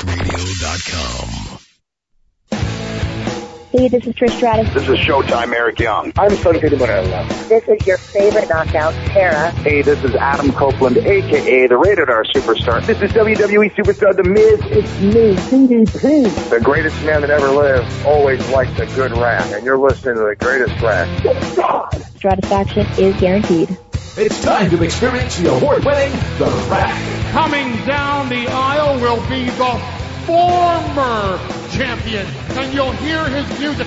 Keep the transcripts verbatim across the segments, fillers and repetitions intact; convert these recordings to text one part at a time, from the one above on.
rock radio dot com. Hey, this is Trish Stratus. This is Showtime Eric Young. I'm Sanjay Morella. This is your favorite knockout, Tara. Hey, this is Adam Copeland, a k a the Rated R Superstar. This is W W E Superstar The Miz. It's me, C D P. The greatest man that ever lived always liked a good rap, and you're listening to the greatest rap. Stratisfaction is guaranteed. It's time to experience the award-winning The Rack. Coming down the aisle will be the former champion, and you'll hear his music.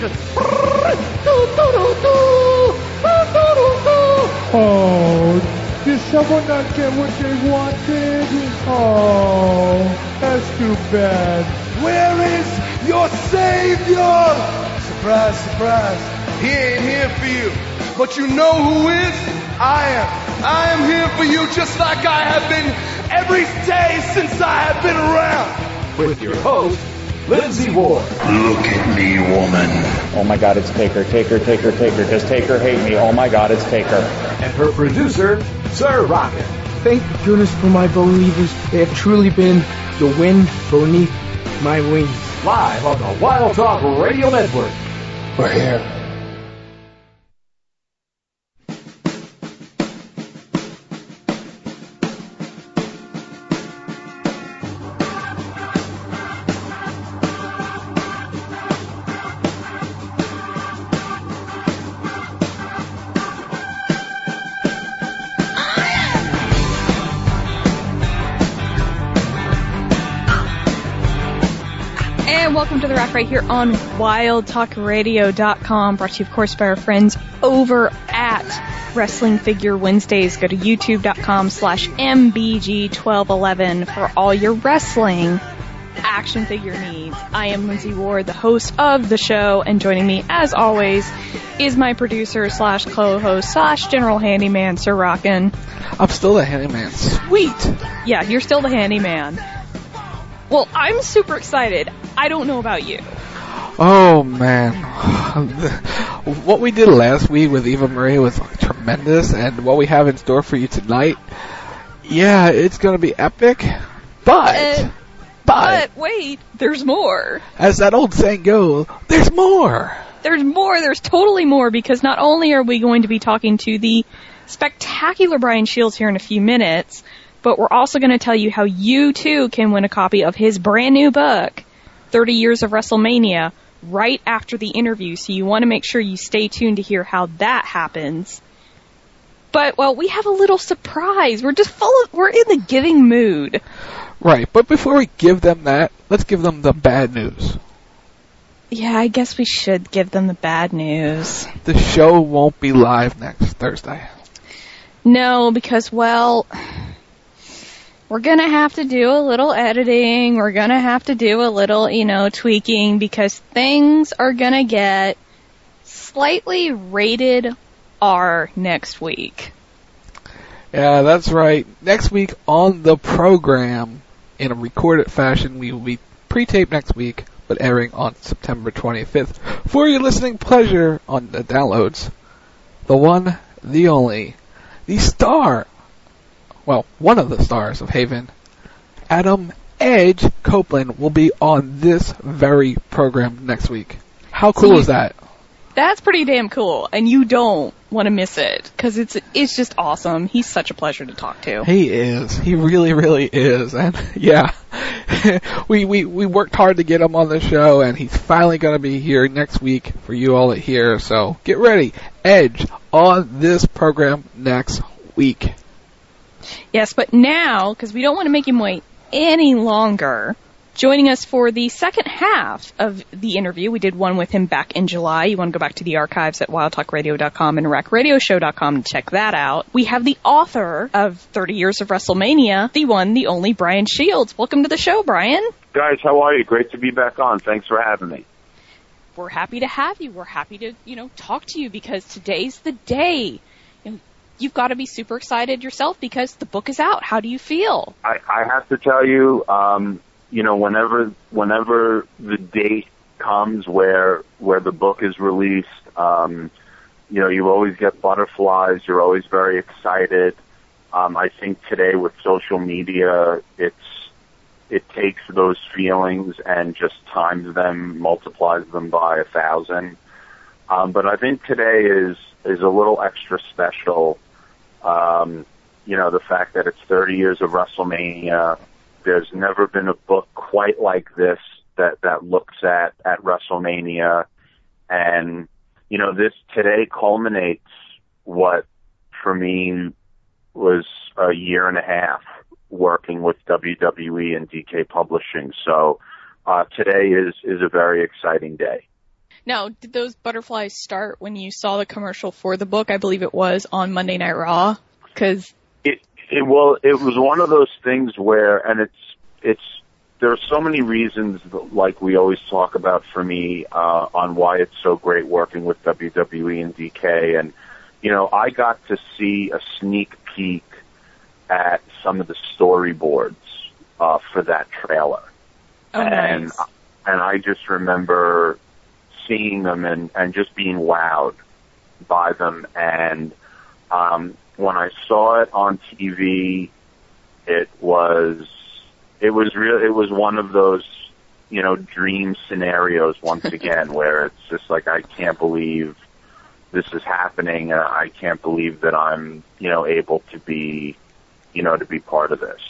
Oh, did someone not get what they wanted? Oh, that's too bad. Where is your savior? Surprise, surprise. He ain't here for you. But you know who is? I am. I am here for you just like I have been every day since I have been around. With your host, Lindsay Ward. Look at me, woman. Oh my God, it's Taker, Taker, Taker, Taker. Does Taker hate me? Oh my God, it's Taker. And her producer, Sir Rocket. Thank goodness for my believers. They have truly been the wind beneath my wings. Live on the Wild Talk Radio Network. We're here. Welcome to The Rack right here on wild talk radio dot com, brought to you, of course, by our friends over at Wrestling Figure Wednesdays. Go to youtube dot com slash M B G twelve eleven for all your wrestling action figure needs. I am Lindsay Ward, the host of the show, and joining me, as always, is my producer slash co-host slash general handyman, Sir Rockin'. I'm still the handyman. Sweet! Yeah, you're still the handyman. Well, I'm super excited. I don't know about you. Oh, man. What we did last week with Eva Marie was tremendous, and what we have in store for you tonight, yeah, it's going to be epic, but, uh, but... But, wait, there's more. As that old saying goes, there's more. There's more. There's totally more, because not only are we going to be talking to the spectacular Brian Shields here in a few minutes, but we're also going to tell you how you, too, can win a copy of his brand new book, thirty years of WrestleMania, right after the interview. So you want to make sure you stay tuned to hear how that happens. But, well, we have a little surprise. We're just full of, we're in the giving mood. Right, but before we give them that, let's give them the bad news. Yeah, I guess we should give them the bad news. The show won't be live next Thursday. No, because, well... we're going to have to do a little editing. We're going to have to do a little, you know, tweaking because things are going to get slightly rated R next week. Yeah, that's right. Next week on the program, in a recorded fashion, we will be pre-taped next week, but airing on September twenty-fifth. For your listening pleasure on the downloads, the one, the only, the star, well, one of the stars of Haven, Adam Edge Copeland, will be on this very program next week. How cool See, is that? That's pretty damn cool, and you don't want to miss it, because it's it's just awesome. He's such a pleasure to talk to. He is. He really, really is. And, yeah, we, we, we worked hard to get him on the show, and he's finally going to be here next week for you all to hear. So get ready. Edge on this program next week. Yes, but now, because we don't want to make him wait any longer, joining us for the second half of the interview, we did one with him back in July. You want to go back to the archives at wild talk radio dot com and rack radio show dot com to check that out. We have the author of thirty years of WrestleMania, the one, the only Brian Shields. Welcome to the show, Brian. Guys, how are you? Great to be back on. Thanks for having me. We're happy to have you. We're happy to, you know, talk to you because today's the day. You've got to be super excited yourself because the book is out. How do you feel? I, I have to tell you, um, you know, whenever whenever the date comes where where the book is released, um, you know, you always get butterflies. You're always very excited. Um, I think today with social media, it's it takes those feelings and just times them, multiplies them by a thousand. Um, but I think today is is a little extra special. Um, you know, the fact that it's thirty years of WrestleMania. There's never been a book quite like this that, that looks at, at WrestleMania. And, you know, this today culminates what, for me, was a year and a half working with W W E and D K Publishing. So uh, today is, is a very exciting day. Now, did those butterflies start when you saw the commercial for the book? I believe it was on Monday Night Raw. Because it, it, well, it was one of those things where, and it's, it's, there are so many reasons, like we always talk about for me, uh, on why it's so great working with W W E and D K. And, you know, I got to see a sneak peek at some of the storyboards, uh, for that trailer. Oh, and, nice. and I just remember seeing them and, and just being wowed by them. And, um, when I saw it on T V, it was, it was real, it was one of those, you know, dream scenarios once again, where it's just like, I can't believe this is happening, and I can't believe that I'm, you know, able to be, you know, to be part of this.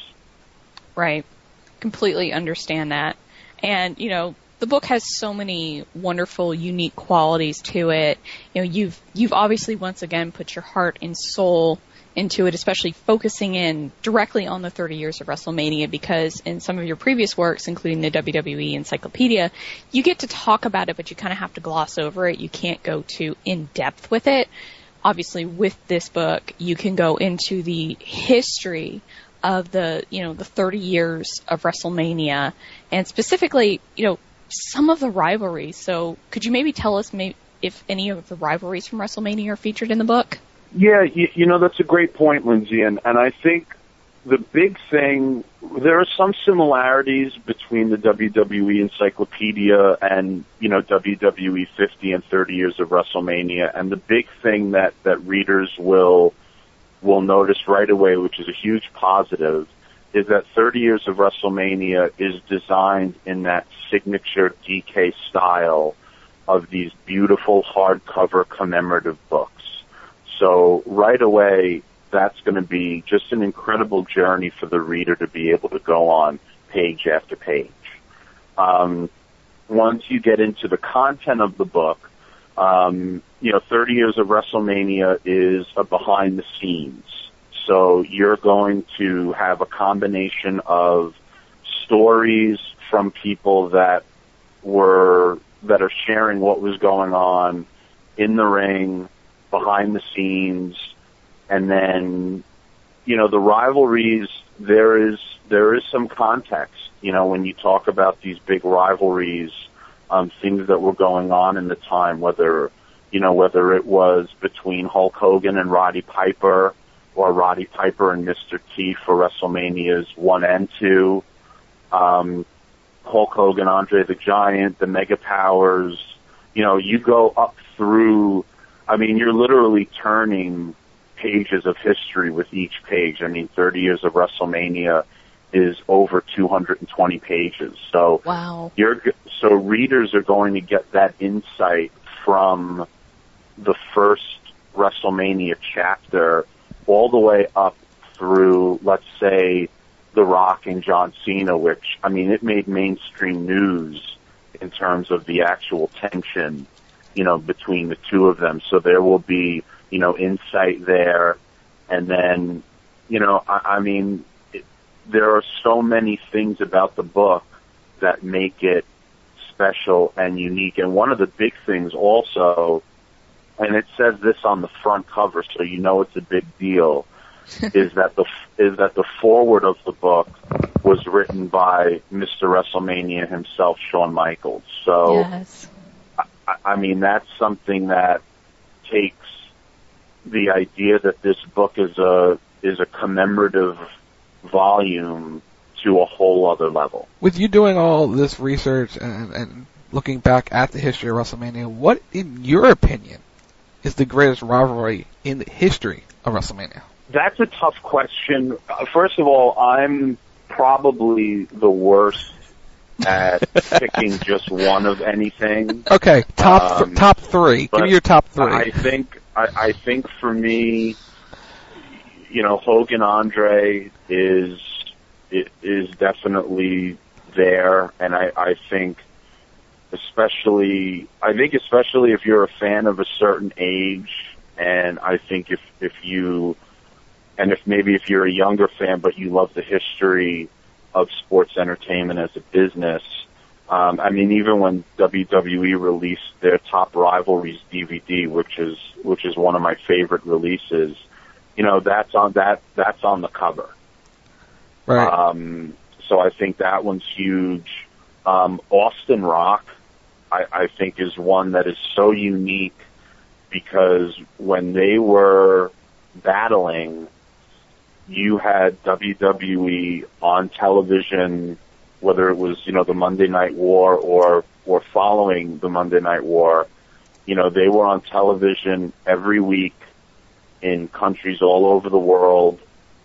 Right. Completely understand that. And, you know, the book has so many wonderful, unique qualities to it. You know, you've you've obviously once again put your heart and soul into it, especially focusing in directly on the thirty years of WrestleMania, because in some of your previous works, including the W W E Encyclopedia, you get to talk about it, but you kind of have to gloss over it. You can't go too in-depth with it. Obviously, with this book, you can go into the history of the, you know, the thirty years of WrestleMania, and specifically, you know, some of the rivalries. So could you maybe tell us maybe if any of the rivalries from WrestleMania are featured in the book? Yeah, you, you know, that's a great point, Lindsay, and, and I think the big thing, there are some similarities between the W W E Encyclopedia and, you know, W W E fifty and thirty years of WrestleMania, and the big thing that, that readers will will notice right away, which is a huge positive, is that thirty years of WrestleMania is designed in that signature D K style of these beautiful hardcover commemorative books. So right away, that's going to be just an incredible journey for the reader to be able to go on page after page. Um, once you get into the content of the book, um, you know, thirty years of WrestleMania is a behind the scenes. So you're going to have a combination of stories from people that were, that are sharing what was going on in the ring, behind the scenes, and then, you know, the rivalries, there is, there is some context. You know, when you talk about these big rivalries, um, things that were going on in the time, whether, you know, whether it was between Hulk Hogan and Roddy Piper, or Roddy Piper and Mister T for WrestleManias one and two, um, Hulk Hogan, Andre the Giant, the Mega Powers, you know, you go up through, I mean, you're literally turning pages of history with each page. I mean, thirty years of WrestleMania is over two hundred twenty pages. So, wow. You're, so readers are going to get that insight from the first WrestleMania chapter all the way up through, let's say, The Rock and John Cena, which, I mean, it made mainstream news in terms of the actual tension, you know, between the two of them. So there will be, you know, insight there. And then, you know, I, I mean, it, there are so many things about the book that make it special and unique. And one of the big things also, and it says this on the front cover, so you know it's a big deal, is that the is that the foreword of the book was written by Mister WrestleMania himself, Shawn Michaels. So, yes. I, I mean, that's something that takes the idea that this book is a is a commemorative volume to a whole other level. With you doing all this research and, and looking back at the history of WrestleMania, what, in your opinion, is the greatest rivalry in the history of WrestleMania? That's a tough question. Uh, first of all, I'm probably the worst at picking just one of anything. Okay, top um, th- top three. Give me your top three. I think I, I think for me, you know, Hogan Andre is it is definitely there, and I, I think especially I think especially if you're a fan of a certain age, and I think if if you and if maybe if you're a younger fan but you love the history of sports entertainment as a business, um, I mean, even when W W E released their Top Rivalries D V D, which is which is one of my favorite releases, you know, that's on that that's on the cover. Right. Um, so I think that one's huge. Um, Austin Rock, I, I think, is one that is so unique because when they were battling, you had W W E on television, whether it was, you know, the Monday Night War or, or following the Monday Night War. You know, they were on television every week in countries all over the world,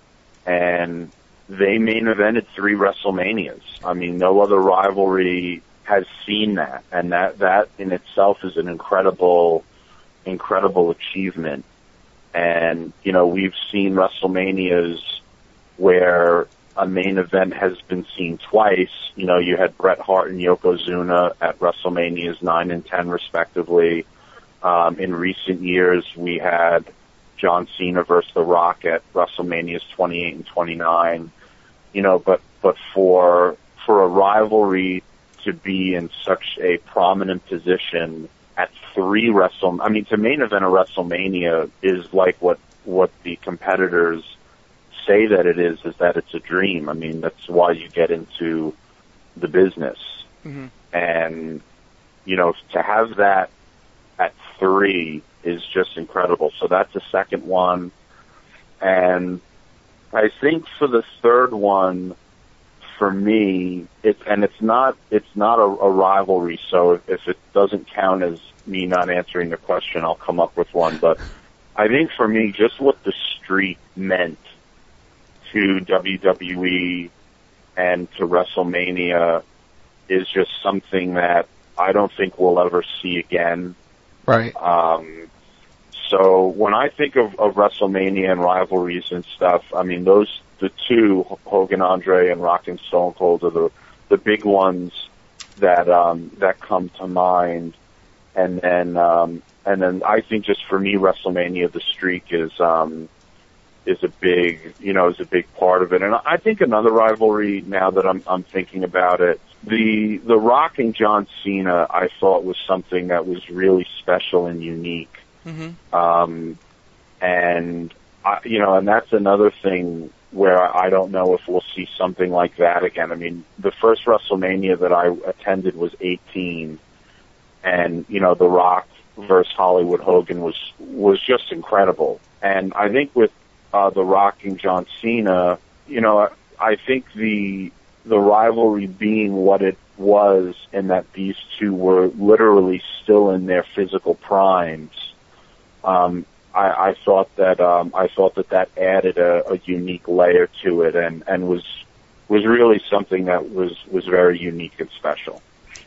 and they main evented three WrestleManias. I mean, no other rivalry has seen that, and that, that in itself is an incredible, incredible achievement. And, you know, we've seen WrestleManias where a main event has been seen twice. You know, you had Bret Hart and Yokozuna at WrestleManias nine and ten, respectively. Um, in recent years, we had John Cena versus The Rock at WrestleManias twenty-eight and twenty-nine. You know, but, but for, for a rivalry to be in such a prominent position at three Wrestle, I mean, to main event a WrestleMania is like what, what the competitors say that it is, is that it's a dream. I mean, that's why you get into the business. Mm-hmm. And, you know, to have that at three is just incredible. So that's the second one. And I think for the third one, for me, it, and it's not, it's not a, a rivalry, so if, if it doesn't count as me not answering the question, I'll come up with one. But I think for me, just what the streak meant to W W E and to WrestleMania is just something that I don't think we'll ever see again. Right. Um, so when I think of, of WrestleMania and rivalries and stuff, I mean, those, the two, Hogan Andre and Rock and Stone Cold, are the, the big ones that, um, that come to mind. And then, um, and then I think just for me, WrestleMania, the streak is, um, is a big, you know, is a big part of it. And I think another rivalry, now that I'm, I'm thinking about it, the, the Rock and John Cena, I thought was something that was really special and unique. Mm-hmm. Um, and I, you know, and that's another thing where I don't know if we'll see something like that again. I mean, the first WrestleMania that I attended was eighteen, and, you know, The Rock versus Hollywood Hogan was, was just incredible. And I think with, uh, The Rock and John Cena, you know, I think the, the rivalry being what it was, and that these two were literally still in their physical primes, um, I, I thought that um, I thought that that added a, a unique layer to it, and, and was was really something that was, was very unique and special.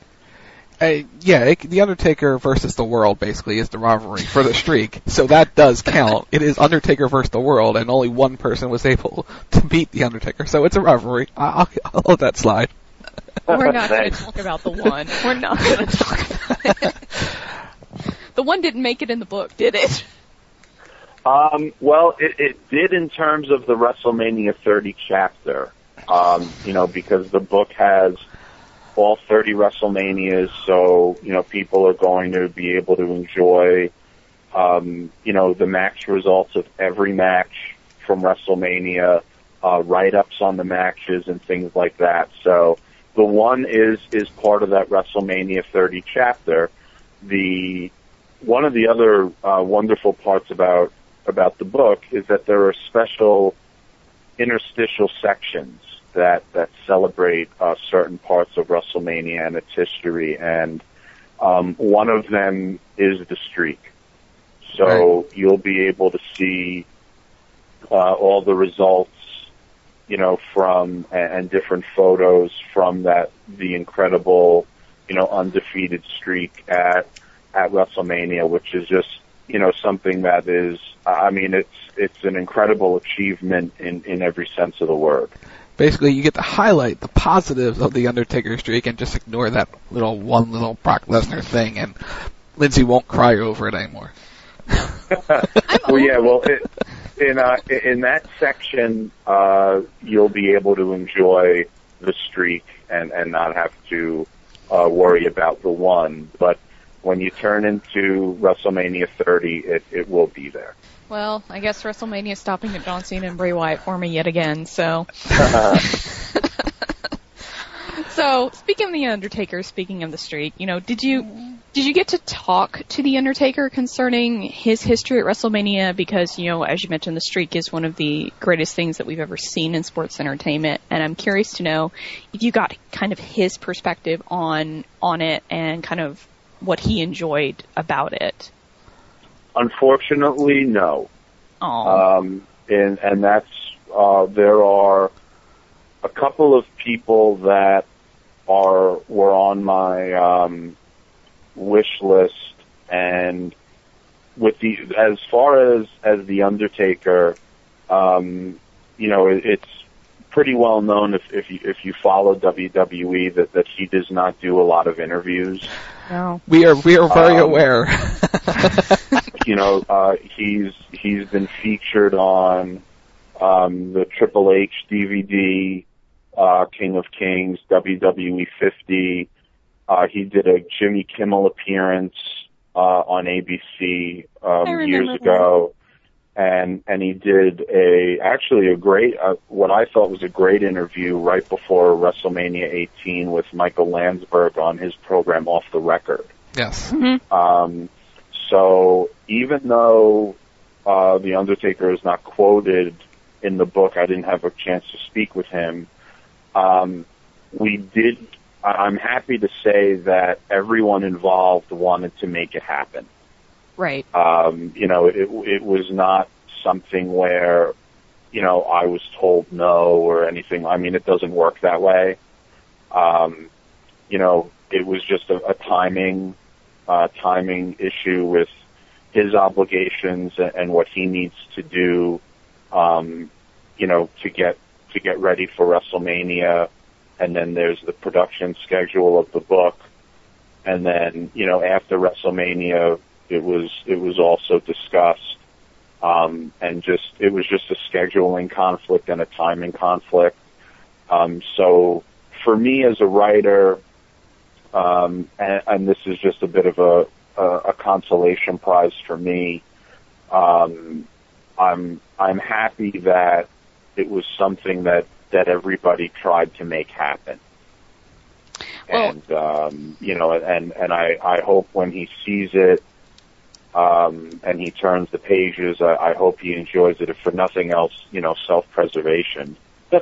Uh, yeah, it, The Undertaker versus the World basically is the rivalry for the streak, so that does count. It is Undertaker versus the World, and only one person was able to beat the Undertaker, so it's a rivalry. I'll, I'll let that slide. We're not going to talk about the one. We're not going to talk about it. The one didn't make it in the book, did it? Um, well, it, it did in terms of the WrestleMania thirty chapter, um, you know, because the book has all thirty WrestleManias, so, you know, people are going to be able to enjoy, um, you know, the match results of every match from WrestleMania, uh, write-ups on the matches and things like that. So the one is, is part of that WrestleMania thirty chapter. The, one of the other, uh, wonderful parts about about the book is that there are special interstitial sections that that celebrate uh, certain parts of WrestleMania and its history, and um, one of them is the streak. So right. You'll be able to see uh, all the results, you know, from and, and different photos from that the incredible, you know, undefeated streak at at WrestleMania, which is just, you know, something that is, I mean, it's it's an incredible achievement in, in every sense of the word. Basically, you get to highlight the positives of the Undertaker streak and just ignore that little one little Brock Lesnar thing, and Lindsay won't cry over it anymore. Well, yeah, well, it, in uh, in that section, uh, you'll be able to enjoy the streak and, and not have to uh, worry about the one. But when you turn into WrestleMania thirty, it, it will be there. Well, I guess WrestleMania is stopping at John Cena and Bray Wyatt for me yet again, so. So, speaking of The Undertaker, speaking of the streak, you know, did you did you get to talk to The Undertaker concerning his history at WrestleMania? Because, you know, as you mentioned, the streak is one of the greatest things that we've ever seen in sports entertainment, and I'm curious to know if you got kind of his perspective on on it and kind of what he enjoyed about it. Unfortunately, no. Aww. Um, and and that's uh, there are a couple of people that are were on my um, wish list, and with the as far as as the Undertaker, um, you know, it, it's pretty well known if if you if you follow W W E that that he does not do a lot of interviews. No, we are we are very um, aware. You know, uh, he's he's been featured on um, the Triple H D V D, uh, King of Kings, W W E fifty. Uh, he did a Jimmy Kimmel appearance uh, on A B C um, years ago, and and he did a actually a great uh, what I thought was a great interview right before WrestleMania eighteen with Michael Landsberg on his program Off the Record. Yes. Mm-hmm. Um, so even though uh, The Undertaker is not quoted in the book, I didn't have a chance to speak with him. Um, we did, I'm happy to say that everyone involved wanted to make it happen. Right. Um, you know, it, it was not something where, you know, I was told no or anything. I mean, it doesn't work that way. Um, you know, it was just a, a timing Uh, timing issue with his obligations and, and what he needs to do, um, you know, to get to get ready for WrestleMania, and then there's the production schedule of the book, and then you know after WrestleMania, it was it was also discussed, um, and just it was just a scheduling conflict and a timing conflict. Um, so for me as a writer. Um, and, and this is just a bit of a, a, a consolation prize for me. Um, I'm I'm happy that it was something that, that everybody tried to make happen. Well, and um, you know, and, and I, I hope when he sees it, um, and he turns the pages, I, I hope he enjoys it. If for nothing else, you know, self-preservation.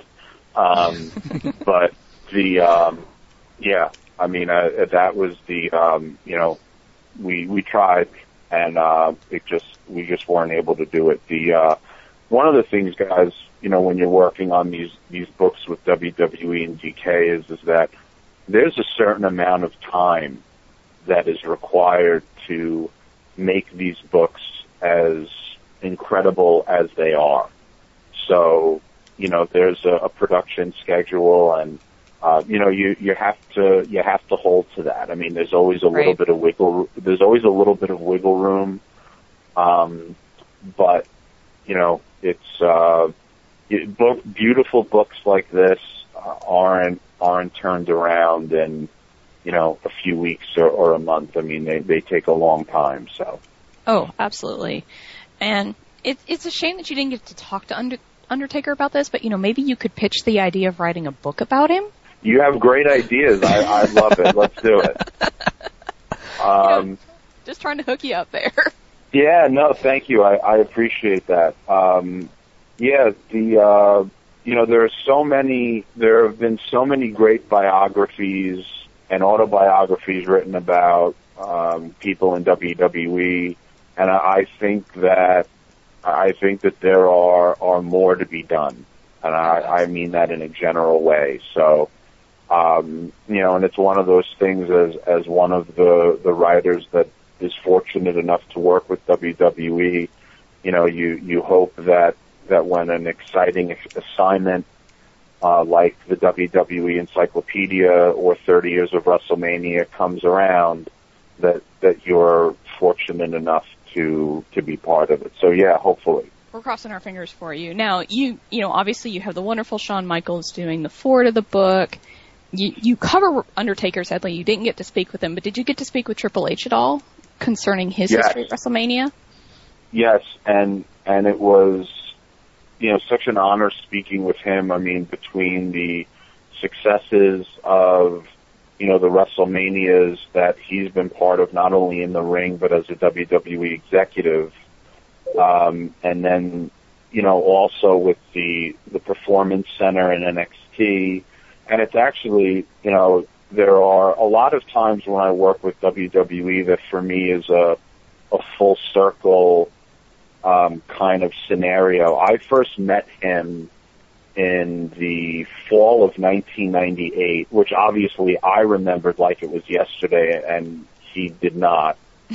um, but the um, yeah. I mean, uh, that was the, um, you know, we we tried, and uh, it just we just weren't able to do it. The uh, one of the things, guys, you know, when you're working on these these books with W W E and D K is is that there's a certain amount of time that is required to make these books as incredible as they are. So, you know, there's a, a production schedule and. Uh, you know, you, you have to, you have to hold to that. I mean, there's always a right. little bit of wiggle, there's always a little bit of wiggle room. Um, but, you know, it's, uh, it, book, beautiful books like this uh, aren't, aren't turned around in, you know, a few weeks or, or a month. I mean, they, they take a long time, so. Oh, absolutely. And it, it's a shame that you didn't get to talk to Under, Undertaker about this, but, you know, maybe you could pitch the idea of writing a book about him. You have great ideas. I, I love it. Let's do it. Um, you know, just trying to hook you up there. Yeah, no, thank you. I, I appreciate that. Um, yeah, the uh, you know there are so many. There have been so many great biographies and autobiographies written about um, people in W W E, and I, I think that I think that there are are more to be done. And I, I mean that in a general way. So, um, you know, and it's one of those things as, as one of the, the writers that is fortunate enough to work with W W E, you know, you, you hope that, that when an exciting assignment, uh, like the W W E Encyclopedia or thirty Years of WrestleMania comes around, that, that you're fortunate enough to, to be part of it. So yeah, hopefully. We're crossing our fingers for you. Now, you you know, obviously you have the wonderful Shawn Michaels doing the forward of the book. You you cover Undertaker, sadly. You didn't get to speak with him, but did you get to speak with Triple H at all concerning his yes. history at WrestleMania? Yes, and and it was, you know, such an honor speaking with him. I mean, between the successes of, you know, the WrestleManias that he's been part of, not only in the ring, but as a W W E executive, Um, and then, you know, also with the, the Performance Center and N X T. And it's actually, you know, there are a lot of times when I work with W W E that for me is a, a full circle, um, kind of scenario. I first met him in the fall of nineteen ninety-eight, which obviously I remembered like it was yesterday, and he did not.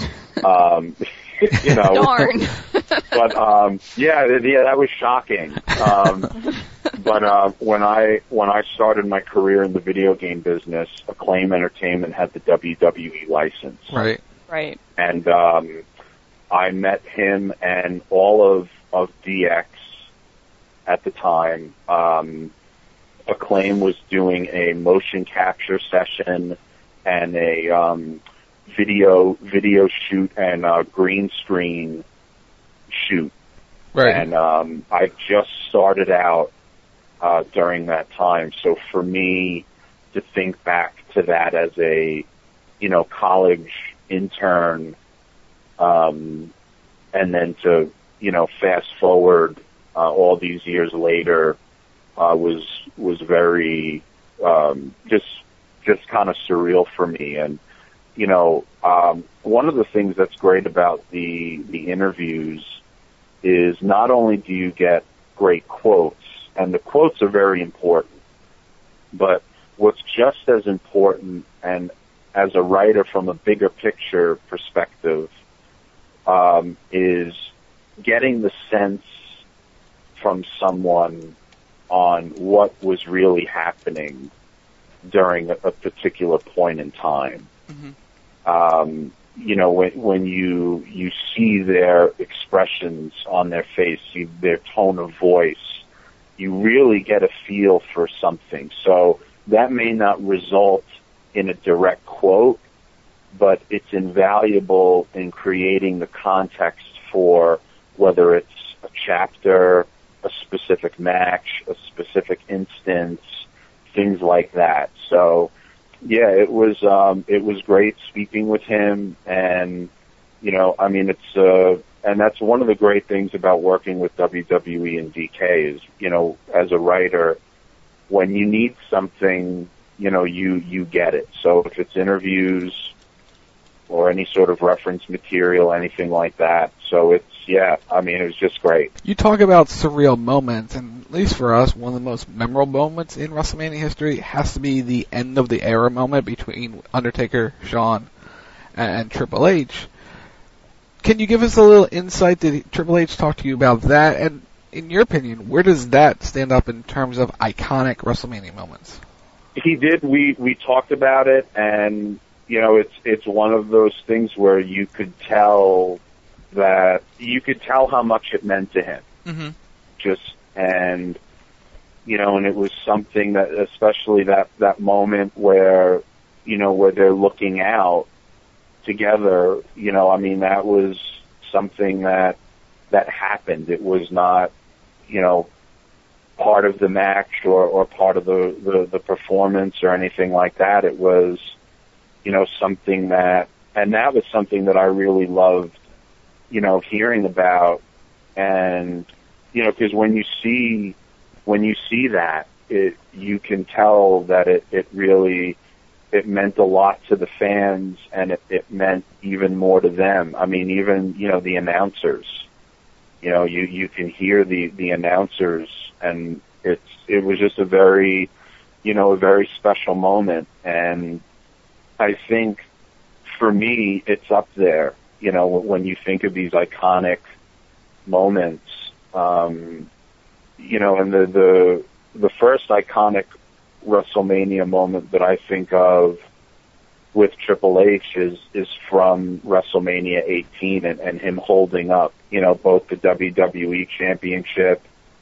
Um, you know, darn. But um, yeah, yeah, that was shocking. Um, but uh, when I when I started my career in the video game business, Acclaim Entertainment had the W W E license. Right. Right. And um, I met him and all of of D X at the time. Um, Acclaim was doing a motion capture session and a um, video video shoot and uh, green screen shoot. Right. And um, I just started out uh, during that time. So for me to think back to that as a, you know, college intern, um, and then to, you know, fast forward uh, all these years later, uh, was was very um, just just kind of surreal for me. And you know, um, one of the things that's great about the the interviews is not only do you get great quotes, and the quotes are very important, but what's just as important, and as a writer from a bigger picture perspective, um, is getting the sense from someone on what was really happening during a, a particular point in time. Mm-hmm. Um, you know, when, when you, you see their expressions on their face, you, their tone of voice, you really get a feel for something. So that may not result in a direct quote, but it's invaluable in creating the context for whether it's a chapter, a specific match, a specific instance, things like that. So, yeah, it was um, it was great speaking with him, and you know, I mean, it's uh, and that's one of the great things about working with W W E and D K is, you know, as a writer, when you need something, you know, you you get it. So if it's interviews or any sort of reference material, anything like that. So it's, yeah, I mean, it was just great. You talk about surreal moments, and at least for us, one of the most memorable moments in WrestleMania history has to be the end of the era moment between Undertaker, Shawn, and Triple H. Can you give us a little insight? Did Triple H talk to you about that? And in your opinion, where does that stand up in terms of iconic WrestleMania moments? He did. We, we talked about it, and you know, it's it's one of those things where you could tell that you could tell how much it meant to him. Mm-hmm. Just and you know, and it was something that, especially that that moment where you know where they're looking out together. You know, I mean, that was something that that happened. It was not, you know, part of the match or or part of the the, the performance or anything like that. It was, you know, something that, and that was something that I really loved, you know, hearing about. And, you know, because when you see, when you see that, it, you can tell that it, it really, it meant a lot to the fans, and it, it meant even more to them. I mean, even, you know, the announcers, you know, you, you can hear the, the announcers, and It's it was just a very, you know, a very special moment, and I think for me it's up there. You know, when you think of these iconic moments, um, you know, and the the the first iconic WrestleMania moment that I think of with Triple H is is from WrestleMania eighteen and, and him holding up, you know, both the W W E Championship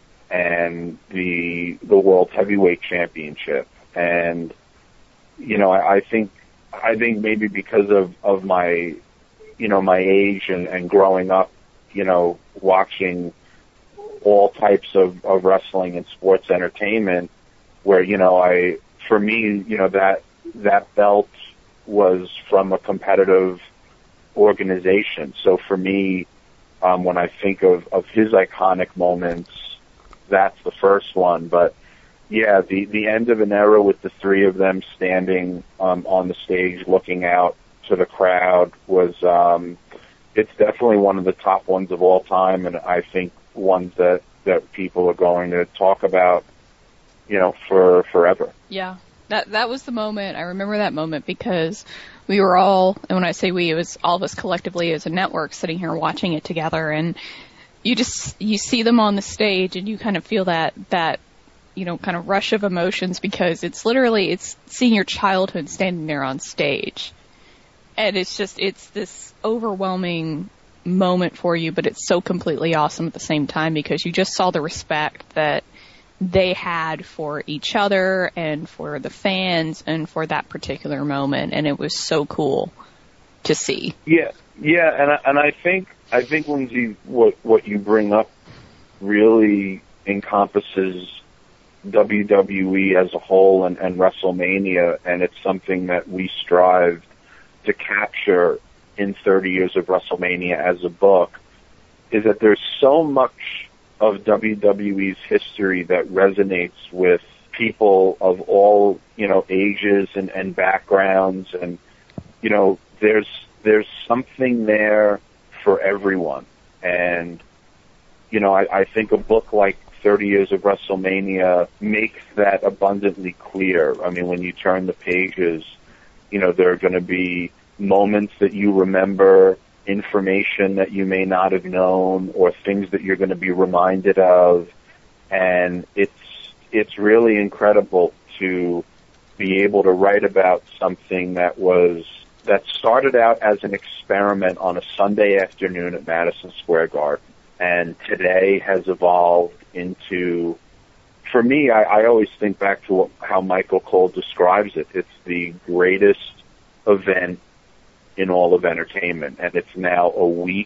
and the the World Heavyweight Championship. And you know, I, I think I think maybe because of, of my you know my age and, and growing up, you know, watching all types of, of wrestling and sports entertainment, where you know I for me you know that that belt was from a competitive organization. So for me, um, when I think of, of his iconic moments, that's the first one. But yeah, the, the end of an era with the three of them standing um, on the stage looking out to the crowd was, um, it's definitely one of the top ones of all time, and I think ones that, that people are going to talk about, you know, for forever. Yeah. That that was the moment. I remember that moment because we were all, and when I say we, it was all of us collectively as a network sitting here watching it together, and you just, you see them on the stage and you kind of feel that, that, you know, kind of rush of emotions because it's literally, it's seeing your childhood standing there on stage. And it's just, it's this overwhelming moment for you, but it's so completely awesome at the same time because you just saw the respect that they had for each other and for the fans and for that particular moment, and it was so cool to see. Yeah, yeah, and I, and I think I think Lindsay, what what you bring up really encompasses W W E as a whole and, and WrestleMania, and it's something that we strive to capture in thirty years of WrestleMania as a book. Is that there's so much of W W E's history that resonates with people of all, you know, ages and, and backgrounds, and, you know, there's, there's something there for everyone. And, you know, I, I think a book like thirty years of WrestleMania makes that abundantly clear. I mean, when you turn the pages, you know, there are going to be moments that you remember, information that you may not have known, or things that you're going to be reminded of, and it's it's really incredible to be able to write about something that was that started out as an experiment on a Sunday afternoon at Madison Square Garden, and today has evolved into, for me, I, I always think back to what, how Michael Cole describes it. It's the greatest event in all of entertainment, and it's now a week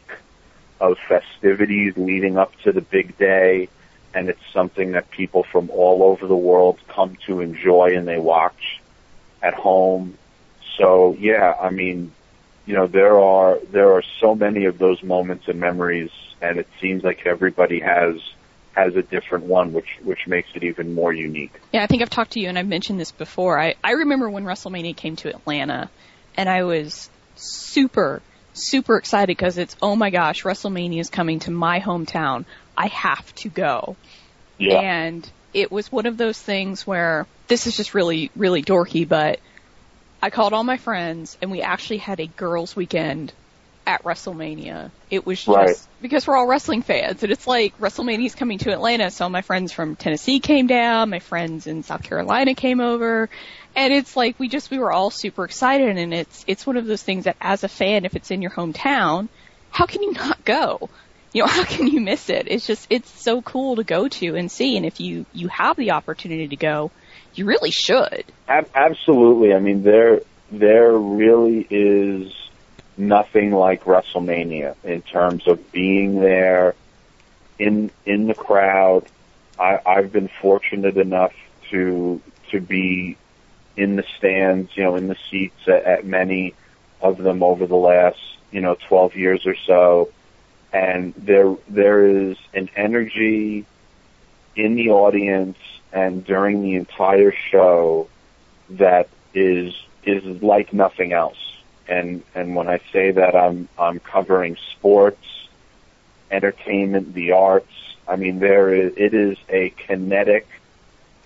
of festivities leading up to the big day, and it's something that people from all over the world come to enjoy and they watch at home. So yeah, I mean, you know, there are there are so many of those moments and memories, and it seems like everybody has has a different one, which which makes it even more unique. Yeah, I think I've talked to you and I've mentioned this before. I, I remember when WrestleMania came to Atlanta, and I was super, super excited because it's, oh my gosh, WrestleMania is coming to my hometown. I have to go. Yeah. And it was one of those things where, this is just really, really dorky, but I called all my friends and we actually had a girls' weekend at WrestleMania. It was just, right. because we're all wrestling fans, and it's like, WrestleMania's coming to Atlanta, so my friends from Tennessee came down, my friends in South Carolina came over, and it's like, we just, we were all super excited, and it's, it's one of those things that as a fan, if it's in your hometown, how can you not go? You know, how can you miss it? It's just, it's so cool to go to and see, and if you, you have the opportunity to go, you really should. Ab- absolutely. I mean, there, there really is nothing like WrestleMania in terms of being there in in the crowd. I, I've been fortunate enough to to be in the stands, you know, in the seats at, at many of them over the last, you know, twelve years or so, and there there is an energy in the audience and during the entire show that is is like nothing else. And and when I say that, I'm I'm covering sports, entertainment, the arts. I mean, there is it is a kinetic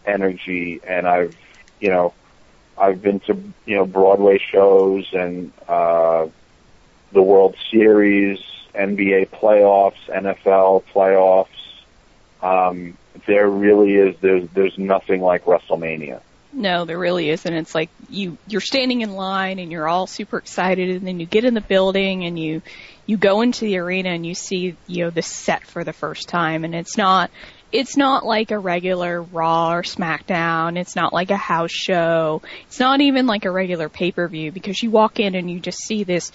energy, and I've, you know, I've been to, you know, Broadway shows and uh, the World Series, N B A playoffs, N F L playoffs. Um, there really is, there's, there's nothing like WrestleMania. No, there really isn't. It's like you, you're standing in line and you're all super excited, and then you get in the building and you, you go into the arena and you see, you know, the set for the first time, and it's not, it's not like a regular Raw or SmackDown. It's not like a house show. It's not even like a regular pay-per-view, because you walk in and you just see this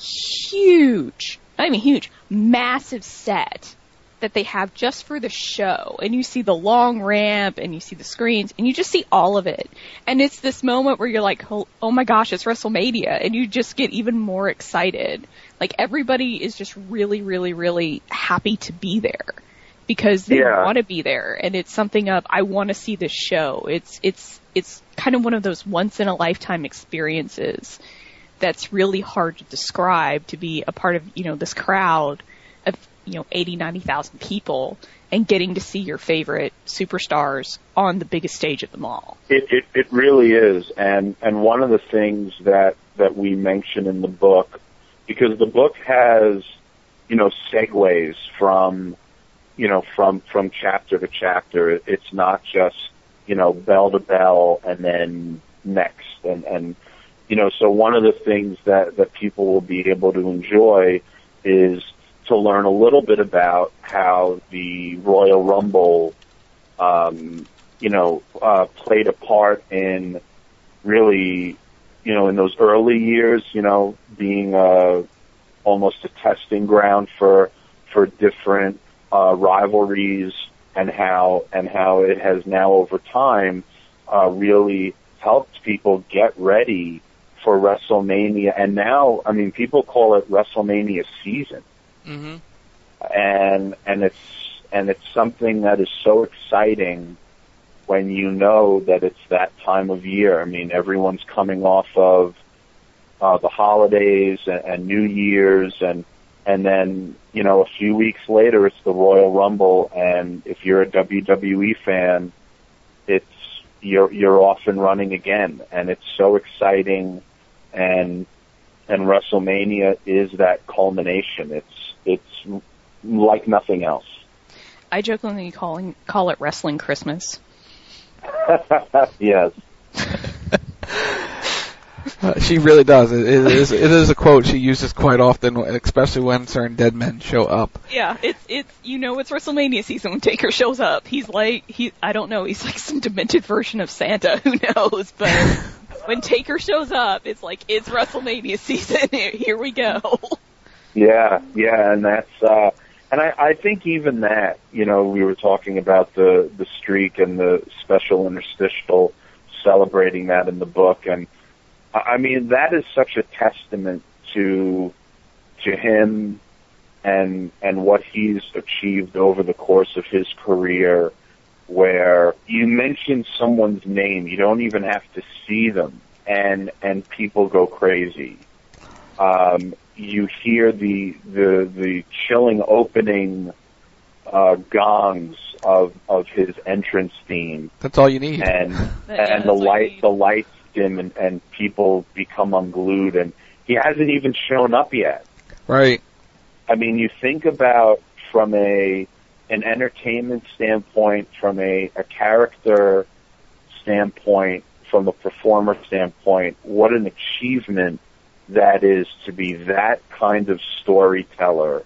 huge, I mean huge, massive set that they have just for the show, and you see the long ramp and you see the screens and you just see all of it, and it's this moment where you're like, oh, oh my gosh, it's WrestleMania, and you just get even more excited. Like, everybody is just really, really, really happy to be there because they yeah. want to be there, and it's something of, I want to see this show. It's it's it's kind of one of those once in a lifetime experiences that's really hard to describe, to be a part of, you know, this crowd of, you know, eighty, ninety thousand people and getting to see your favorite superstars on the biggest stage of them all. It, it, it really is. And, and one of the things that, that we mention in the book, because the book has, you know, segues from, you know, from, from chapter to chapter. It's not just, you know, bell to bell and then next. And, and, you know, so one of the things that, that people will be able to enjoy is to learn a little bit about how the Royal Rumble, um, you know, uh, played a part in really, you know, in those early years, you know, being uh, almost a testing ground for for different uh, rivalries, and how and how it has now over time uh, really helped people get ready for WrestleMania. And now, I mean, people call it WrestleMania season. Mm-hmm. And and it's and it's something that is so exciting when you know that it's that time of year. I mean, everyone's coming off of uh, the holidays and, and New Year's, and and then, you know, a few weeks later it's the Royal Rumble, and if you're a W W E fan, it's you're you're off and running again, and it's so exciting, and and WrestleMania is that culmination. It's it's like nothing else. I jokingly call, call it Wrestling Christmas. Yes. Uh, she really does. It, it is it is a quote she uses quite often, especially when certain dead men show up. Yeah, it's it's you know it's WrestleMania season when Taker shows up. He's like he I don't know, he's like some demented version of Santa, who knows, but when Taker shows up, it's like, it's WrestleMania season. Here we go. Yeah, yeah, and that's uh and I, I think even that, you know, we were talking about the the streak and the special interstitial, celebrating that in the book, and I mean, that is such a testament to to him and and what he's achieved over the course of his career, where you mention someone's name, you don't even have to see them, and and people go crazy. Um, you hear the the the chilling opening uh, gongs of of his entrance theme. That's all you need. And yeah, and the light the lights dim, and, and people become unglued, and he hasn't even shown up yet. Right. I mean, you think about from a an entertainment standpoint, from a, a character standpoint, from a performer standpoint, what an achievement that is to be that kind of storyteller.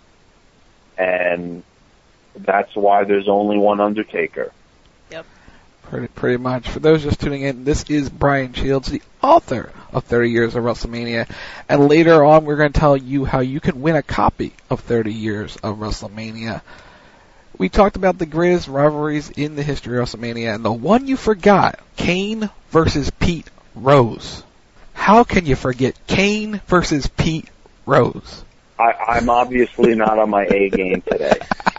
And that's why there's only one Undertaker. Yep. Pretty, pretty much. For those just tuning in, this is Brian Shields, the author of thirty years of WrestleMania. And later on, we're going to tell you how you can win a copy of thirty years of WrestleMania. We talked about the greatest rivalries in the history of WrestleMania, and the one you forgot, Kane versus Pete Rose. How can you forget Kane versus Pete Rose? I, I'm obviously not on my A game today.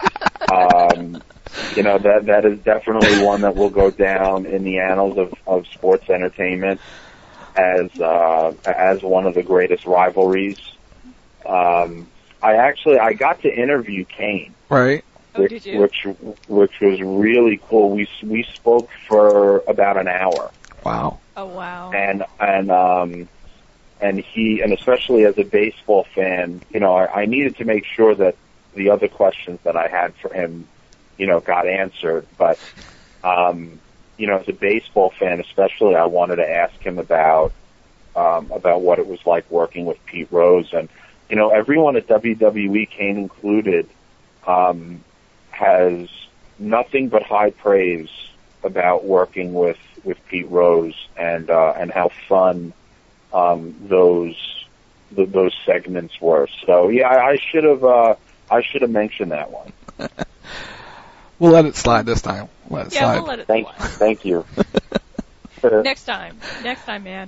Um, you know, that that is definitely one that will go down in the annals of, of sports entertainment as uh, as one of the greatest rivalries. Um, I actually I got to interview Kane. Right. Oh, which, did you? which which was really cool. We we spoke for about an hour. Wow. Oh wow. And and um and he and especially as a baseball fan, you know, I, I needed to make sure that the other questions that I had for him, you know, got answered. But um, you know, as a baseball fan, especially, I wanted to ask him about um, about what it was like working with Pete Rose, and you know, everyone at W W E, Kane included, um, has nothing but high praise about working with, with Pete Rose and uh, and how fun um, those the, those segments were. So yeah, I, I should have uh, I should have mentioned that one. We'll let it slide this time. Let it yeah, slide. we'll let it thank, slide. Thank you. Next time. Next time, man.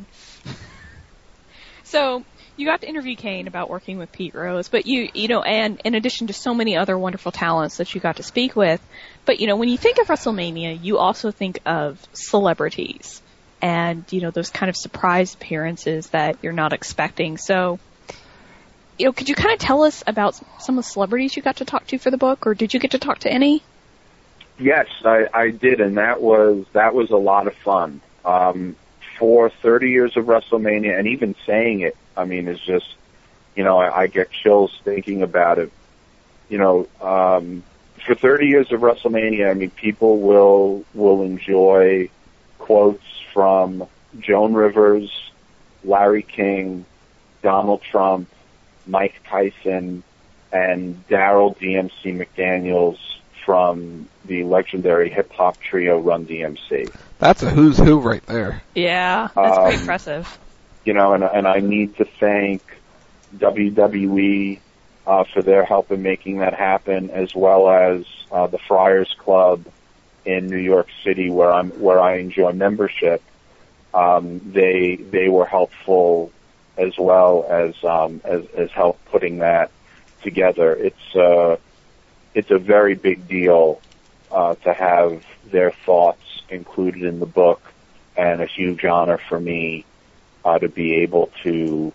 So you got to interview Kane about working with Pete Rose, but you, you know, and in addition to so many other wonderful talents that you got to speak with, but you know, when you think of WrestleMania, you also think of celebrities and, you know, those kind of surprise appearances that you're not expecting. So, you know, could you kind of tell us about some of the celebrities you got to talk to for the book, or did you get to talk to any? Yes, I, I did, and that was that was a lot of fun. Um, for thirty years of WrestleMania, and even saying it, I mean, is just, you know, I, I get chills thinking about it. You know, um, for thirty years of WrestleMania, I mean, people will will enjoy quotes from Joan Rivers, Larry King, Donald Trump, Mike Tyson, and Daryl D M C McDaniels from the legendary hip-hop trio Run D M C. That's a who's who right there. Yeah, that's pretty Um, impressive. You know, and, and I need to thank W W E uh, for their help in making that happen, as well as uh, the Friars Club in New York City, where I'm where I enjoy membership. Um, they they were helpful as well as um, as, as help putting that together. It's uh, it's a very big deal uh, to have their thoughts included in the book, and a huge honor for me uh, to be able to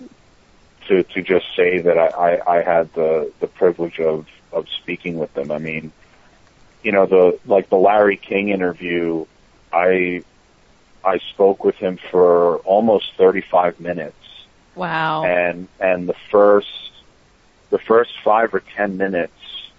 to to just say that I, I, I had the, the privilege of, of speaking with them. I mean, you know, the like the Larry King interview, I I spoke with him for almost thirty-five minutes. Wow. And and the first the first five or ten minutes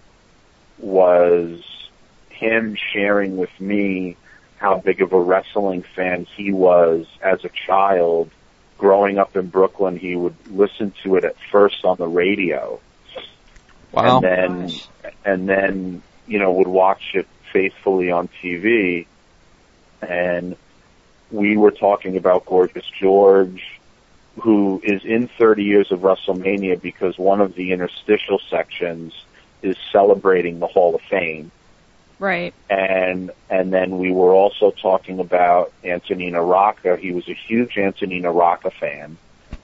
was him sharing with me how big of a wrestling fan he was as a child. Growing up in Brooklyn, he would listen to it at first on the radio. Wow. And then, Gosh. and then, you know, would watch it faithfully on T V. And we were talking about Gorgeous George, who is in thirty years of WrestleMania because one of the interstitial sections is celebrating the Hall of Fame. Right. And and then we were also talking about Antonina Rocca. He was a huge Antonina Rocca fan.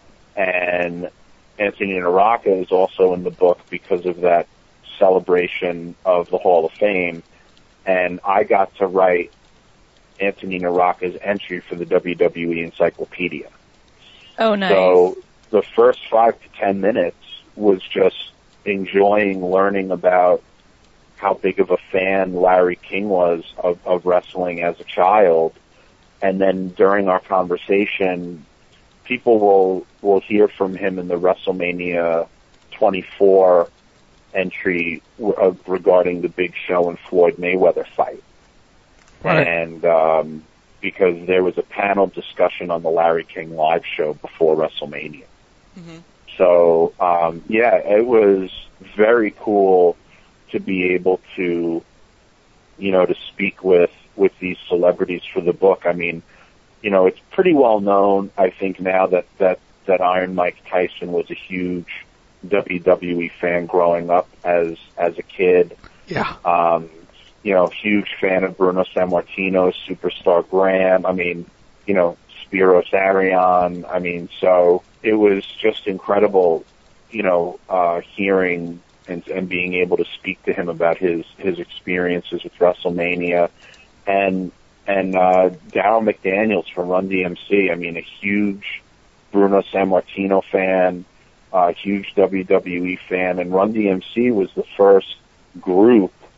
And Antonina Rocca is also in the book because of that celebration of the Hall of Fame. And I got to write Antonina Rocca's entry for the W W E Encyclopedia. Oh, nice. So the first five to ten minutes was just enjoying learning about how big of a fan Larry King was of, of wrestling as a child. And then during our conversation, people will, will hear from him in the WrestleMania twenty-four entry uh, regarding the Big Show and Floyd Mayweather fight. Right. And um, because there was a panel discussion on the Larry King live show before WrestleMania. Mm-hmm. So, um, yeah, it was very cool to be able to, you know, to speak with, with these celebrities for the book. I mean, you know, it's pretty well known, I think, now that, that, that Iron Mike Tyson was a huge W W E fan growing up as, as a kid. Yeah. Um, you know, huge fan of Bruno Sammartino, Superstar Graham. I mean, you know, Spiros Arion. I mean, so it was just incredible, you know, uh, hearing and, and being able to speak to him about his, his experiences with WrestleMania. And, and, uh, Daryl McDaniels from Run D M C. I mean, a huge Bruno Sammartino fan, a huge W W E fan. And Run D M C was the first group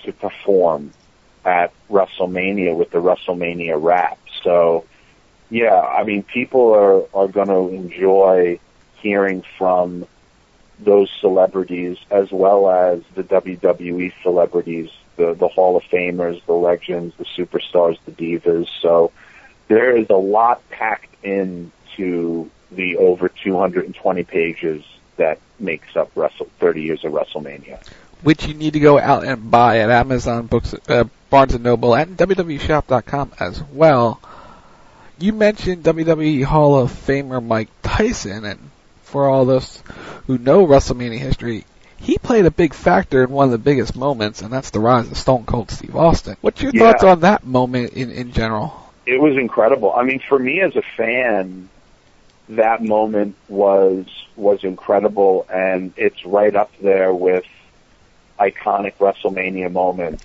to perform at WrestleMania with the WrestleMania rap. So, yeah, I mean, people are, are going to enjoy hearing from those celebrities as well as the W W E celebrities, the, the Hall of Famers, the legends, the superstars, the divas. So there is a lot packed into the over two hundred twenty pages that makes up Wrestle, thirty years of WrestleMania. Which you need to go out and buy at Amazon Books, uh, Barnes and Noble, and W W E Shop dot com as well. You mentioned W W E Hall of Famer Mike Tyson, and for all those who know WrestleMania history, he played a big factor in one of the biggest moments, and that's the rise of Stone Cold Steve Austin. What's your yeah. thoughts on that moment in, in general? It was incredible. I mean, for me as a fan, that moment was was incredible, and it's right up there with iconic WrestleMania moments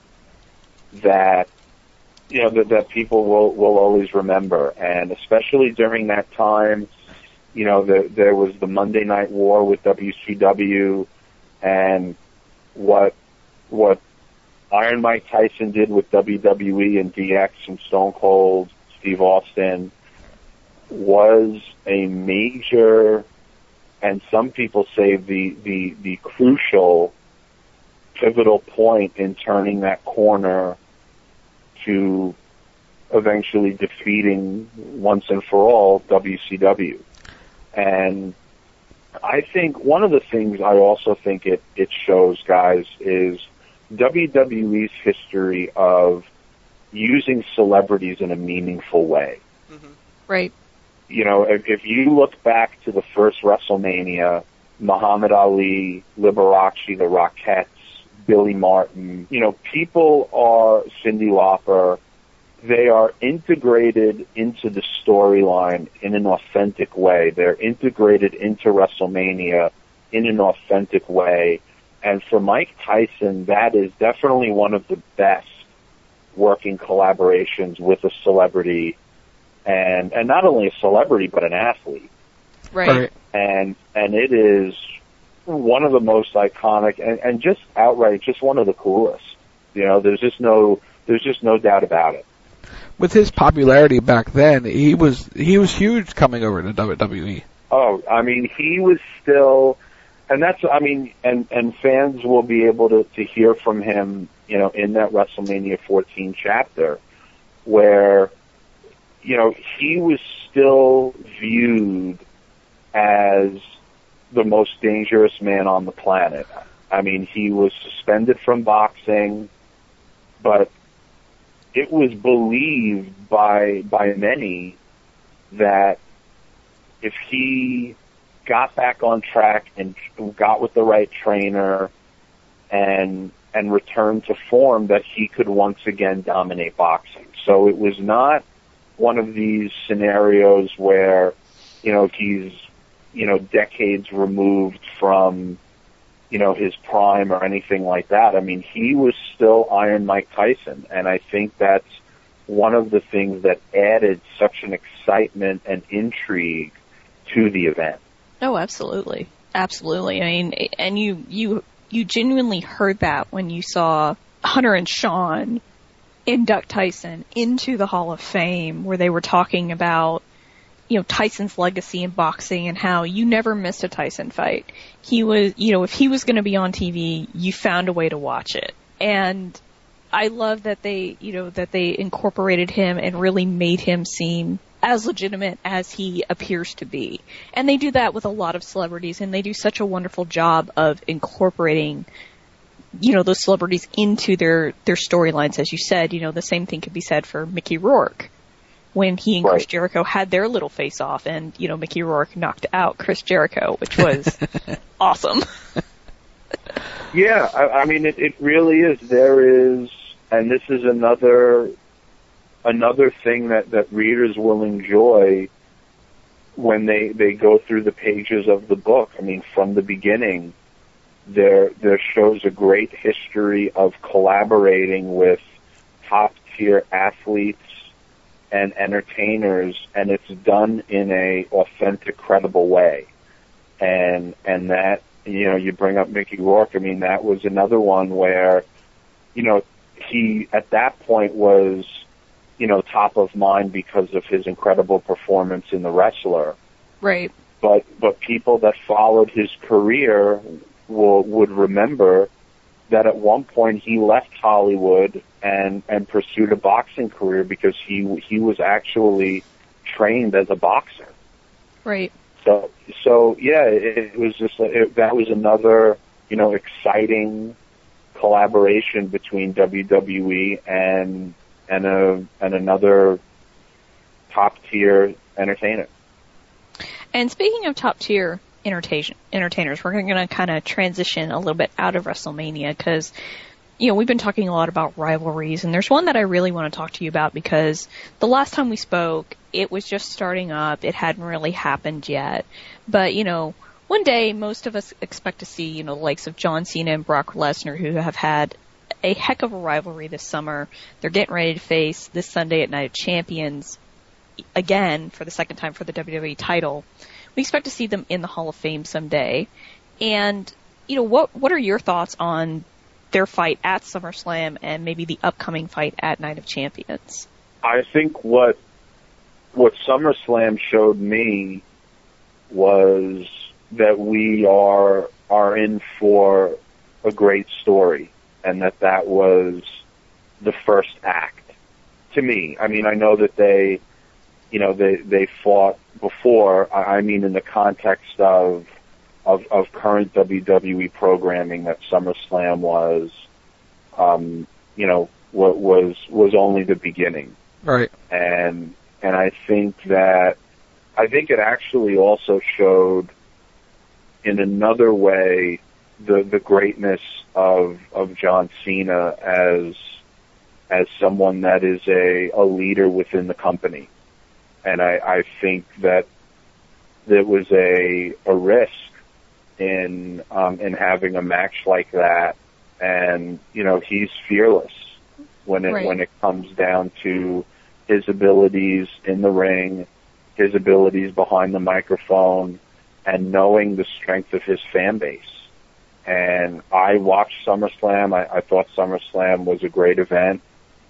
that you know that, that people will will always remember. And especially during that time, you know, the, there was the Monday Night War with W C W, and what what Iron Mike Tyson did with W W E and D X and Stone Cold Steve Austin was a major, and some people say the the, the crucial, pivotal point in turning that corner to eventually defeating once and for all W C W. And I think one of the things I also think it, it shows, guys, is W W E's history of using celebrities in a meaningful way. Mm-hmm. Right. You know, if, if you look back to the first WrestleMania, Muhammad Ali, Liberace, the Rockettes, Billy Martin, you know, people are, Cyndi Lauper, they are integrated into the storyline in an authentic way. They're integrated into WrestleMania in an authentic way. And for Mike Tyson, that is definitely one of the best working collaborations with a celebrity, and and not only a celebrity, but an athlete. Right. And and it is one of the most iconic and, and just outright, just one of the coolest. You know, there's just no there's just no doubt about it. With his popularity back then, he was he was huge coming over to W W E. Oh, I mean, he was still, and that's, I mean, and, and fans will be able to, to hear from him, you know, in that WrestleMania fourteen chapter, where, you know, he was still viewed as the most dangerous man on the planet. I mean, he was suspended from boxing, but it was believed by by many that if he got back on track and got with the right trainer and and returned to form, that he could once again dominate boxing. So it was not one of these scenarios where, you know, he's, you know, decades removed from, you know, his prime or anything like that. I mean, he was still Iron Mike Tyson, and I think that's one of the things that added such an excitement and intrigue to the event. Oh, absolutely. Absolutely. I mean, and you, you, you genuinely heard that when you saw Hunter and Sean induct Tyson into the Hall of Fame, where they were talking about, you know, Tyson's legacy in boxing and how you never missed a Tyson fight. He was, you know, if he was going to be on T V, you found a way to watch it. And I love that they, you know, that they incorporated him and really made him seem as legitimate as he appears to be. And they do that with a lot of celebrities, and they do such a wonderful job of incorporating, you know, those celebrities into their, their storylines. As you said, you know, the same thing could be said for Mickey Rourke, when he and right. Chris Jericho had their little face-off, and, you know, Mickey Rourke knocked out Chris Jericho, which was awesome. Yeah, I, I mean, it, it really is. There is, and this is another another thing that, that readers will enjoy when they, they go through the pages of the book. I mean, from the beginning, there there shows a great history of collaborating with top-tier athletes and entertainers, and it's done in a authentic, credible way. And and that, you know, you bring up Mickey Rourke. I mean, that was another one where, you know, he at that point was, you know, top of mind because of his incredible performance in The Wrestler. Right. But but people that followed his career will, would remember that at one point he left Hollywood and, and pursued a boxing career because he he was actually trained as a boxer. Right. So so yeah, it, it was just it, that was another, you know, exciting collaboration between W W E and and a and another top tier entertainer. And speaking of top tier entertain- entertainers, we're going to kind of transition a little bit out of WrestleMania because, you know, we've been talking a lot about rivalries, and there's one that I really want to talk to you about because the last time we spoke, it was just starting up. It hadn't really happened yet. But, you know, one day most of us expect to see, you know, the likes of John Cena and Brock Lesnar, who have had a heck of a rivalry this summer. They're getting ready to face this Sunday at Night of Champions again for the second time for the W W E title. We expect to see them in the Hall of Fame someday. And, you know, what what are your thoughts on their fight at SummerSlam and maybe the upcoming fight at Night of Champions? I think what what SummerSlam showed me was that we are are in for a great story, and that that was the first act. To me, I mean, I know that they, you know, they they fought before. I mean, in the context of of, of current W W E programming, that SummerSlam was, um, you know, what was was only the beginning. Right. And and I think that I think it actually also showed, in another way, the the greatness of of John Cena as as someone that is a, a leader within the company. And I, I think that there was a a risk in um, in having a match like that, and you know, he's fearless when it right. when it comes down to his abilities in the ring, his abilities behind the microphone, and knowing the strength of his fan base. And I watched SummerSlam. I, I thought SummerSlam was a great event,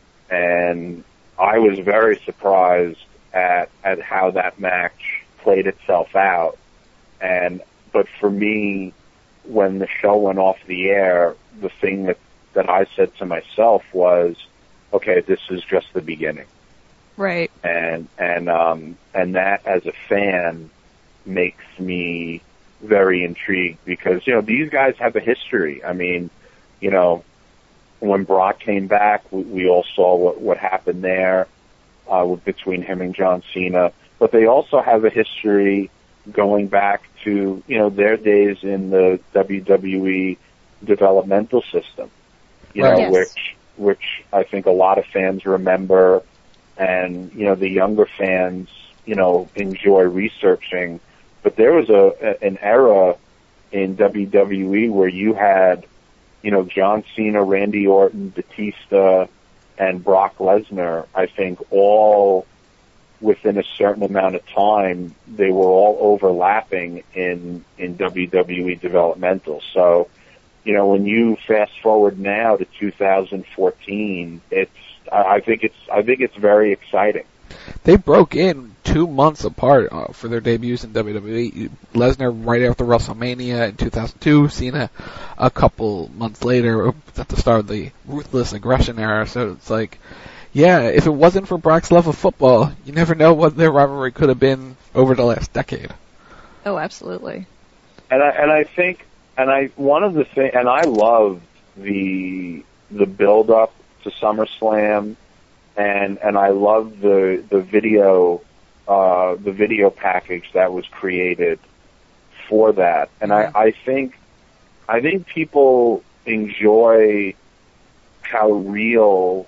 and I was very surprised at at how that match played itself out. And but for me, when the show went off the air, the thing that that I said to myself was, okay, this is just the beginning. Right. And and um and that, as a fan, makes me very intrigued because, you know, these guys have a history. I mean, you know, when Brock came back, we, we all saw what, what happened there uh, with, between him and John Cena. But they also have a history going back to, you know, their days in the W W E developmental system, you know, yes. which which I think a lot of fans remember, and, you know, the younger fans, you know, enjoy researching. But there was a, a an era in W W E where you had, you know, John Cena, Randy Orton, Batista, and Brock Lesnar. I think all within a certain amount of time, they were all overlapping in in W W E developmental. So, you know, when you fast forward now to two thousand fourteen, it's I think it's I think it's very exciting. They broke in two months apart uh, for their debuts in W W E. Lesnar right after WrestleMania in two thousand two, Cena a couple months later at the start of the Ruthless Aggression era. So it's like, yeah, if it wasn't for Brock's love of football, you never know what their rivalry could have been over the last decade. Oh, absolutely. And I and I think and I one of the things, and I love the the build up to SummerSlam. And and I love the the video uh, the video package that was created for that. And I, I think I think people enjoy how real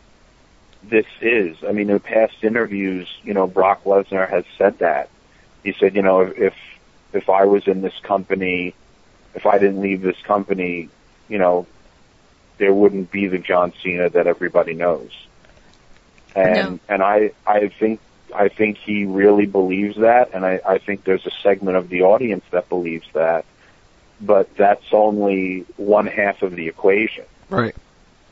this is. I mean, in past interviews, you know, Brock Lesnar has said that. He said, you know, if if I was in this company, if I didn't leave this company, you know, there wouldn't be the John Cena that everybody knows. And no. and I I think I think he really believes that, and I, I think there's a segment of the audience that believes that, but that's only one half of the equation. Right.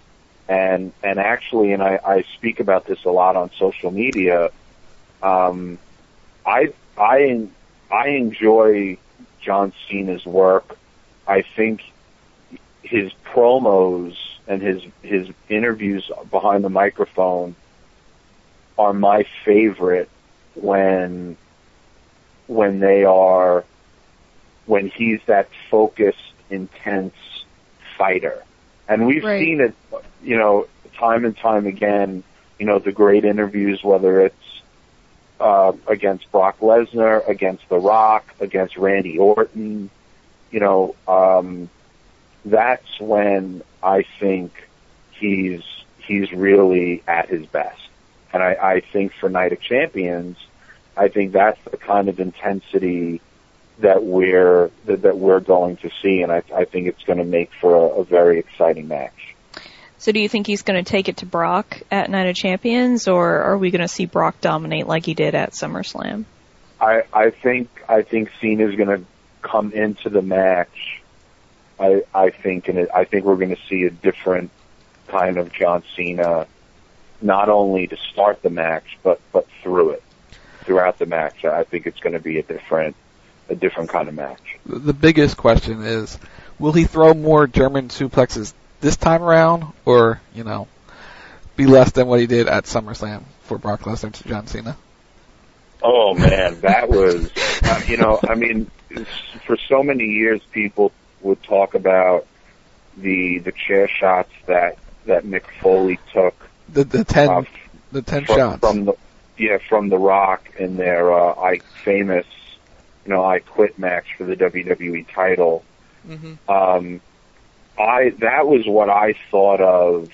And and actually, and I, I speak about this a lot on social media. Um, I I I enjoy John Cena's work. I think his promos and his his interviews behind the microphone are my favorite when when they are when he's that focused, intense fighter. And we've right. seen it, you know, time and time again, you know, the great interviews, whether it's uh, against Brock Lesnar, against The Rock, against Randy Orton, you know, um, that's when I think he's he's really at his best. And I, I think for Night of Champions, I think that's the kind of intensity that we're that, that we're going to see, and I, I think it's going to make for a, a very exciting match. So do you think he's going to take it to Brock at Night of Champions, or are we going to see Brock dominate like he did at SummerSlam? I, I think I think Cena's going to come into the match. I I think and it, I think we're going to see a different kind of John Cena, not only to start the match but but through it, throughout the match. I think it's going to be a different. a different kind of match. The biggest question is, will he throw more German suplexes this time around, or, you know, be less than what he did at SummerSlam for Brock Lesnar to John Cena? Oh, man, that was, uh, you know, I mean, for so many years people would talk about the the chair shots that, that Mick Foley took. The the ten, uh, the ten from, shots. From the, yeah, from The Rock in their uh, I, famous you know, I Quit match for the W W E title. Mm-hmm. Um, I that was what I thought of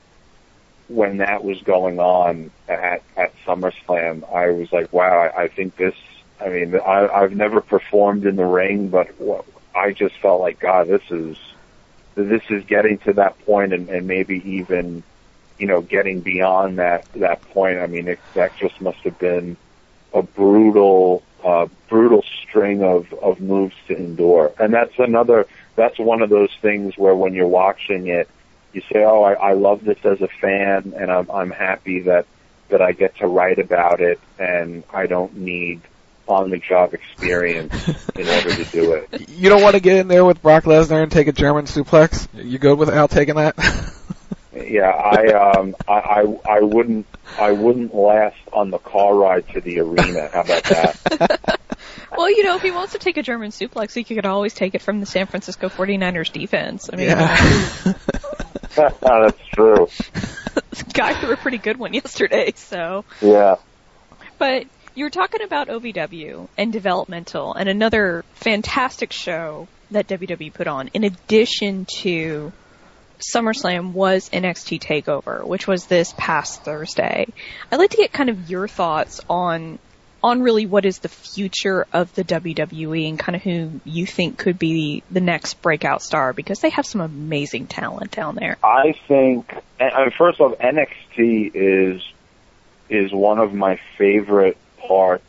when that was going on at at SummerSlam. I was like, wow, I, I think this. I mean, I, I've never performed in the ring, but I just felt like, God, this is this is getting to that point, and, and maybe even, you know, getting beyond that that point. I mean, it, that just must have been a brutal. Uh, brutal string of, of moves to endure. And that's another, that's one of those things where when you're watching it, you say, oh, I, I love this as a fan, and I'm, I'm happy that, that I get to write about it, and I don't need on-the-job experience in order to do it. You don't want to get in there with Brock Lesnar and take a German suplex? You good without taking that? Yeah, I um I, I I wouldn't I wouldn't last on the car ride to the arena. How about that? Well, you know, if he wants to take a German suplex, he could always take it from the San Francisco forty-niners defense. I mean, yeah. That's true. This guy threw a pretty good one yesterday, so. Yeah. But you were talking about O V W and developmental, and another fantastic show that W W E put on, in addition to SummerSlam, was N X T TakeOver, which was this past Thursday. I'd like to get kind of your thoughts on on really what is the future of the W W E and kind of who you think could be the next breakout star, because they have some amazing talent down there. I think, and first off, N X T is is one of my favorite parts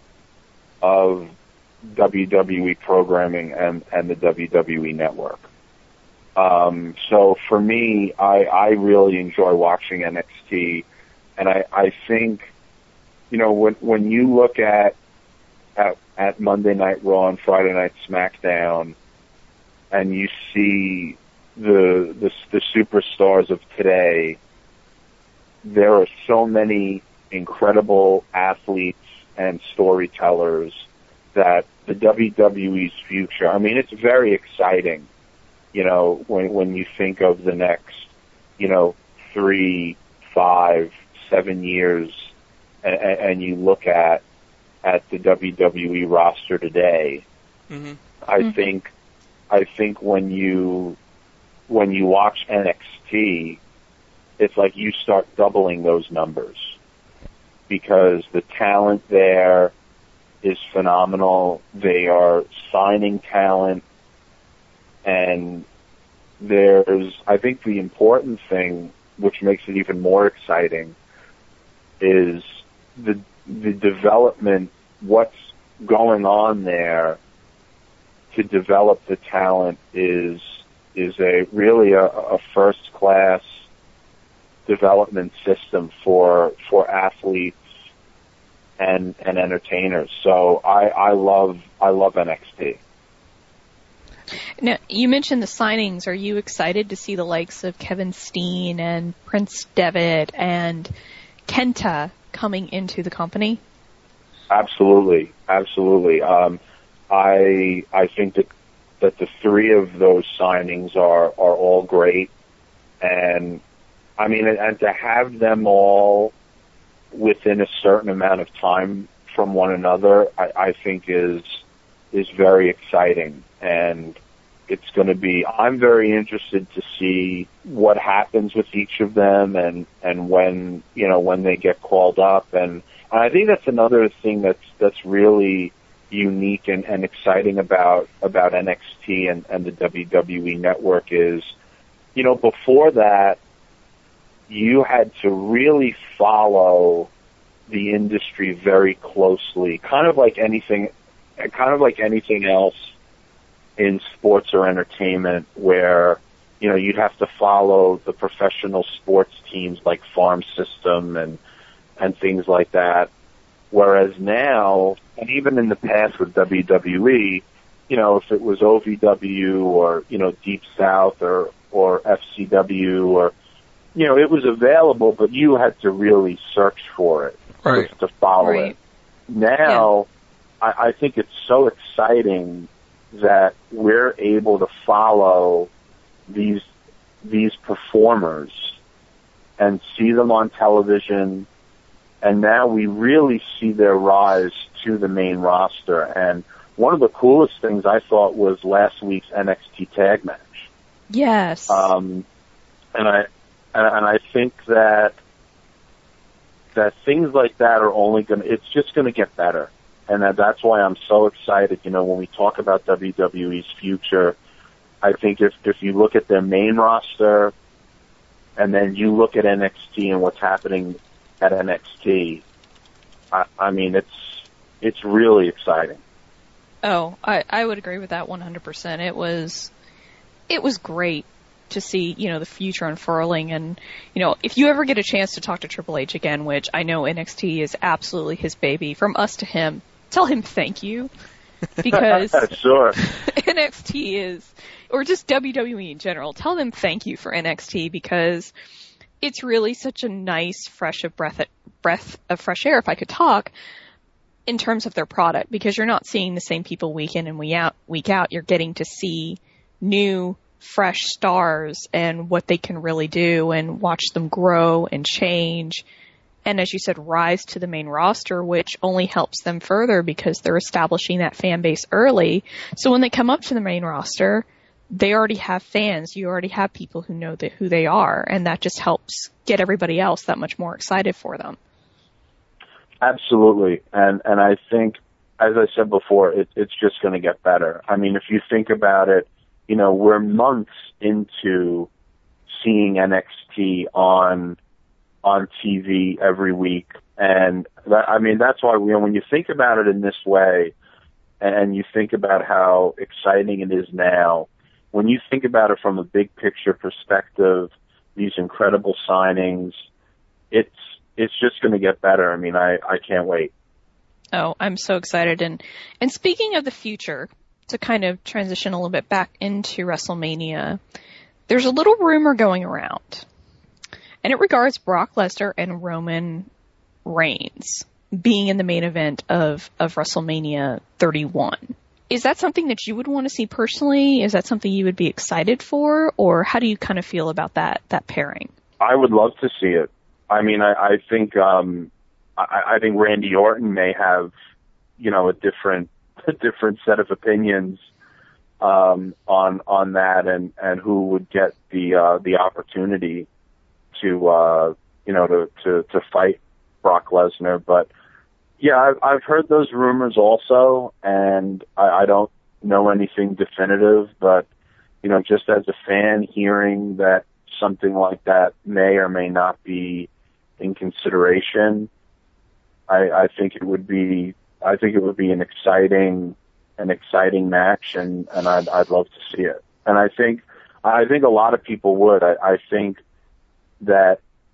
of W W E programming and, and the W W E network. Um, so for me, I, I really enjoy watching N X T, and I, I think, you know, when when you look at, at at Monday Night Raw and Friday Night SmackDown, and you see the the, the superstars of today, there are so many incredible athletes and storytellers that the W W E's future, I mean, it's very exciting. You know, when when you think of the next, you know, three, five, seven years, and, and you look at at the W W E roster today, mm-hmm. I mm-hmm. think, I think when you when you watch N X T, it's like you start doubling those numbers, because the talent there is phenomenal. They are signing talent. And there's, I think the important thing, which makes it even more exciting, is the the development, what's going on there to develop the talent is is a really a, a first class development system for for athletes and and entertainers. So I, I love I love N X T. Now, you mentioned the signings. Are you excited to see the likes of Kevin Steen and Prince Devitt and Kenta coming into the company? Absolutely, absolutely. Um, I I think that that the three of those signings are are all great, and I mean, and, and to have them all within a certain amount of time from one another, I, I think is is very exciting, and it's going to be. I'm very interested to see what happens with each of them, and and when you know when they get called up, and, and I think that's another thing that's that's really unique and, and exciting about about N X T and, and the W W E Network is, you know, before that, you had to really follow the industry very closely, kind of like anything, kind of like anything else in sports or entertainment, where you know you'd have to follow the professional sports teams like Farm System and and things like that. Whereas now, and even in the past with W W E, you know, if it was O V W or you know Deep South or or F C W or you know, it was available, but you had to really search for it right. to follow right. it. Now, yeah. I, I think it's so exciting that we're able to follow these these performers and see them on television, and now we really see their rise to the main roster. And one of the coolest things I thought was last week's N X T tag match. Yes. Um, and I and I think that that things like that are only going to, it's just going to get better. And that, that's why I'm so excited, you know, when we talk about W W E's future. I think if, if you look at their main roster and then you look at N X T and what's happening at N X T, I, I mean, it's it's really exciting. Oh, I, I would agree with that one hundred percent. It was, it was great to see, you know, the future unfurling. And, you know, if you ever get a chance to talk to Triple H again, which I know N X T is absolutely his baby, from us to him, tell him thank you. Because sure. N X T is, or just W W E in general, tell them thank you for N X T, because it's really such a nice fresh of breath, breath of fresh air, if I could talk, in terms of their product, because you're not seeing the same people week in and week out, week out. You're getting to see new, fresh stars and what they can really do and watch them grow and change. And as you said, rise to the main roster, which only helps them further because they're establishing that fan base early. So when they come up to the main roster, they already have fans. You already have people who know that who they are, and that just helps get everybody else that much more excited for them. Absolutely. And and I think, as I said before, it, it's just going to get better. I mean, if you think about it, you know, we're months into seeing N X T on on T V every week. And that, I mean, that's why, you know, when you think about it in this way, and you think about how exciting it is now, when you think about it from a big picture perspective, these incredible signings, it's it's just going to get better. I mean, I, I can't wait. Oh, I'm so excited. And and speaking of the future, to kind of transition a little bit back into WrestleMania, there's a little rumor going around, and it regards Brock Lesnar and Roman Reigns being in the main event of, of WrestleMania thirty-one. Is that something that you would want to see personally? Is that something you would be excited for? Or how do you kind of feel about that, that pairing? I would love to see it. I mean, I, I think, um, I, I think Randy Orton may have, you know, a different, a different set of opinions, um, on, on that, and, and who would get the, uh, the opportunity to, uh, you know, to, to, to fight Brock Lesnar. But yeah, I've, I've heard those rumors also, and I, I don't know anything definitive, but, you know, just as a fan, hearing that something like that may or may not be in consideration, I, I think it would be, I think it would be an exciting, an exciting match, and, and I'd, I'd love to see it. And I think, I think a lot of people would. I, I think that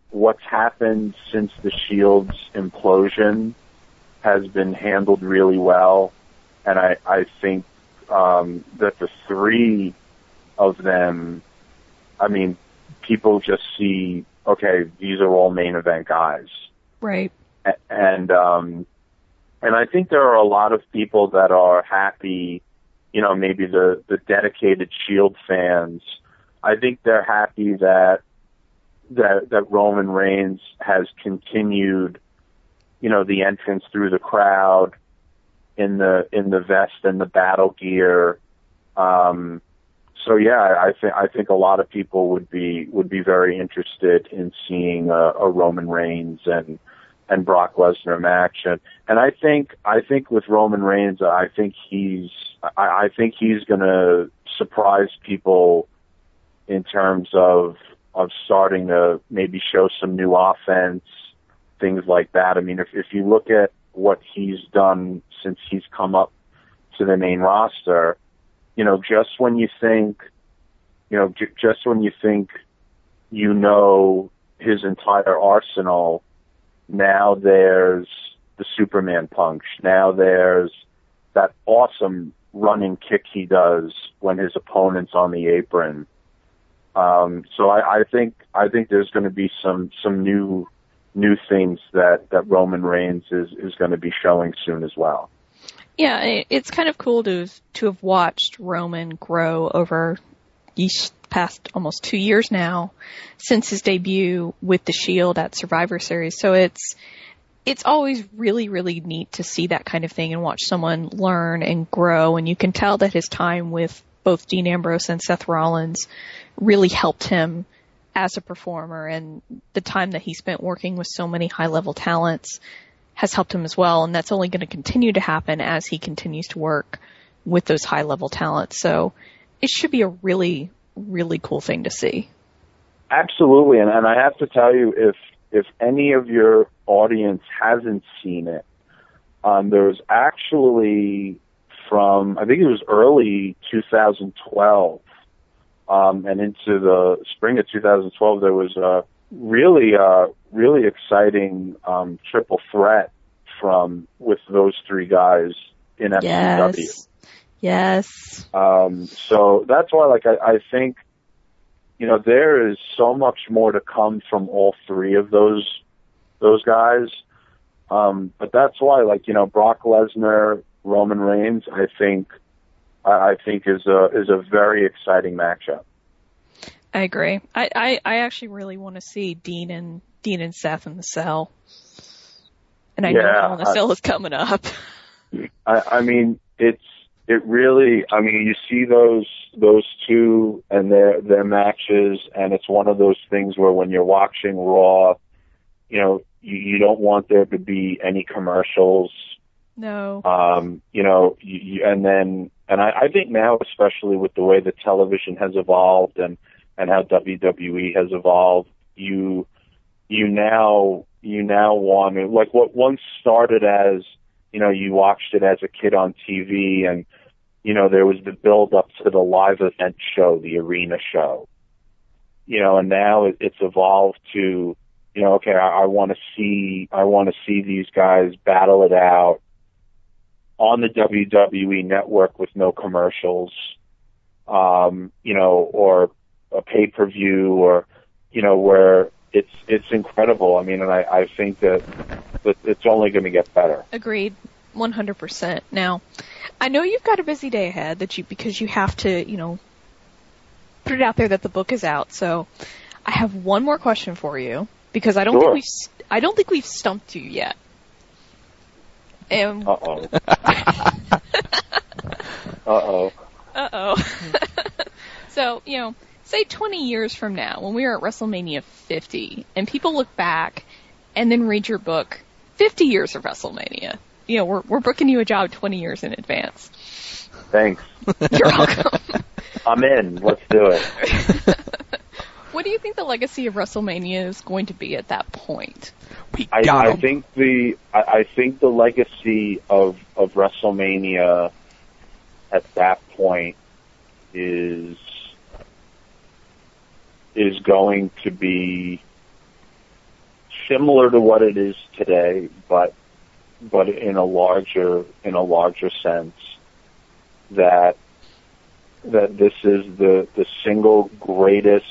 what's happened since the Shield's implosion has been handled really well, and I, I think um, that the three of them, I mean, people just see, okay, these are all main event guys. Right. And um, and I think there are a lot of people that are happy, you know, maybe the, the dedicated Shield fans. I think they're happy that that that Roman Reigns has continued, you know, the entrance through the crowd in the in the vest and the battle gear. Um, so yeah, I think I think a lot of people would be would be very interested in seeing a, a Roman Reigns and and Brock Lesnar match, and and I think I think with Roman Reigns, I think he's I, I think he's going to surprise people in terms of of starting to maybe show some new offense, things like that. I mean, if if you look at what he's done since he's come up to the main roster, you know, just when you think, you know, j- just when you think you know his entire arsenal, now there's the Superman punch. Now there's that awesome running kick he does when his opponent's on the apron. Um, so I, I think I think there's going to be some some new new things that, that Roman Reigns is, is going to be showing soon as well. Yeah, it's kind of cool to to have watched Roman grow over these past almost two years now since his debut with the Shield at Survivor Series. So it's it's always really, really neat to see that kind of thing and watch someone learn and grow. And you can tell that his time with both Dean Ambrose and Seth Rollins really helped him as a performer, and the time that he spent working with so many high-level talents has helped him as well, and that's only going to continue to happen as he continues to work with those high-level talents. So it should be a really, really cool thing to see. Absolutely, and, and I have to tell you, if if any of your audience hasn't seen it, um, there's actually from, I think it was early two thousand twelve, um, and into the spring of two thousand twelve, there was a really, uh, really exciting um, triple threat from with those three guys in F C W. Yes. Yes. Um, so that's why, like, I, I think, you know, there is so much more to come from all three of those those guys. Um, but that's why, like, you know, Brock Lesnar, Roman Reigns, I think, I, I think is a is a very exciting matchup. I agree. I, I, I actually really want to see Dean and Dean and Seth in the Cell, and I yeah, know Hell in a Cell is coming up. I, I mean, it's it really. I mean, you see those those two and their their matches, and it's one of those things where when you're watching Raw, you know, you, you don't want there to be any commercials. No. Um, you know, you, you, and then, and I, I think now, especially with the way the television has evolved and, and how W W E has evolved, you, you now, you now want to, like what once started as, you know, you watched it as a kid on T V and, you know, there was the build up to the live event show, the arena show, you know, and now it, it's evolved to, you know, okay, I, I want to see, I want to see these guys battle it out on the W W E network with no commercials, um, you know, or a pay-per-view, or, you know, where it's it's incredible. I mean, and I, I think that, that it's only going to get better. Agreed, one hundred percent. Now, I know you've got a busy day ahead that you because you have to, you know, put it out there that the book is out. So, I have one more question for you because I don't sure. think we've I don't think we've stumped you yet. And Uh-oh. Uh-oh. Uh-oh. So, you know, say twenty years from now, when we are at WrestleMania fifty, and people look back and then read your book, fifty years of WrestleMania. You know, we're we're booking you a job twenty years in advance. Thanks. You're welcome. I'm in. Let's do it. What do you think the legacy of WrestleMania is going to be at that point? We I, got I 'em. think the I, I think the legacy of of WrestleMania at that point is is going to be similar to what it is today, but but in a larger in a larger sense, that that this is the the single greatest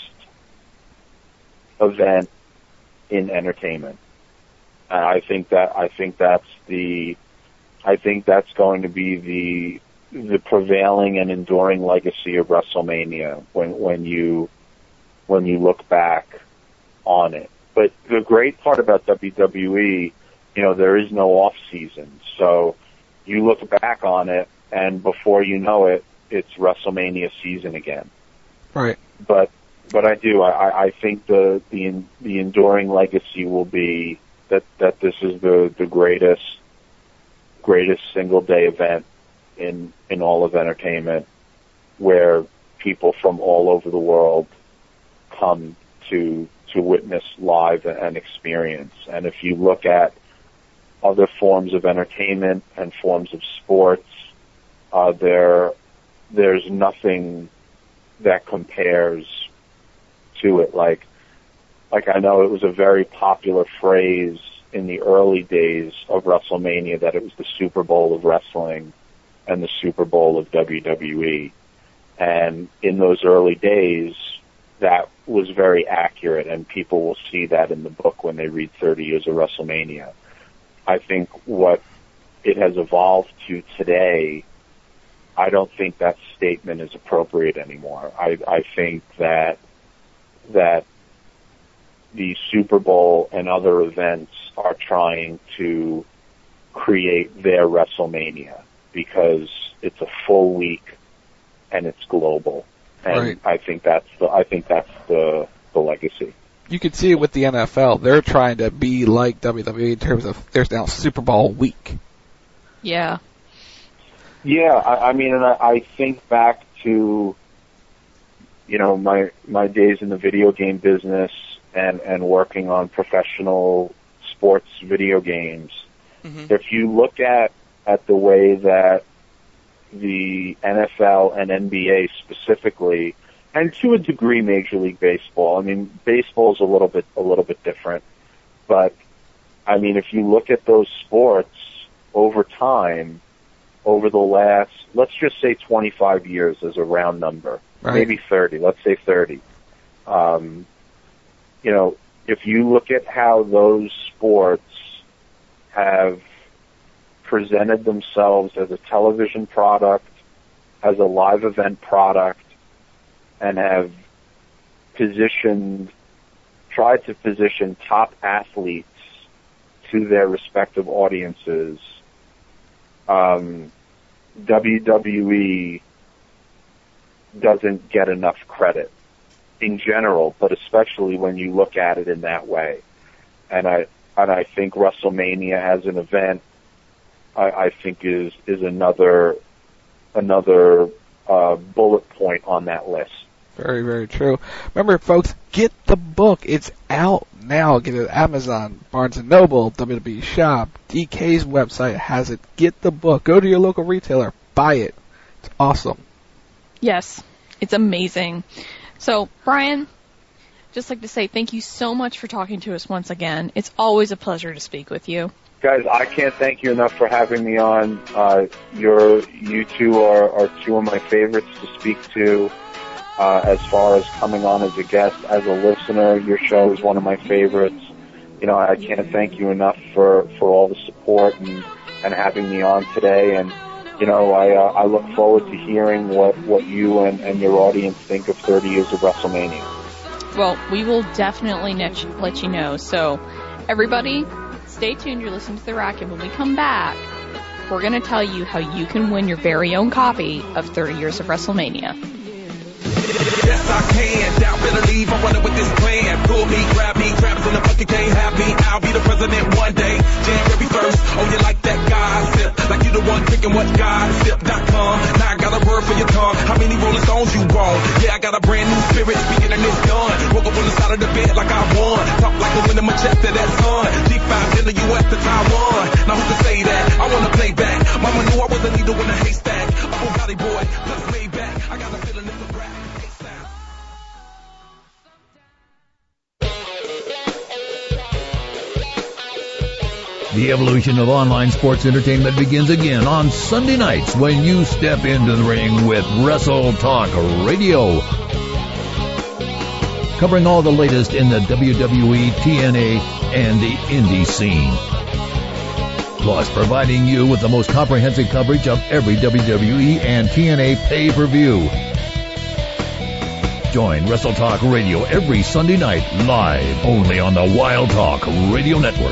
event in entertainment. And I think that I think that's the I think that's going to be the the prevailing and enduring legacy of WrestleMania when when you when you look back on it. But the great part about W W E, you know, there is no off season. So you look back on it, and before you know it, it's WrestleMania season again. Right. But but I do I, I think the the the enduring legacy will be that that this is the the greatest greatest single day event in in all of entertainment, where people from all over the world come to to witness live and experience. And if you look at other forms of entertainment and forms of sports, uh, there there's nothing that compares to it. Like like I know it was a very popular phrase in the early days of WrestleMania that it was the Super Bowl of wrestling and the Super Bowl of W W E. And in those early days, that was very accurate, and people will see that in the book when they read thirty years of WrestleMania. I think what it has evolved to today, I don't think that statement is appropriate anymore. I, I think that that the Super Bowl and other events are trying to create their WrestleMania because it's a full week and it's global. And right. I think that's the I think that's the the legacy. You can see it with the N F L. They're trying to be like W W E in terms of there's now Super Bowl week. Yeah. Yeah, I, I mean, and I, I think back to, you know, my my days in the video game business and and working on professional sports video games. Mm-hmm. If you look at at the way that the N F L and N B A specifically, and to a degree Major League Baseball. I mean, baseball is a little bit a little bit different, but I mean, if you look at those sports over time, over the last, let's just say twenty-five years as a round number, right. Maybe thirty. Let's say thirty. Um, you know, if you look at how those sports have presented themselves as a television product, as a live event product, and have positioned, tried to position top athletes to their respective audiences, um, W W E doesn't get enough credit in general, but especially when you look at it in that way. And I and I think WrestleMania as an event, I, I think is is another another uh, bullet point on that list. Very, very true. Remember, folks, get the book. It's out now. Get it at Amazon, Barnes and Noble, W W E Shop, D K's website has it. Get the book. Go to your local retailer. Buy it. It's awesome. Yes, it's amazing. So, Brian, just like to say thank you so much for talking to us once again. It's always a pleasure to speak with you. Guys, I can't thank you enough for having me on. Uh, you're, you two are, are two of my favorites to speak to. Uh, as far as coming on as a guest, as a listener, your show is one of my favorites. You know, I can't thank you enough for, for all the support and, and having me on today. And, you know, I, uh, I look forward to hearing what, what you and, and your audience think of thirty years of WrestleMania. Well, we will definitely let you, let you know. So, everybody, stay tuned. You're listening to The Rack, and when we come back, we're going to tell you how you can win your very own copy of thirty years of WrestleMania. Yes, I can. Doubt, better leave. I'm running with this plan. Pull me, grab me, traps in the bucket, can't have me. I'll be the president one day. January first. Oh, you like that gossip? Like you the one picking what gossip dot com. Now I got a word for your tongue. How many Rolling Stones you want? Yeah, I got a brand new spirit speaking and it's done. Woke up on the side of the bed like I won. Talk like a winner, my chest to that sun. G five in the U S to Taiwan. Now who can say that? I wanna play back. Mama knew I was a needle in a haystack. A Bugatti boy, plus laid back. I got a feeling it's a rap. The evolution of online sports entertainment begins again on Sunday nights when you step into the ring with Wrestle Talk Radio. Covering all the latest in the W W E, T N A, and the indie scene. Plus, providing you with the most comprehensive coverage of every W W E and T N A pay-per-view. Join Wrestle Talk Radio every Sunday night live only on the Wild Talk Radio Network.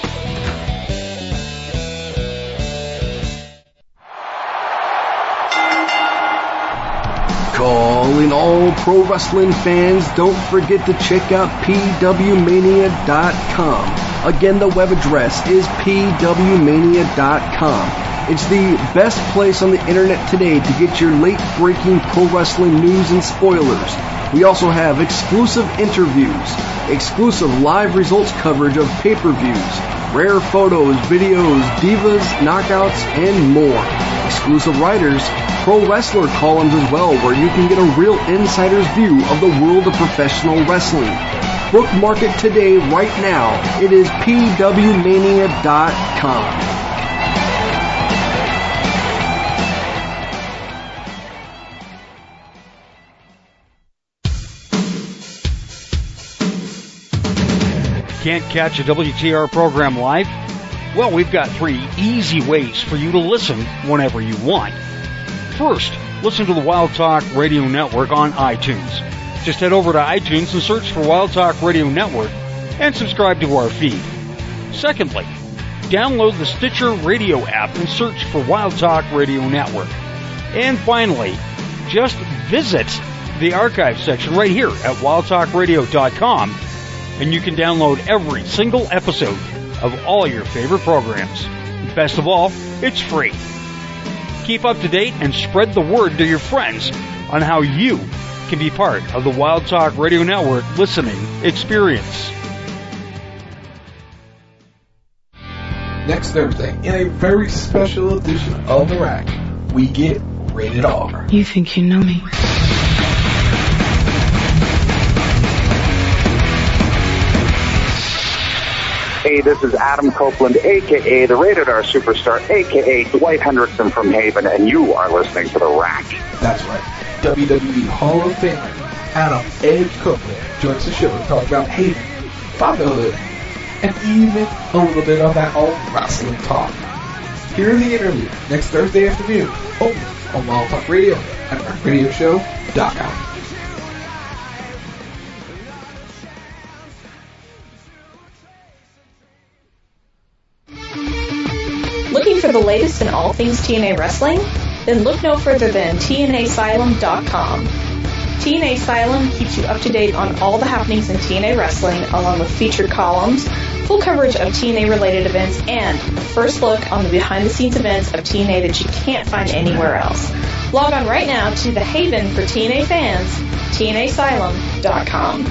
Calling all pro wrestling fans, don't forget to check out P W mania dot com. Again, the web address is P W mania dot com. It's the best place on the internet today to get your late-breaking pro wrestling news and spoilers. We also have exclusive interviews, exclusive live results coverage of pay-per-views, rare photos, videos, divas, knockouts, and more. Exclusive writers, pro wrestler columns as well, where you can get a real insider's view of the world of professional wrestling. Bookmark it today, right now. It is P W mania dot com. Can't catch a W T R program live? Well, we've got three easy ways for you to listen whenever you want. First, listen to the Wild Talk Radio Network on iTunes. Just head over to iTunes and search for Wild Talk Radio Network and subscribe to our feed. Secondly, download the Stitcher Radio app and search for Wild Talk Radio Network. And finally, just visit the archive section right here at wild talk radio dot com and you can download every single episode of all your favorite programs. Best of all, it's free. Keep up to date and spread the word to your friends on how you can be part of the Wild Talk Radio Network listening experience. Next Thursday, in a very special edition of The Rack, we get Rated R. You think you know me? Hey, this is Adam Copeland, a k a the Rated R Superstar, a k a Dwight Hendrickson from Haven, and you are listening to The Rack. That's right. W W E Hall of Famer Adam Edge Copeland joins the show to talk about Haven, fatherhood, and even a little bit of that old wrestling talk. Hear the interview next Thursday afternoon, only on Wild Talk Radio at rack radio show dot com. Looking for the latest in all things T N A wrestling? Then look no further than T N A Asylum dot com. T N A Asylum keeps you up to date on all the happenings in T N A wrestling, along with featured columns, full coverage of T N A related events, and a first look on the behind the scenes events of T N A that you can't find anywhere else. Log on right now to the haven for T N A fans, T N A Asylum dot com.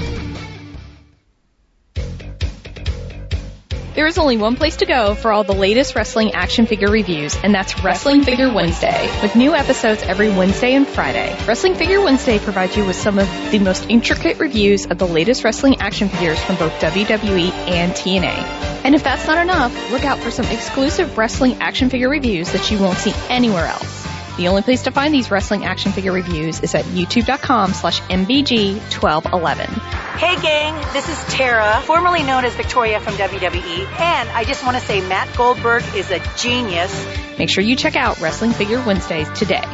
There is only one place to go for all the latest wrestling action figure reviews, and that's Wrestling Figure Wednesday, with new episodes every Wednesday and Friday. Wrestling Figure Wednesday provides you with some of the most intricate reviews of the latest wrestling action figures from both W W E and T N A. And if that's not enough, look out for some exclusive wrestling action figure reviews that you won't see anywhere else. The only place to find these wrestling action figure reviews is at youtube.com slash mbg1211. Hey gang, this is Tara, formerly known as Victoria from W W E, and I just want to say Matt Goldberg is a genius. Make sure you check out Wrestling Figure Wednesdays today.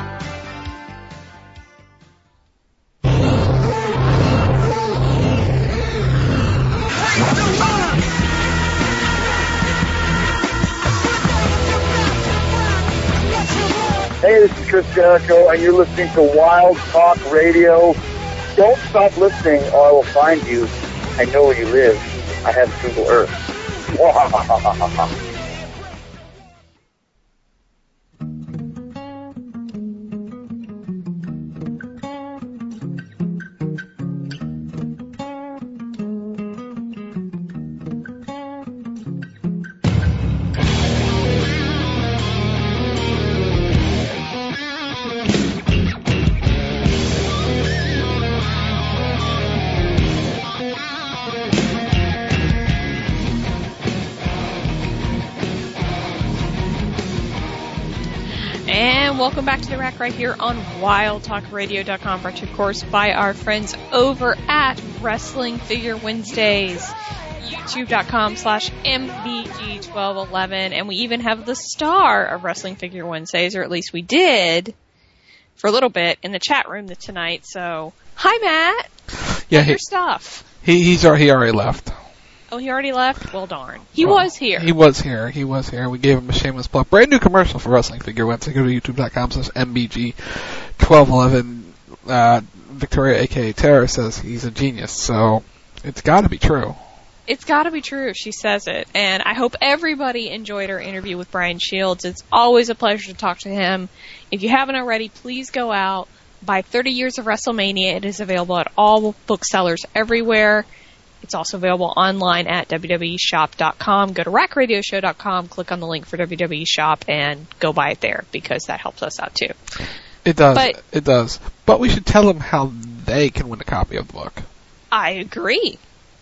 Hey, this is Chris Jericho, and you're listening to Wild Talk Radio. Don't stop listening, or I will find you. I know where you live. I have Google Earth. welcome back to The Rack right here on wild talk radio dot com, brought to you, of course, by our friends over at Wrestling Figure Wednesdays, youtube.com slash MBG1211, and we even have the star of Wrestling Figure Wednesdays, or at least we did, for a little bit, in the chat room tonight, so, hi Matt! Yeah, he, your stuff. He, he's already, he already left. Oh, he already left? Well, darn. He well, was here. He was here. He was here. We gave him a shameless plug. Brand new commercial for Wrestling Figure Wednesday. Go to youtube.com slash MBG twelve eleven. Uh, Victoria, aka Tara, says he's a genius, so it's gotta be true. It's gotta be true if she says it. And I hope everybody enjoyed our interview with Brian Shields. It's always a pleasure to talk to him. If you haven't already, please go out, buy thirty Years of WrestleMania. It is available at all booksellers everywhere. It's also available online at W W E shop dot com. Go to rack radio show dot com, click on the link for W W E Shop, and go buy it there, because that helps us out too. It does. But, it does. But we should tell them how they can win a copy of the book. I agree.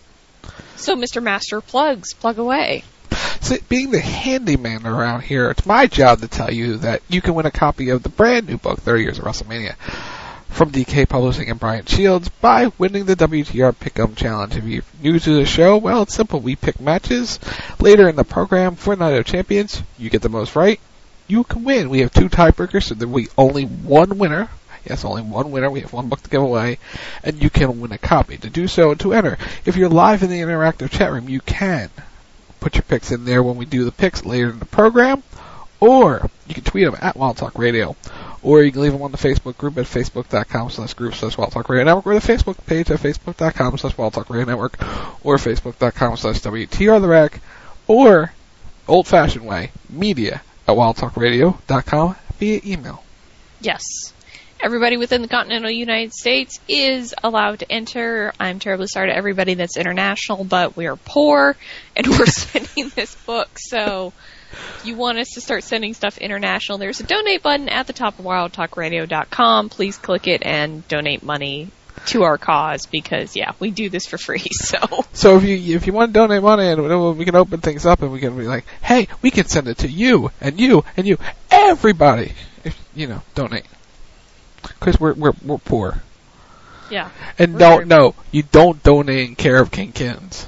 So, Mister Master Plugs, plug away. See, being the handyman around here, it's my job to tell you that you can win a copy of the brand new book, thirty Years of WrestleMania, from D K Publishing and Brian Shields, by winning the W T R Pick'em Challenge. If you're new to the show, well, it's simple. We pick matches later in the program for Night of Champions. You get the most right, you can win. We have two tiebreakers, so there'll be only one winner. Yes, only one winner. We have one book to give away, and you can win a copy. To do so and to enter, if you're live in the interactive chat room, you can put your picks in there when we do the picks later in the program, or you can tweet them at Wild Talk Radio. Or you can leave them on the Facebook group at facebook.com slash group slash Wild Talk Radio Network, or the Facebook page at facebook.com slash Wild Talk Radio Network, or facebook.com slash WTR The Rack, or old-fashioned way, media at wild talk radio dot com via email. Yes. Everybody within the continental United States is allowed to enter. I'm terribly sorry to everybody that's international, but we are poor, and we're sending this book, so if you want us to start sending stuff international, there's a donate button at the top of wild talk radio dot com. Please click it and donate money to our cause, because, yeah, we do this for free, so. So if you if you want to donate money, and we can open things up, and we can be like, hey, we can send it to you, and you, and you, everybody, if, you know, donate. Because we're, we're, we're poor. Yeah. And don't, no, you don't donate in care of King Kins.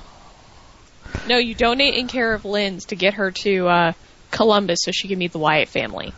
No, you donate in care of Lynn's to get her to uh, Columbus so she can meet the Wyatt family.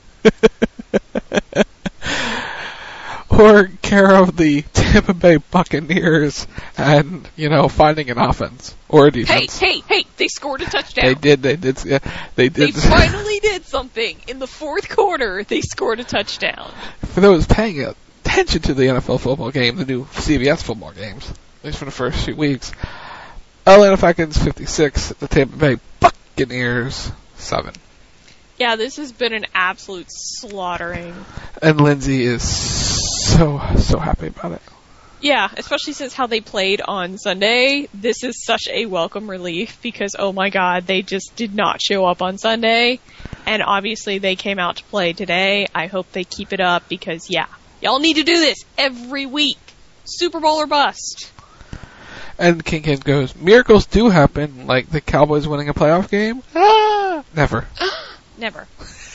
Or care of the Tampa Bay Buccaneers and, you know, finding an offense or a defense. Hey, hey, hey, they scored a touchdown. They did, they did, yeah, they did. They finally did something. In the fourth quarter, they scored a touchdown. For those paying attention to the N F L football game, the new C B S football games, at least for the first few weeks, Atlanta Falcons fifty-six, the Tampa Bay Buccaneers seven. Yeah, this has been an absolute slaughtering. And Lindsay is so, so happy about it. Yeah, especially since how they played on Sunday. This is such a welcome relief, because, oh my god, they just did not show up on Sunday. And obviously they came out to play today. I hope they keep it up, because, yeah, y'all need to do this every week. Super Bowl or bust. And King Ken goes, miracles do happen, like the Cowboys winning a playoff game. Ah, never. Never.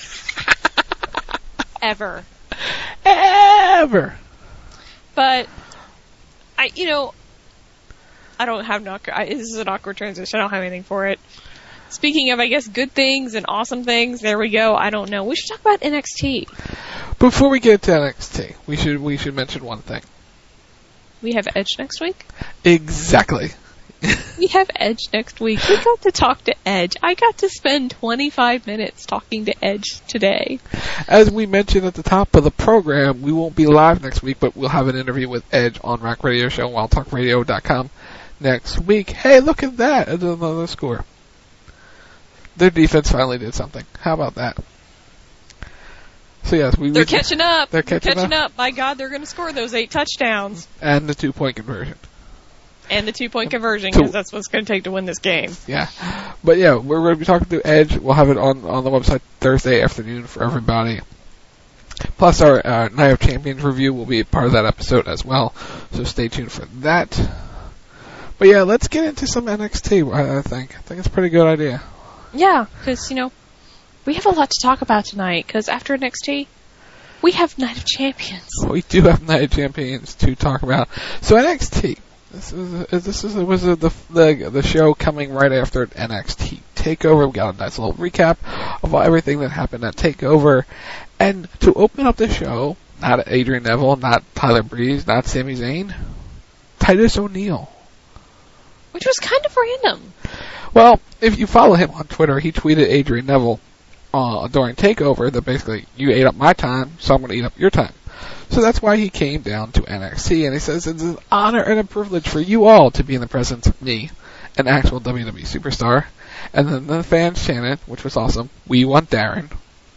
Ever. Ever. But, I, you know, I don't have, an awkward, I, this is an awkward transition, I don't have anything for it. Speaking of, I guess, good things and awesome things, there we go, I don't know. We should talk about N X T. Before we get to N X T, we should, we should mention one thing. We have Edge next week? Exactly. We have Edge next week. We got to talk to Edge. I got to spend twenty-five minutes talking to Edge today. As we mentioned at the top of the program, we won't be live next week, but we'll have an interview with Edge on Rack Radio Show and wild talk radio dot com next week. Hey, look at that. Another score. Their defense finally did something. How about that? So yes, we They're we, catching up. They're catching, they're catching up. up. By God, they're going to score those eight touchdowns. And the two-point conversion. And the two-point conversion, because that's what it's going to take to win this game. Yeah. But yeah, we're going to be talking to Edge. We'll have it on, on the website Thursday afternoon for everybody. Plus our uh, Night of Champions review will be a part of that episode as well. So stay tuned for that. But yeah, let's get into some N X T, I, I think. I think it's a pretty good idea. Yeah, because, you know, we have a lot to talk about tonight, because after N X T, We have Night of Champions. We do have Night of Champions to talk about. So N X T. This is this is was the the the show coming right after N X T Takeover. We got a nice little recap of everything that happened at Takeover, and to open up the show, not Adrian Neville, not Tyler Breeze, not Sami Zayn, Titus O'Neil, which was kind of random. Well, if you follow him on Twitter, he tweeted Adrian Neville uh, during Takeover that basically, you ate up my time, so I'm going to eat up your time. So that's why he came down to N X T, and he says it's an honor and a privilege for you all to be in the presence of me, an actual W W E superstar. And then the fans chanted, which was awesome, "We want Darren."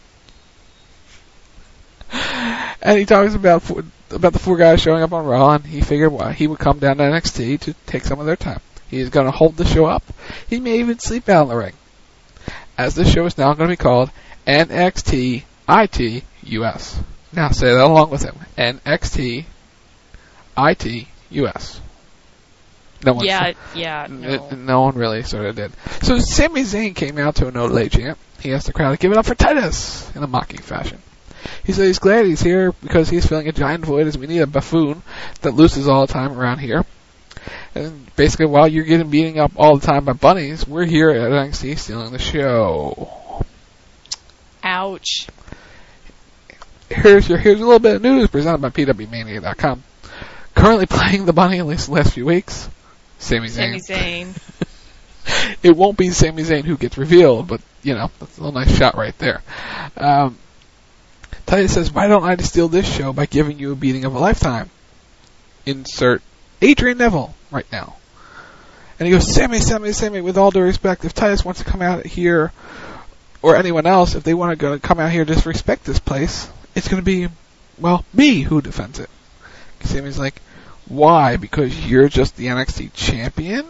And he talks about four, about the four guys showing up on Raw, and he figured well, he would come down to N X T to take some of their time. He's going to hold the show up. He may even sleep out in the ring. As this show is now going to be called N X T I T U S. Now say that along with him. N X T I T U S. No one. Yeah, yeah, no. It, no one really sort of did. So Sami Zayn came out to a no delay chant. He asked the crowd to give it up for Titus in a mocking fashion. He said he's glad he's here because he's filling a giant void as we need a buffoon that loses all the time around here. And basically, while you're getting beating up all the time by bunnies, we're here at N X T stealing the show. Ouch. Here's your here's a little bit of news presented by P W Mania dot com. Currently playing the bunny at least the last few weeks, Sami Zayn. Sami Zayn. It won't be Sami Zayn who gets revealed, but, you know, that's a little nice shot right there. Um, Titus says, why don't I steal this show by giving you a beating of a lifetime? Insert Adrian Neville right now. And he goes, Sammy, Sammy, Sammy, with all due respect, if Titus wants to come out here, or anyone else, if they want to go come out here and disrespect this place, it's going to be, well, me who defends it. Sammy's like, why? Because you're just the N X T champion?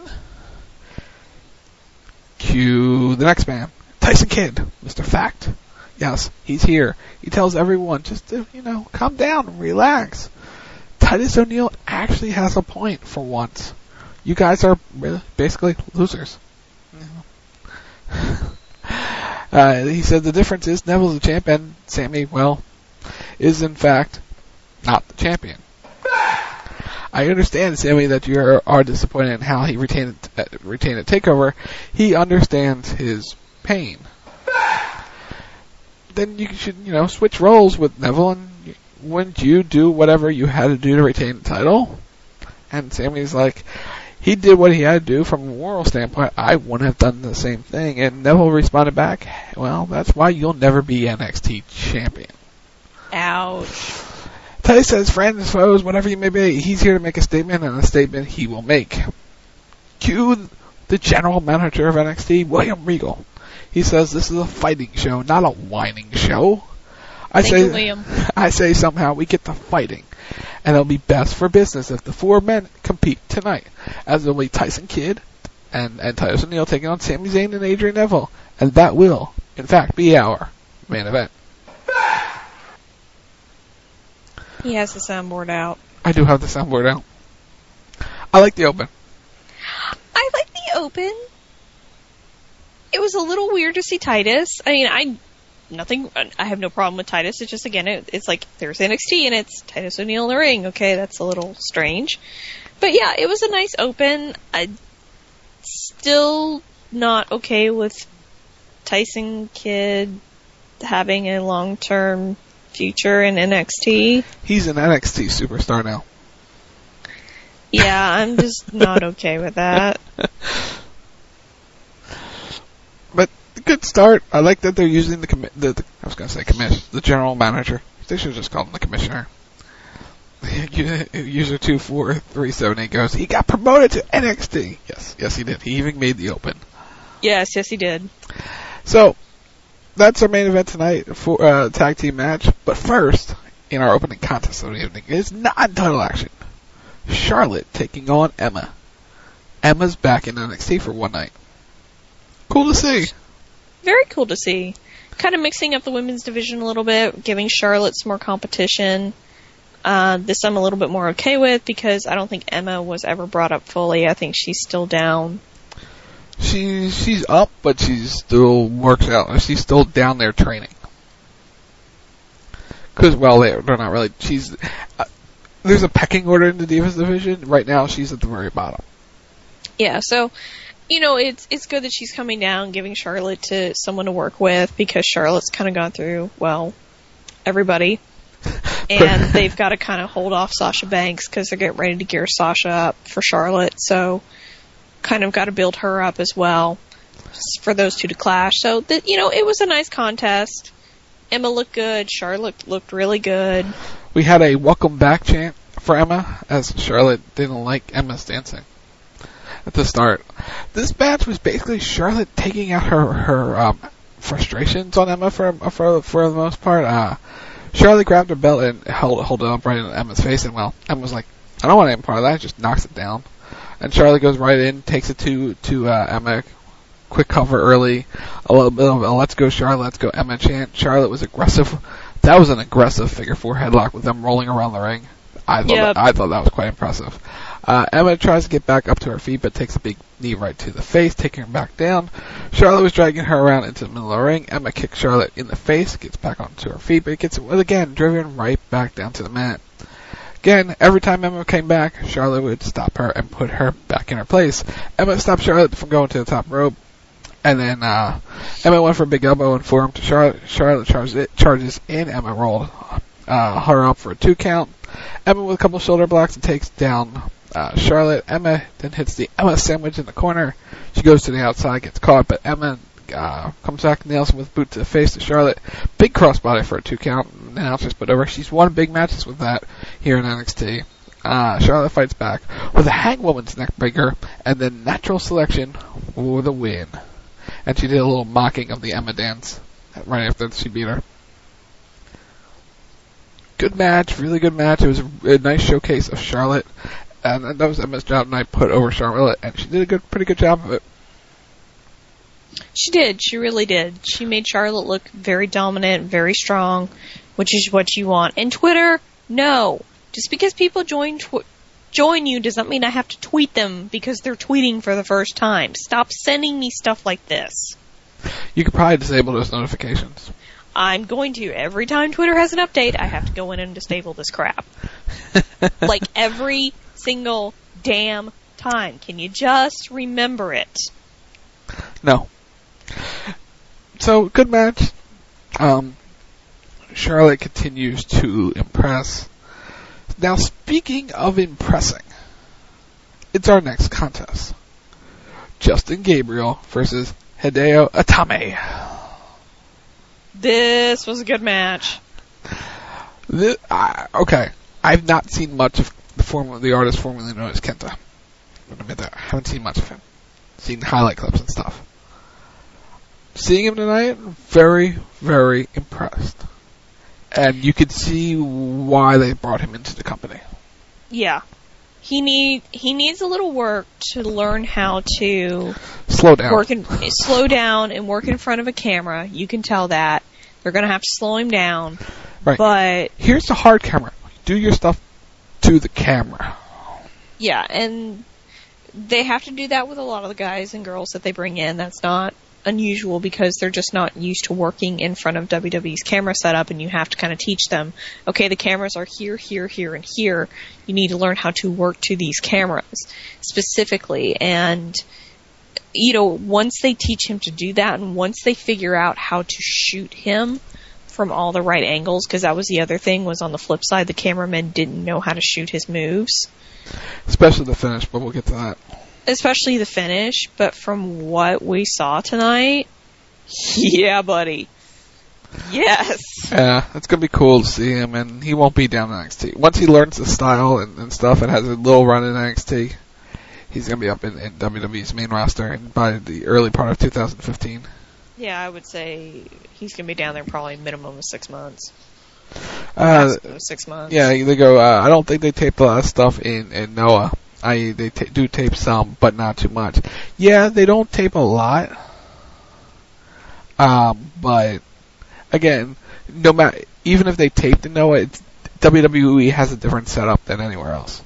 Cue the next man. Tyson Kidd, Mister Fact. Yes, he's here. He tells everyone just to, you know, calm down and relax. Titus O'Neil actually has a point for once. You guys are really basically losers. uh, he said the difference is Neville's the champ and Sammy, well, is in fact not the champion. I understand, Sammy, that you are, are disappointed in how he retained uh, retained a takeover. He understands his pain. Then you should, you know, switch roles with Neville, and you, wouldn't you do whatever you had to do to retain the title? And Sammy's like, he did what he had to do from a moral standpoint. I wouldn't have done the same thing. And Neville responded back, well, that's why you'll never be N X T champion. Ouch. Titus says, friends, foes, whatever you may be, he's here to make a statement, and a statement he will make. Cue the general manager of N X T, William Regal. He says this is a fighting show, not a whining show. I Thank say, you, William. I say somehow we get to fighting, and it'll be best for business if the four men compete tonight, as it'll be Tyson Kidd and, and Titus O'Neil taking on Sami Zayn and Adrian Neville, and that will, in fact, be our main event. He has the soundboard out. I do have the soundboard out. I like the open. I like the open. It was a little weird to see Titus. I mean, I nothing. I have no problem with Titus. It's just again, it, it's like there's N X T and it's Titus O'Neil in the ring. Okay, that's a little strange, but yeah, it was a nice open. I still not okay with Tyson Kidd having a long-term future in N X T. He's an N X T superstar now. Yeah, I'm just not okay with that. But good start. I like that they're using the, commi- the, the I was going to say commish, the general manager. They should just call him the commissioner. User two four three seven eight goes, he got promoted to N X T. Yes, yes he did. He even made the open. Yes, yes he did. So, that's our main event tonight for uh, tag team match. But first, in our opening contest of the evening, is non-title action. Charlotte taking on Emma. Emma's back in N X T for one night. Cool to see. Very cool to see. Kind of mixing up the women's division a little bit, giving Charlotte some more competition. Uh, this I'm a little bit more okay with because I don't think Emma was ever brought up fully. I think she's still down. She, she's up, but she still works out. She's still down there training. Because, well, they're, they're not really. She's uh, there's a pecking order in the Divas division. Right now, she's at the very bottom. Yeah, so, you know, it's it's good that she's coming down, giving Charlotte to someone to work with, because Charlotte's kind of gone through, well, everybody. And they've got to kind of hold off Sasha Banks because they're getting ready to gear Sasha up for Charlotte. So, kind of got to build her up as well for those two to clash. So, that you know, it was a nice contest. Emma looked good. Charlotte looked really good. We had a welcome back chant for Emma, as Charlotte didn't like Emma's dancing at the start. This match was basically Charlotte taking out her her um, frustrations on Emma for for for the most part. Uh, Charlotte grabbed her belt and held, held it up right in Emma's face, and well, Emma was like, I don't want any part of that, just knocks it down. And Charlotte goes right in, takes it to, to uh, Emma, quick cover early, a little bit of a let's go Charlotte, let's go Emma chant. Charlotte was aggressive. That was an aggressive figure four headlock with them rolling around the ring. I thought, yep. that, I thought that was quite impressive. Uh, Emma tries to get back up to her feet, but takes a big knee right to the face, taking her back down. Charlotte was dragging her around into the middle of the ring. Emma kicks Charlotte in the face, gets back onto her feet, but gets, again, driven right back down to the mat. Again, every time Emma came back, Charlotte would stop her and put her back in her place. Emma stopped Charlotte from going to the top rope, and then uh, Emma went for a big elbow and forearm to Charlotte. Charlotte charges, it, charges in, Emma rolled uh, her up for a two count. Emma with a couple shoulder blocks and takes down Uh, Charlotte. Emma then hits the Emma sandwich in the corner. She goes to the outside, gets caught, but Emma uh, comes back, nails him with boot to the face to Charlotte. Big crossbody for a two count. Now she's put over. She's won big matches with that here in N X T. Uh, Charlotte fights back with a hangwoman's neckbreaker and then natural selection for the win. And she did a little mocking of the Emma dance right after she beat her. Good match, really good match. It was a, a nice showcase of Charlotte. And that was Emma's job, and I put over Charlotte, and she did a good, pretty good job of it. She did. She really did. She made Charlotte look very dominant, very strong, which is what you want. And Twitter, no. Just because people join tw- join you does not mean I have to tweet them because they're tweeting for the first time. Stop sending me stuff like this. You could probably disable those notifications. I'm going to. Every time Twitter has an update, I have to go in and disable this crap. Like every single damn time. Can you just remember it? No. So, good match. Um, Charlotte continues to impress. Now, speaking of impressing, it's our next contest. Justin Gabriel versus Hideo Itami. This was a good match. This, uh, okay. I've not seen much of the form the artist formerly known as Kenta. I'm gonna admit that. I haven't seen much of him. Seen highlight clips and stuff. Seeing him tonight, very, very impressed. And you could see why they brought him into the company. Yeah. He need he needs a little work to learn how to slow down. Work in, slow down and work in front of a camera. You can tell that. They're gonna have to slow him down. Right. But here's the hard camera. Do your stuff to the camera. Yeah, and they have to do that with a lot of the guys and girls that they bring in. That's not unusual because they're just not used to working in front of W W E's camera setup, and you have to kind of teach them, okay, the cameras are here, here, here, and here. You need to learn how to work to these cameras specifically. And, you know, once they teach him to do that, and once they figure out how to shoot him from all the right angles, because that was the other thing, was on the flip side, the cameramen didn't know how to shoot his moves. Especially the finish, but we'll get to that. Especially the finish, but from what we saw tonight, yeah, buddy. Yes. Yeah, it's going to be cool to see him, and he won't be down in N X T. Once he learns the style and, and stuff and has a little run in N X T, he's going to be up in, in W W E's main roster and by the early part of two thousand fifteen. Yeah, I would say he's going to be down there probably minimum of six months. Uh, six months. Yeah, they go, uh, I don't think they taped a lot of stuff in, in Noah. I They ta- do tape some, but not too much. Yeah, they don't tape a lot. Um, but, again, no matter, even if they taped in Noah, it's, W W E has a different setup than anywhere else.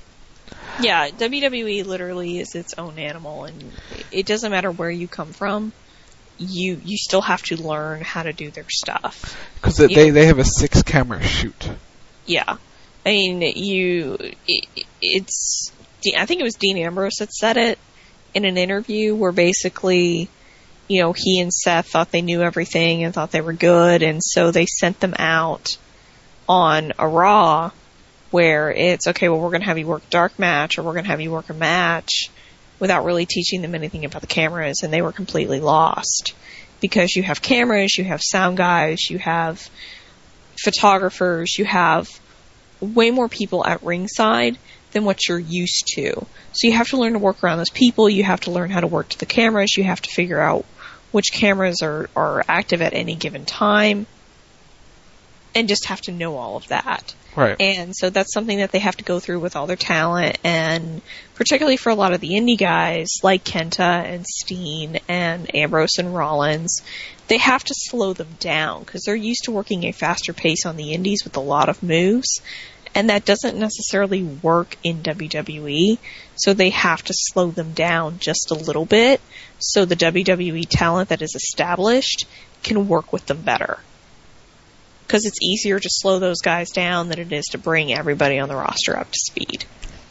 Yeah, W W E literally is its own animal, and it doesn't matter where you come from. you you still have to learn how to do their stuff. Because they, they they have a six camera shoot. Yeah, I mean you. It, it's I think it was Dean Ambrose that said it in an interview where basically, you know, he and Seth thought they knew everything and thought they were good, and so they sent them out on a Raw where it's, okay, well, we're going to have you work a dark match, or we're going to have you work a match, without really teaching them anything about the cameras, and they were completely lost. Because you have cameras, you have sound guys, you have photographers, you have way more people at ringside than what you're used to. So you have to learn to work around those people, you have to learn how to work to the cameras, you have to figure out which cameras are, are active at any given time, and just have to know all of that. Right. And so that's something that they have to go through with all their talent, and particularly for a lot of the indie guys, like Kenta and Steen and Ambrose and Rollins, they have to slow them down, because they're used to working a faster pace on the indies with a lot of moves, and that doesn't necessarily work in W W E, so they have to slow them down just a little bit, so the W W E talent that is established can work with them better. Because it's easier to slow those guys down than it is to bring everybody on the roster up to speed.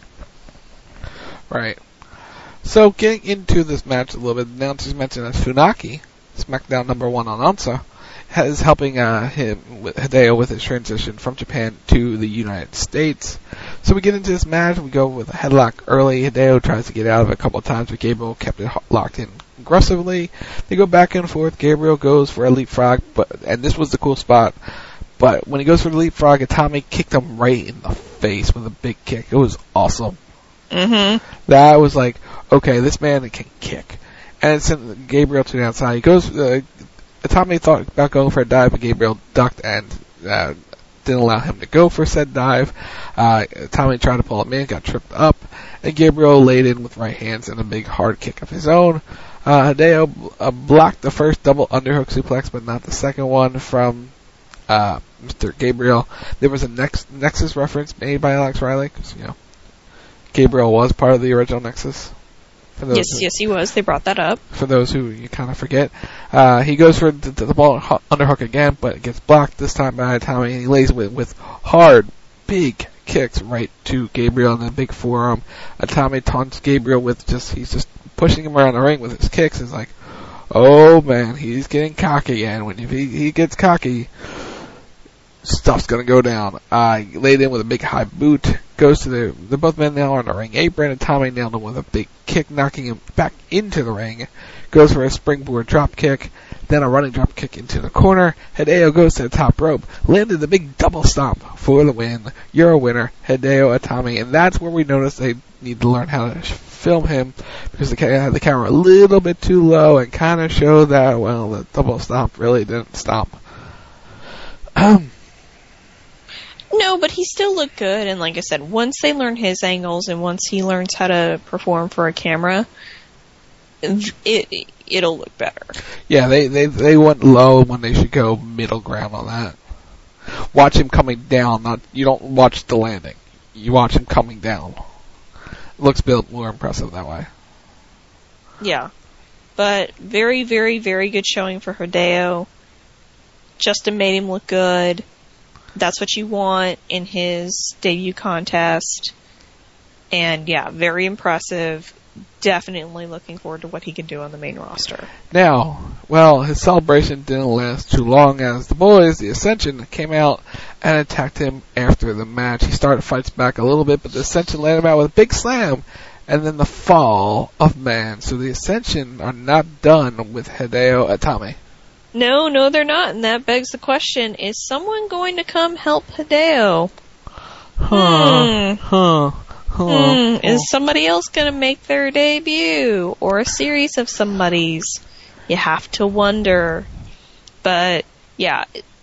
Right. So, getting into this match a little bit, the announcers mentioned that Funaki, SmackDown number one announcer, is helping uh, him, with Hideo, with his transition from Japan to the United States. So we get into this match, we go with a headlock early. Hideo tries to get out of it a couple of times, but Gabriel kept it locked in aggressively. They go back and forth. Gabriel goes for a leapfrog, but and this was the cool spot. But when he goes for the leapfrog, Itami kicked him right in the face with a big kick. It was awesome. Mm-hmm. That was like, okay, this man can kick. And sent Gabriel to the outside. He goes, uh, Itami thought about going for a dive, but Gabriel ducked and uh, didn't allow him to go for said dive. Uh, Itami tried to pull him in, got tripped up, and Gabriel laid in with right hands and a big hard kick of his own. Uh, Hideo uh, blocked the first double underhook suplex, but not the second one from Uh, Mister Gabriel. There was a Nex- Nexus reference made by Alex Riley, because, you know, Gabriel was part of the original Nexus. For those yes, who, yes, he was. They brought that up. For those who you kind of forget. Uh, he goes for the, the ball underhook again, but it gets blocked this time by Itami, and he lays with, with hard, big kicks right to Gabriel in the big forearm. Itami taunts Gabriel with just, he's just pushing him around the ring with his kicks. It's like, oh man, he's getting cocky, and when he, he gets cocky, stuff's gonna go down. Uh, laid in with a big high boot. Goes to the, the both men now are on the ring apron, and Tommy nailed him with a big kick, knocking him back into the ring. Goes for a springboard drop kick, then a running drop kick into the corner. Hideo goes to the top rope, landed the big double stomp for the win. You're a winner, Hideo Itami, and that's where we notice they need to learn how to film him, because they had the camera a little bit too low and kind of show that, well, the double stomp really didn't stop. Um, No, but he still looked good, and like I said, once they learn his angles and once he learns how to perform for a camera, it, it'll look better. Yeah, they, they, they went low when they should go middle ground on that. Watch him coming down, not, you don't watch the landing. You watch him coming down. It looks built more impressive that way. Yeah. But very, very, very good showing for Hideo. Justin made him look good. That's what you want in his debut contest. And yeah, very impressive. Definitely looking forward to what he can do on the main roster. Now, well, his celebration didn't last too long, as the boys, the Ascension, came out and attacked him after the match. He started fights back a little bit, but the Ascension landed him out with a big slam, and then the fall of man. So the Ascension are not done with Hideo Itami. No, no, they're not, and that begs the question, is someone going to come help Hideo? Huh, hmm. huh, huh. Hmm. Is somebody else going to make their debut? Or a series of somebody's? You have to wonder. But, yeah,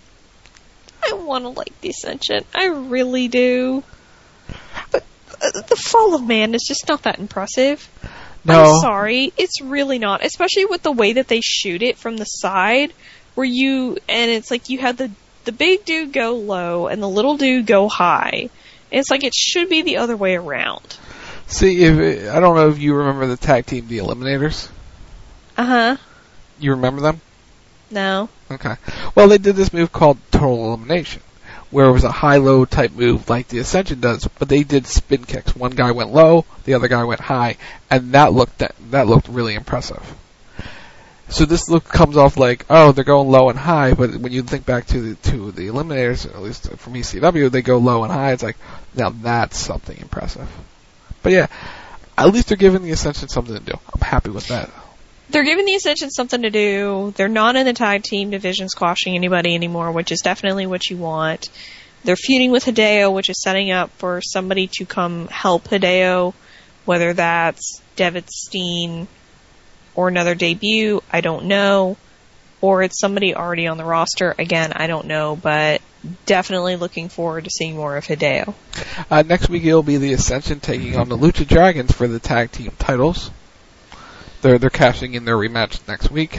I want to like the Ascension. I really do. But uh, the fall of man is just not that impressive. No. I'm sorry, it's really not. Especially with the way that they shoot it from the side, where you, and it's like you had the, the big dude go low and the little dude go high. And it's like it should be the other way around. See, if it, I don't know if you remember the tag team, the Eliminators. Uh-huh. You remember them? No. Okay. Well, they did this move called Total Elimination, where it was a high-low type move like the Ascension does, but they did spin kicks. One guy went low, the other guy went high, and that looked that, that looked really impressive. So this look comes off like, oh, they're going low and high, but when you think back to the to the Eliminators, at least from E C W, they go low and high. It's like, now that's something impressive. But yeah, at least they're giving the Ascension something to do. I'm happy with that. They're giving the Ascension something to do. They're not in the tag team division squashing anybody anymore, which is definitely what you want. They're feuding with Hideo, which is setting up for somebody to come help Hideo, whether that's Devitt Steen or another debut, I don't know. Or it's somebody already on the roster, again, I don't know, but definitely looking forward to seeing more of Hideo. Uh, next week it'll be the Ascension taking on the Lucha Dragons for the tag team titles. They're they're cashing in their rematch next week.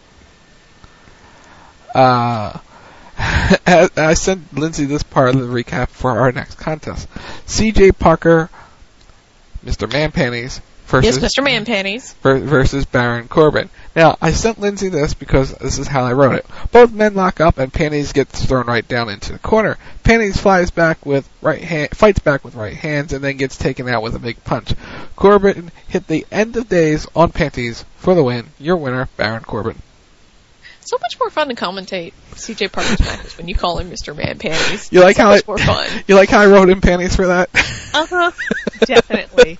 Uh, I sent Lindsay this part of the recap for our next contest. C J Parker, Mister Manpanties, versus yes, Mister Manpanties versus Baron Corbin. Now, I sent Lindsay this because this is how I wrote it. Both men lock up and Panties gets thrown right down into the corner. Panties flies back with right hand, fights back with right hands, and then gets taken out with a big punch. Corbin hit the end of days on Panties for the win. Your winner, Baron Corbin. So much more fun to commentate C J Parker's matches when you call him Mister Man Panties. You like so how much I, more fun. You like how I wrote in panties for that? Uh-huh. Definitely.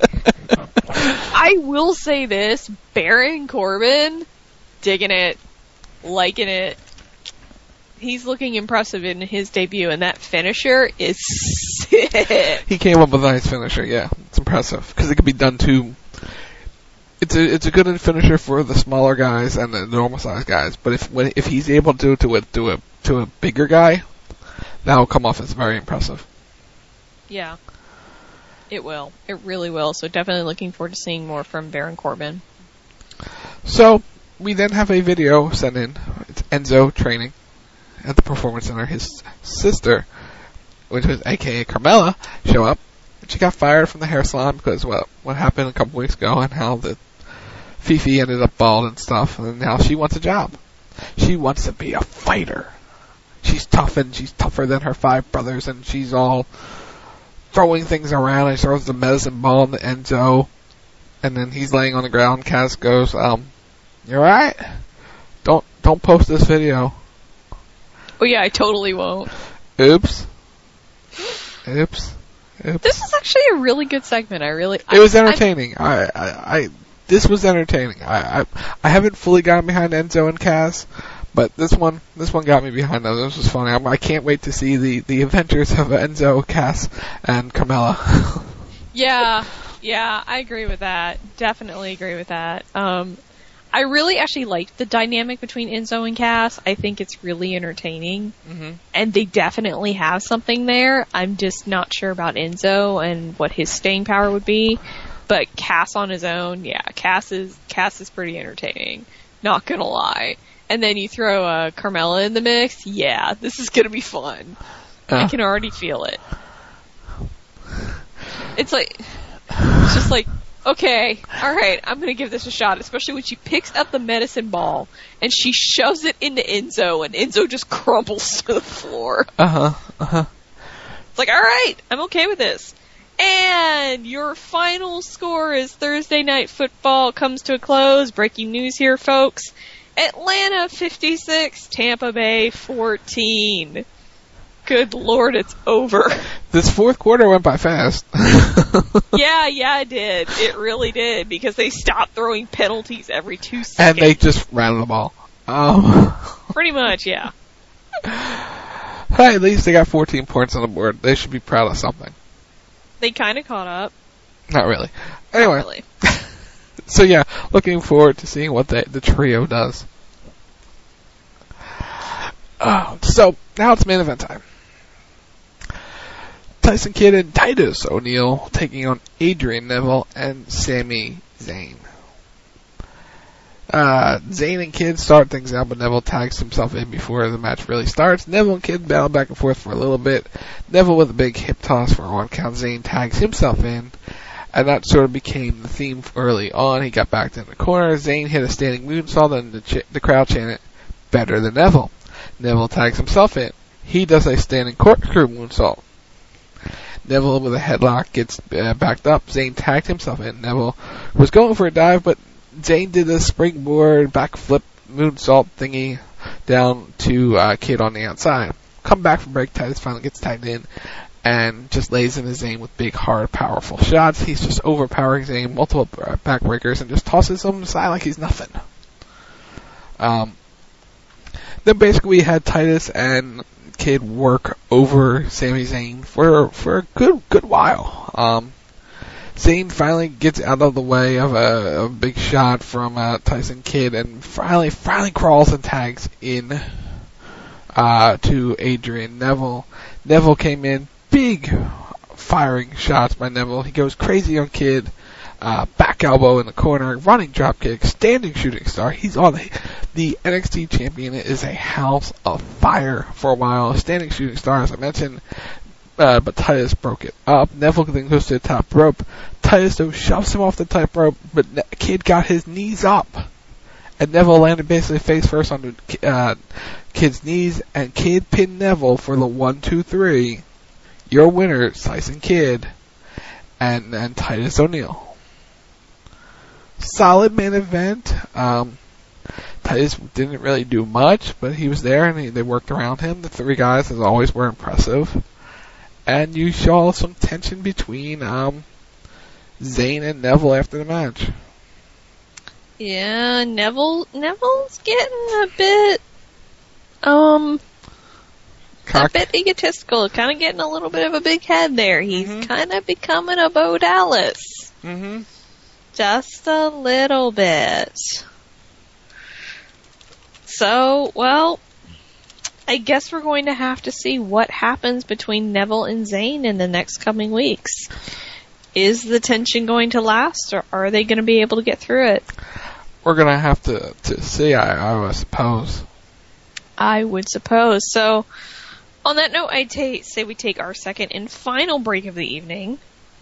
I will say this, Baron Corbin, digging it, liking it. He's looking impressive in his debut, and that finisher is sick. He came up with a nice finisher, yeah. It's impressive, because it can be done too. It's a it's a good finisher for the smaller guys and the normal sized guys, but if when if he's able to do it to a to a to a bigger guy, that'll come off as very impressive. Yeah, it will. It really will. So definitely looking forward to seeing more from Baron Corbin. So we then have a video sent in. It's Enzo training at the Performance Center. His sister, which was A K A Carmella, show up. She got fired from the hair salon because what what happened a couple weeks ago and how the Fifi ended up bald and stuff, and now she wants a job. She wants to be a fighter. She's tough and she's tougher than her five brothers, and she's all throwing things around and she throws the medicine ball into Enzo, and then he's laying on the ground. Cass goes, um, "You alright? Don't don't post this video." Oh yeah, I totally won't. Oops. Oops. Oops. This was actually a really good segment. I really. It was entertaining. I, I, I, this was entertaining. I, I, I haven't fully gotten behind Enzo and Cass, but this one, this one got me behind them. This was funny. I, I can't wait to see the, the adventures of Enzo, Cass, and Carmella. Yeah, yeah, I agree with that. Definitely agree with that. Um, I really actually liked the dynamic between Enzo and Cass. I think it's really entertaining. Mm-hmm. And they definitely have something there. I'm just not sure about Enzo and what his staying power would be. But Cass on his own, yeah, Cass is, Cass is pretty entertaining. Not gonna lie. And then you throw uh, Carmella in the mix, yeah, this is gonna be fun. Uh. I can already feel it. It's like, it's just like, okay, alright, I'm gonna give this a shot, especially when she picks up the medicine ball and she shoves it into Enzo and Enzo just crumbles to the floor. Uh-huh, uh-huh. It's like, alright, I'm okay with this. And your final score is Thursday Night Football comes to a close. Breaking news here, folks. Atlanta fifty-six, Tampa Bay fourteen. Good Lord, it's over. This fourth quarter went by fast. yeah, yeah, it did. It really did, because they stopped throwing penalties every two seconds. And they just ran the ball. Um. Pretty much, yeah. Hey, at least they got fourteen points on the board. They should be proud of something. They kind of caught up. Not really. Anyway. Not really. So yeah, looking forward to seeing what the, the trio does. Uh, so, now it's main event time. Tyson Kidd and Titus O'Neil taking on Adrian Neville and Sami Zayn. Uh, Zayn and Kidd start things out, but Neville tags himself in before the match really starts. Neville and Kidd battle back and forth for a little bit. Neville with a big hip toss for a one count. Zayn tags himself in. And that sort of became the theme early on. He got backed in the corner. Zayn hit a standing moonsault, and the, ch- the crowd chanted, better than Neville. Neville tags himself in. He does a standing corkscrew moonsault. Neville with a headlock gets uh, backed up. Zayn tagged himself in. Neville was going for a dive, but Zayn did a springboard backflip moonsault thingy down to uh, Kid on the outside. Come back from break. Titus finally gets tagged in and just lays into Zayn with big, hard, powerful shots. He's just overpowering Zayn, multiple backbreakers, and just tosses him aside like he's nothing. Um, then basically we had Titus and Kid work over Sami Zayn for for a good good while. Um, Zayn finally gets out of the way of a, a big shot from uh, Tyson Kidd and finally finally crawls and tags in uh, to Adrian Neville. Neville came in, big firing shots by Neville. He goes crazy on Kidd. Uh, back elbow in the corner, running drop kick, standing shooting star. He's on the, the N X T champion is a house of fire for a while. Standing shooting star, as I mentioned, uh, but Titus broke it up. Neville then goes to the top rope. Titus though shoves him off the top rope, but ne- Kid got his knees up, and Neville landed basically face first on the, uh, Kid's knees, and Kid pinned Neville for the one, two, three. Your winner, Tyson Kidd, and and Titus O'Neil. Solid main event. Um, Titus didn't really do much, but he was there and he, they worked around him. The three guys, as always, were impressive. And you saw some tension between um, Zayn and Neville after the match. Yeah, Neville Neville's getting a bit, um, Cock. a bit egotistical. Kind of getting a little bit of a big head there. He's mm-hmm. kind of becoming a Bo Dallas. Mm-hmm. Just a little bit. So, well, I guess we're going to have to see what happens between Neville and Zayn in the next coming weeks. Is the tension going to last, or are they going to be able to get through it? We're going to have to, to see, I, I would suppose. I would suppose. So, on that note, I'd ta- say we take our second and final break of the evening.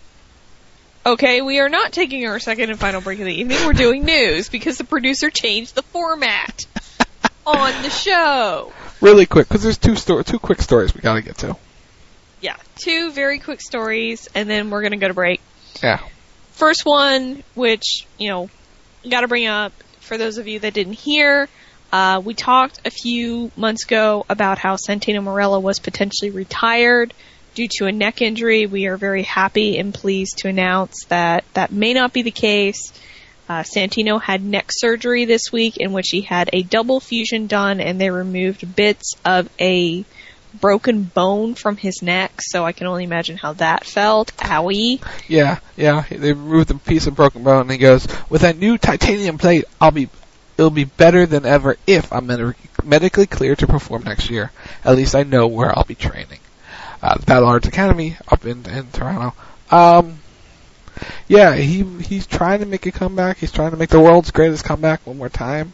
Okay, we are not taking our second and final break of the evening. We're doing news because the producer changed the format on the show. Really quick, because there's two sto- two quick stories we got to get to. Yeah, two very quick stories, and then we're going to go to break. Yeah. First one, which, you know, got to bring up for those of you that didn't hear, uh, we talked a few months ago about how Santino Marella was potentially retired due to a neck injury. We are very happy and pleased to announce that that may not be the case. Uh, Santino had neck surgery this week in which he had a double fusion done, and they removed bits of a broken bone from his neck, so I can only imagine how that felt. Owie. Yeah, yeah. They removed a piece of broken bone, and he goes, with a new titanium plate, I'll be, it'll be better than ever if I'm med- medically cleared to perform next year. At least I know where I'll be training. Uh, the Battle Arts Academy up in, in Toronto. Um, yeah, he he's trying to make a comeback. He's trying to make the world's greatest comeback one more time.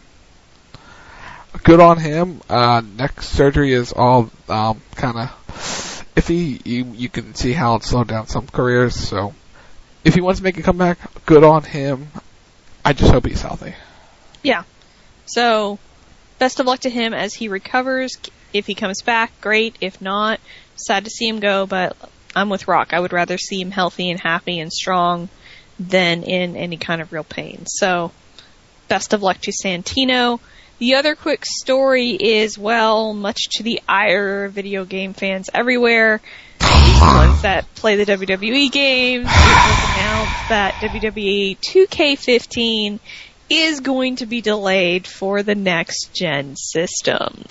Good on him. Uh, neck surgery is all um, kind of iffy. You you can see how it slowed down some careers. So if he wants to make a comeback, good on him. I just hope he's healthy. Yeah. So best of luck to him as he recovers. If he comes back, great. If not, sad to see him go, but I'm with Rock. I would rather see him healthy and happy and strong than in any kind of real pain. So, best of luck to Santino. The other quick story is, well, much to the ire of video game fans everywhere, the ones that play the W W E games, it was announced that W W E two K fifteen is going to be delayed for the next-gen systems.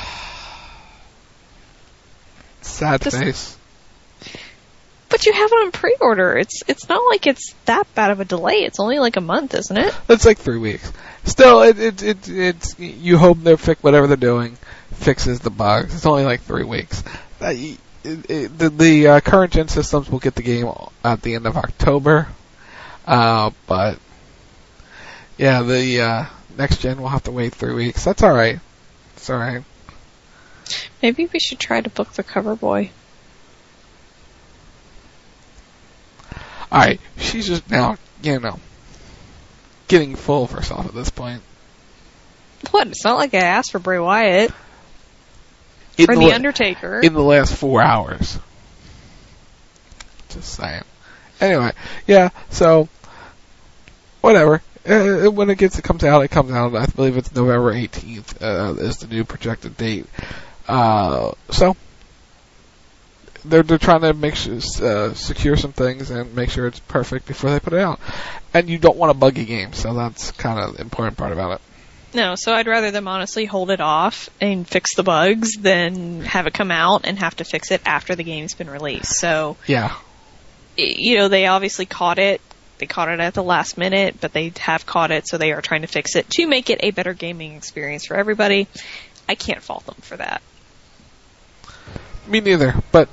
Sad Just, face. But you have it on pre-order. It's it's not like it's that bad of a delay. It's only like a month, isn't it? It's like three weeks. Still, it it it it's you hope they're fix whatever they're doing fixes the bugs. It's only like three weeks. Uh, it, it, the the uh, current gen systems will get the game at the end of October, uh, but yeah, the uh, next gen will have to wait three weeks. That's all right. It's all right. Maybe we should try to book the cover boy. Alright, she's just now, you know, getting full of herself at this point. What? It's not like I asked for Bray Wyatt. In or the, The la- Undertaker. In the last four hours. Just saying. Anyway, yeah, so, whatever. Uh, when it gets, it comes out, it comes out. I believe it's November eighteenth, uh, is the new projected date. Uh, so, they're, they're trying to make sure, uh, secure some things and make sure it's perfect before they put it out. And you don't want a buggy game, so that's kind of the important part about it. No, so I'd rather them honestly hold it off and fix the bugs than have it come out and have to fix it after the game's been released. So, yeah, you know, they obviously caught it. They caught it at the last minute, but they have caught it, so they are trying to fix it to make it a better gaming experience for everybody. I can't fault them for that. Me neither, but...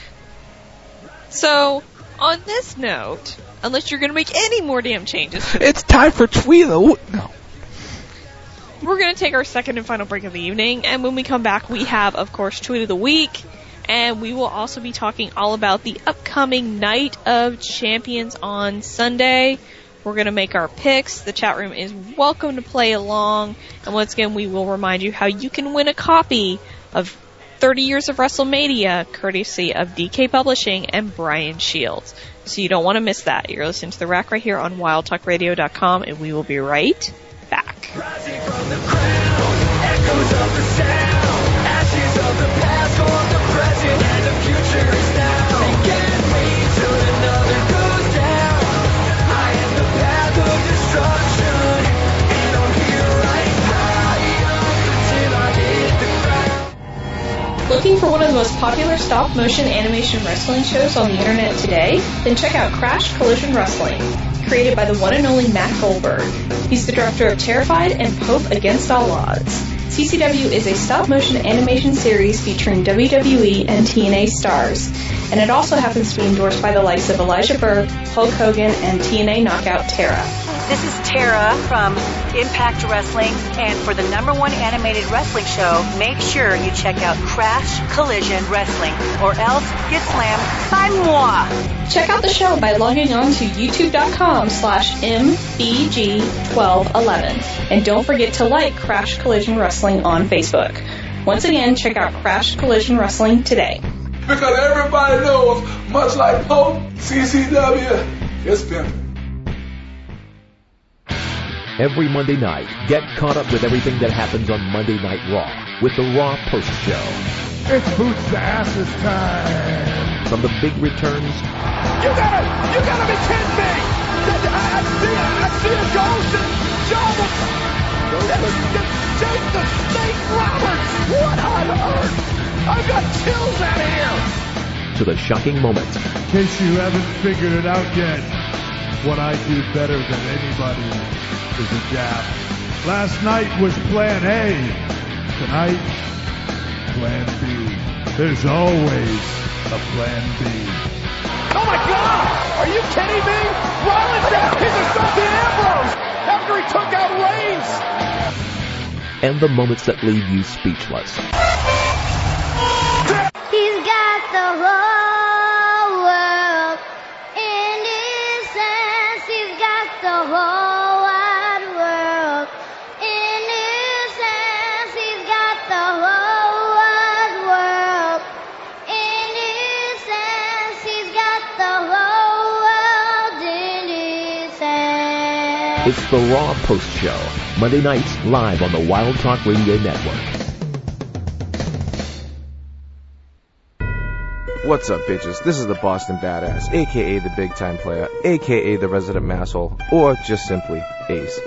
So, on this note, unless you're going to make any more damn changes... It's time for Tweet of the Week. No. We're going to take our second and final break of the evening, and when we come back, we have, of course, Tweet of the Week, and we will also be talking all about the upcoming Night of Champions on Sunday. We're going to make our picks. The chat room is welcome to play along, and once again, we will remind you how you can win a copy of thirty Years of WrestleMania, courtesy of D K Publishing and Brian Shields. So you don't want to miss that. You're listening to The Rack right here on wild talk radio dot com, and we will be right back. Rising from the ground, echoes of the sound, ashes of the past, for the present and the future is now. They can't wait till another goes down. I am the path of destruction, and I'm here right now until I hit the ground. Looking for one of the most popular stop-motion animation wrestling shows on the internet today? Then check out Crash Collision Wrestling, created by the one and only Matt Goldberg. He's the director of Terrified and Pope Against All Odds. C C W is a stop-motion animation series featuring W W E and T N A stars, and it also happens to be endorsed by the likes of Elijah Burke, Hulk Hogan, and T N A knockout Tara. This is Tara from Impact Wrestling, and for the number one animated wrestling show, make sure you check out Crash Collision Wrestling, or else get slammed by moi. Check out the show by logging on to youtube.com slash mbg1211, and don't forget to like Crash Collision Wrestling on Facebook. Once again, check out Crash Collision Wrestling today. Because everybody knows, much like Pope, C C W is pimping. Every Monday night, get caught up with everything that happens on Monday Night Raw with the Raw Post Show. It's boots to asses time. From the big returns. You gotta, you gotta be kidding me! I, I see, I see a ghost and John the, Jake the Snake Roberts! What on earth? I've got chills out here! To the shocking moments. In case you haven't figured it out yet, what I do better than anybody is a jab. Last night was plan A. Tonight, plan B. There's always a plan B. Oh my God! Are you kidding me? Rollins asking to stop the Ambrose after he took out Reigns! And the moments that leave you speechless. He's got the whole world in his hands. He's got the whole wide world in his hands. He's got the whole wide world in his hands. He's got the whole world in his hands. It's the Raw Post Show, Monday nights live on the Wild Talk Radio Network. What's up, bitches? This is the Boston Badass, aka the Big Time Player, aka the Resident Masshole, or just simply Ace.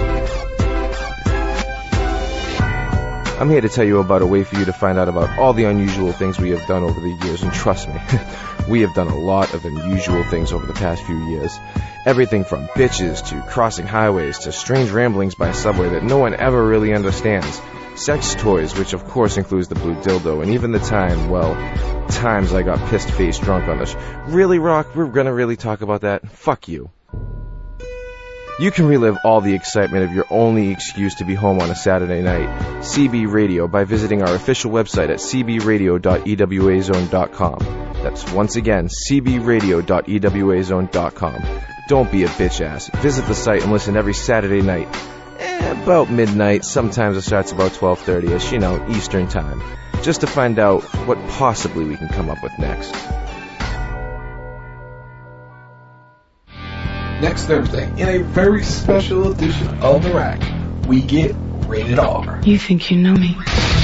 I'm here to tell you about a way for you to find out about all the unusual things we have done over the years, and trust me, we have done a lot of unusual things over the past few years. Everything from bitches to crossing highways to strange ramblings by subway that no one ever really understands. Sex toys, which of course includes the blue dildo, and even the time, well, times I got pissed-faced drunk on this. Really, Rock? We're gonna really talk about that? Fuck you. You can relive all the excitement of your only excuse to be home on a Saturday night, C B Radio, by visiting our official website at c b radio dot e w a zone dot com. That's once again, c b radio dot e w a zone dot com. Don't be a bitch ass. Visit the site and listen every Saturday night. Eh, about midnight. Sometimes it starts about twelve thirty-ish, you know, Eastern time. Just to find out what possibly we can come up with next. Next Thursday, in a very special edition of The Rack, we get Rated R. You think you know me?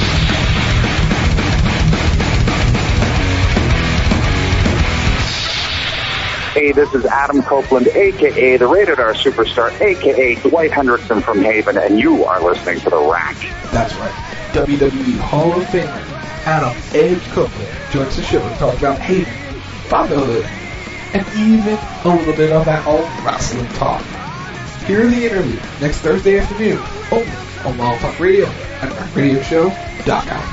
Hey, this is Adam Copeland, a k a the Rated R Superstar, a k a Dwight Hendrickson from Haven, and you are listening to The Rack. That's right. W W E Hall of Famer Adam Edge Copeland joins the show to talk about Haven, fatherhood, and even a little bit of that old wrestling talk. Hear the interview next Thursday afternoon, only on Wild Talk Radio at rack radio show dot com.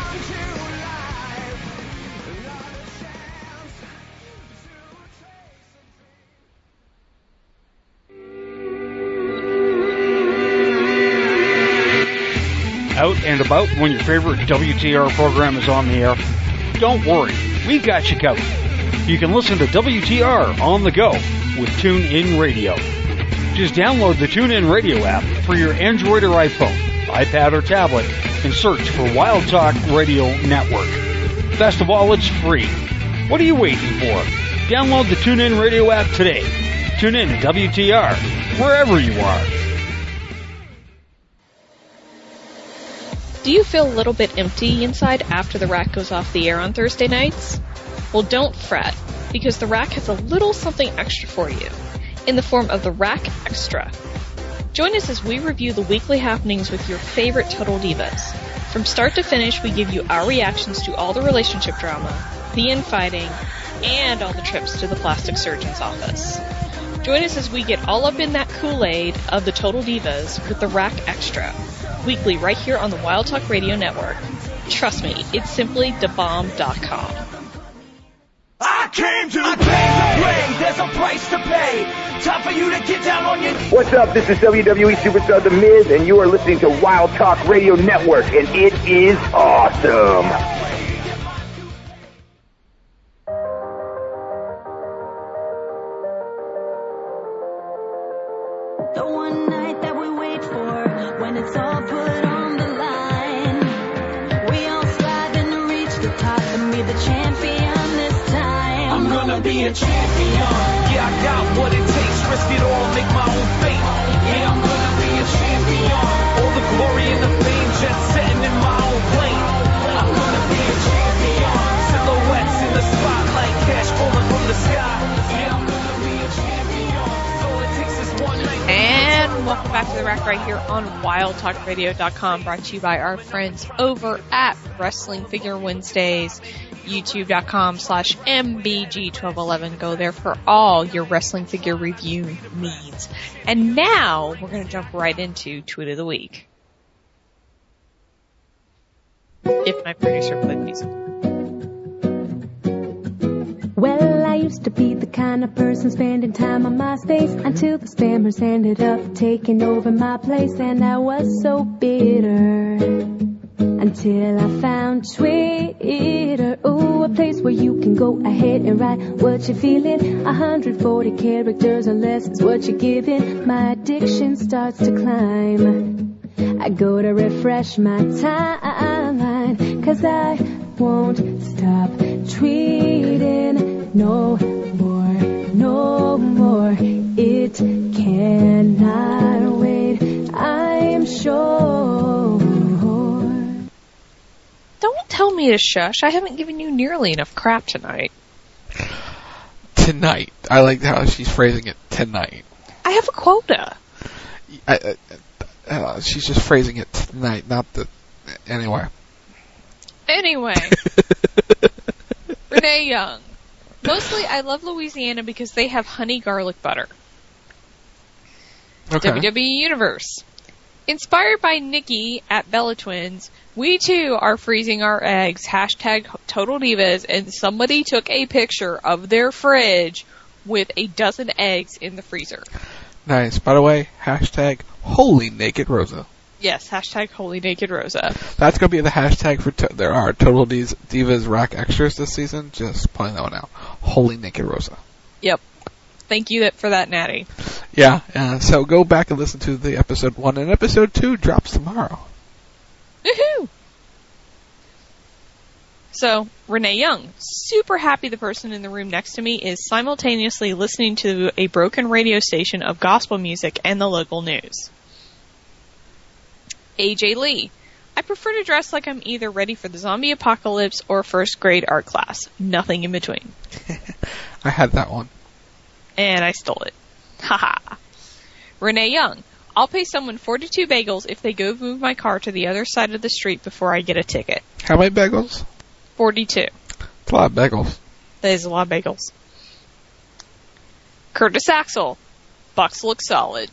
Out and about when your favorite W T R program is on the air? Don't worry, we got you covered. You can listen to W T R on the go with TuneIn Radio. Just download the TuneIn Radio app for your Android or iPhone, iPad or tablet, and search for Wild Talk Radio Network. Best of all, it's free. What are you waiting for? Download the TuneIn Radio app today. Tune in to W T R wherever you are. Do you feel a little bit empty inside after The Rack goes off the air on Thursday nights? Well, don't fret, because The Rack has a little something extra for you, in the form of The Rack Extra. Join us as we review the weekly happenings with your favorite Total Divas. From start to finish, we give you our reactions to all the relationship drama, the infighting, and all the trips to the plastic surgeon's office. Join us as we get all up in that Kool-Aid of the Total Divas with The Rack Extra, weekly right here on the Wild Talk Radio Network. Trust me, it's simply da bomb dot com. I came to I play. play. There's a price to pay. Time for you to get down on your... What's up? This is W W E Superstar The Miz, and you are listening to Wild Talk Radio Network, and it is awesome. The one night that we wait for, when it's all put on the line, we all striving to reach the top and be the champion this time. I'm gonna be a champion. Yeah, I got what it takes. Risk it all, make my own fate. Yeah, I'm gonna be a champion. All the glory and the fame, jet setting in my own plane. I'm gonna be a champion. Silhouettes in the spotlight, cash falling from the sky. Yeah, I'm gonna be a champion. All it takes is one night. And welcome back to The Rack right here on wild talk radio dot com, brought to you by our friends over at Wrestling Figure Wednesdays, youtube dot com slash M B G twelve eleven. Go there for all your wrestling figure review needs. And now we're going to jump right into Tweet of the Week. If my producer played music. Well, I used to be the kind of person spending time on MySpace until the spammers ended up taking over my place, and I was so bitter until I found Twitter. Ooh, a place where you can go ahead and write what you're feeling. one hundred forty characters or less is what you're giving. My addiction starts to climb. I go to refresh my timeline, 'cause I won't stop tweeting no more, no more. It cannot wait, I am sure. Don't tell me to shush. I haven't given you nearly enough crap tonight. Tonight. I like how she's phrasing it. Tonight. I have a quota. I, uh, uh, she's just phrasing it tonight, not the... Anyway. Anyway. Renee Young. Mostly, I love Louisiana because they have honey garlic butter. Okay. W W E Universe. Inspired by Nikki at Bella Twins, we too are freezing our eggs. Hashtag Total Divas, and somebody took a picture of their fridge with a dozen eggs in the freezer. Nice. By the way, hashtag Holy Naked Rosa. Yes, hashtag Holy Naked Rosa. That's going to be the hashtag for to- there are Total Divas, Divas Rack Extras this season. Just pointing that one out. Holy Naked Rosa. Yep. Thank you for that, Natty. Yeah, uh, so go back and listen to the episode one, and episode two drops tomorrow. Woohoo! So, Renee Young, super happy the person in the room next to me is simultaneously listening to a broken radio station of gospel music and the local news. A J Lee, I prefer to dress like I'm either ready for the zombie apocalypse or first grade art class. Nothing in between. I had that one. And I stole it. Haha. Renee Young, I'll pay someone forty-two bagels if they go move my car to the other side of the street before I get a ticket. How many bagels? forty-two. It's a lot of bagels. That is a lot of bagels. Curtis Axel, Bucks look solid.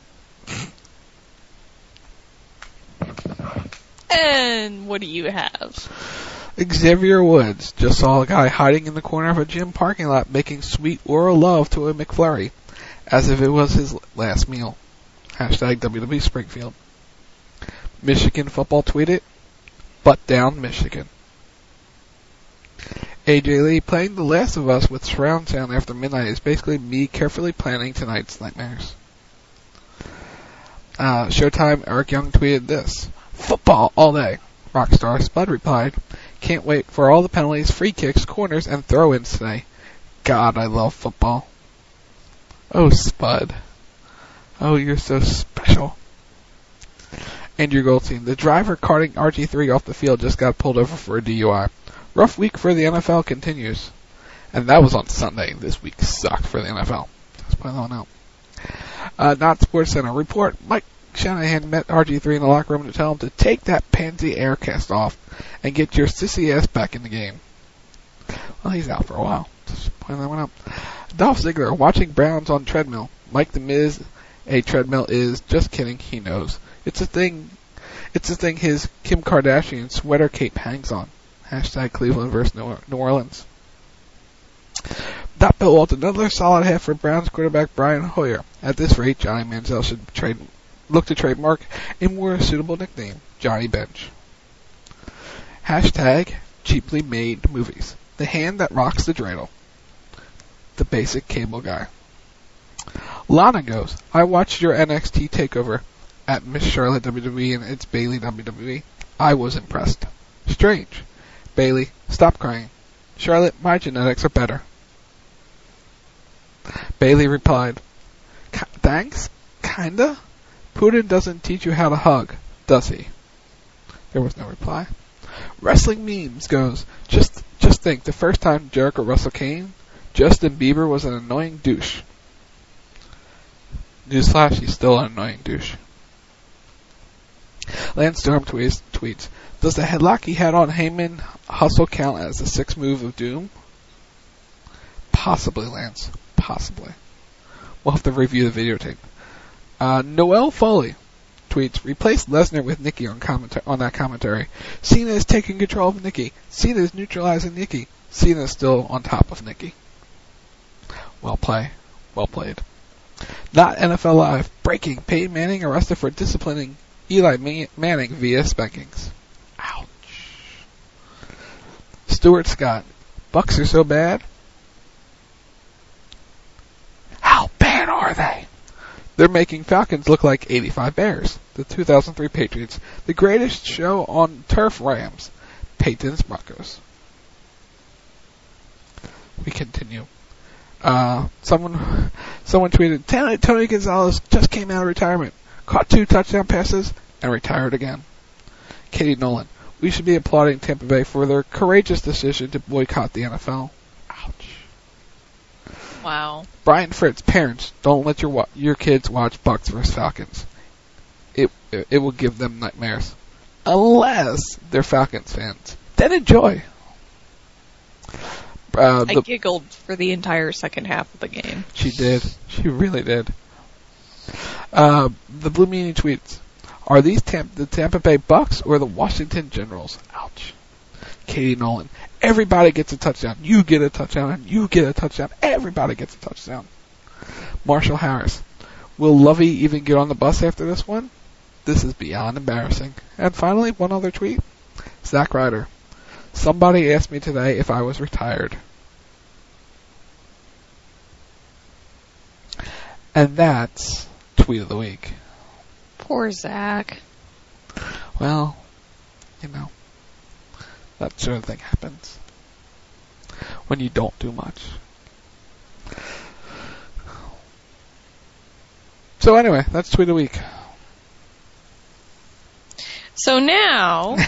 And what do you have? Xavier Woods just saw a guy hiding in the corner of a gym parking lot making sweet oral love to a McFlurry, as if it was his last meal. Hashtag W W E Springfield. Michigan football tweeted, butt down Michigan. A J Lee, playing The Last of Us with surround sound after midnight is basically me carefully planning tonight's nightmares. Uh, Showtime, Eric Young tweeted this. Football all day. Rockstar Spud replied, can't wait for all the penalties, free kicks, corners, and throw-ins today. God, I love football. Oh, Spud. Oh, you're so special. Andrew Goldstein, the driver carting R G three off the field just got pulled over for a D U I. Rough week for the N F L continues. And that was on Sunday. This week sucked for the N F L. Let's put that one out. Uh, Not Sports Center. Report, Mike Shanahan met R G three in the locker room to tell him to take that pansy air cast off and get your sissy ass back in the game. Well, he's out for a while. Just point that one out. Dolph Ziggler, watching Browns on treadmill. Mike the Miz, a treadmill is, just kidding, he knows. It's a thing, it's a thing his Kim Kardashian sweater cape hangs on. Hashtag Cleveland versus New Orleans. Dot Bill Walton, another solid half for Browns quarterback Brian Hoyer. At this rate, Johnny Manziel should trade, look to trademark a more suitable nickname, Johnny Bench. Hashtag cheaply made movies. The hand that rocks the dreidel. The basic cable guy. Lana goes, I watched your N X T takeover at Miss Charlotte W W E and it's Bayley W W E. I was impressed. Strange. Bayley, stop crying. Charlotte, my genetics are better. Bayley replied, thanks? Kinda? Putin doesn't teach you how to hug, does he? There was no reply. Wrestling Memes goes, just just think, the first time Jericho wrestled Kane, Justin Bieber was an annoying douche. Newsflash, he's still an annoying douche. Lance Storm tweets, tweets, does the headlock he had on Heyman hustle count as the sixth move of doom? Possibly, Lance. Possibly. We'll have to review the videotape. Uh, Noel Foley tweets, replace Lesnar with Nikki on, commenta- on that commentary. Cena is taking control of Nikki. Cena is neutralizing Nikki. Cena is still on top of Nikki. Well play. Well played. Not N F L Live. Breaking. Peyton Manning arrested for disciplining Eli Manning via spankings. Ouch. Stuart Scott. Bucks are so bad. How bad are they? They're making Falcons look like eighty-five Bears. The two thousand three Patriots. The greatest show on turf Rams. Peyton's Broncos. We continue. Uh, someone, someone tweeted, Tony Gonzalez just came out of retirement, caught two touchdown passes, and retired again. Katie Nolan, we should be applauding Tampa Bay for their courageous decision to boycott the N F L. Ouch. Wow. Brian Fritz, parents, don't let your wa- your kids watch Bucks versus Falcons. It, it it will give them nightmares, unless they're Falcons fans. Then enjoy. Uh, I giggled for the entire second half of the game. She did. She really did. Uh, the Blue Meanie tweets, are these Tam- the Tampa Bay Bucks or the Washington Generals? Ouch. Katie Nolan, everybody gets a touchdown. You get a touchdown and you get a touchdown. Everybody gets a touchdown. Marshall Harris, will Lovey even get on the bus after this one? This is beyond embarrassing. And finally, one other tweet. Zack Ryder. Somebody asked me today if I was retired. And that's tweet of the week. Poor Zach. Well, you know, that sort of thing happens when you don't do much. So anyway, that's tweet of the week. So now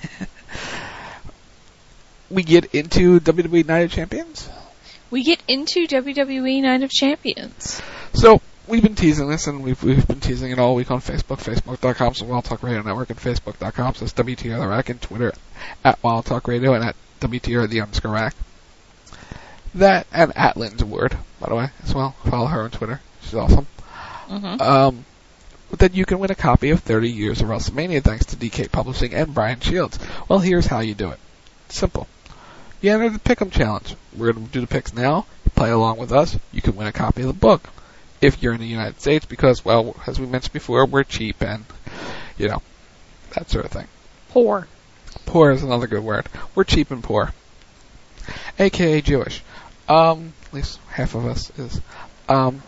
we get into W W E Night of Champions. We get into W W E Night of Champions. So we've been teasing this, and we've we've been teasing it all week on Facebook, facebook.com slash Wild Talk Radio Network, and facebook.com slash WTR The Rack, and Twitter at Wild Talk Radio, and at W T R The underscore Rack. That, and at Lynn's Word, by the way, as well. Follow her on Twitter. She's awesome. Mm-hmm. Um, but then you can win a copy of thirty years of WrestleMania thanks to D K Publishing and Brian Shields. Well, here's how you do it. Simple. You enter the Pick'em Challenge. We're going to do the picks now. Play along with us. You can win a copy of the book. If you're in the United States, because, well, as we mentioned before, we're cheap and, you know, that sort of thing. Poor. Poor is another good word. We're cheap and poor. A K A Jewish. Um, at least half of us is. Um,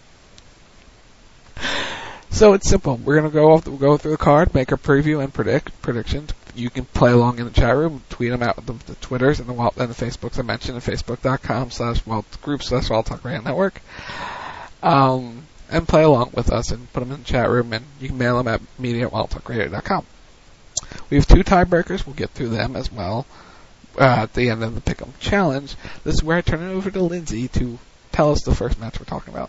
so it's simple. We're going to go off, the, go through the card, make a preview and predict predictions. You can play along in the chat room, tweet them out with the, the Twitters and the, and the Facebooks I mentioned, at facebook.com slash wild group slash Wild Talk Radio Network. Um, and play along with us and put them in the chat room, and you can mail them at media at wild talk radio dot com. We have two tiebreakers. We'll get through them as well uh, at the end of the Pick'em Challenge. This is where I turn it over to Lindsay to tell us the first match we're talking about.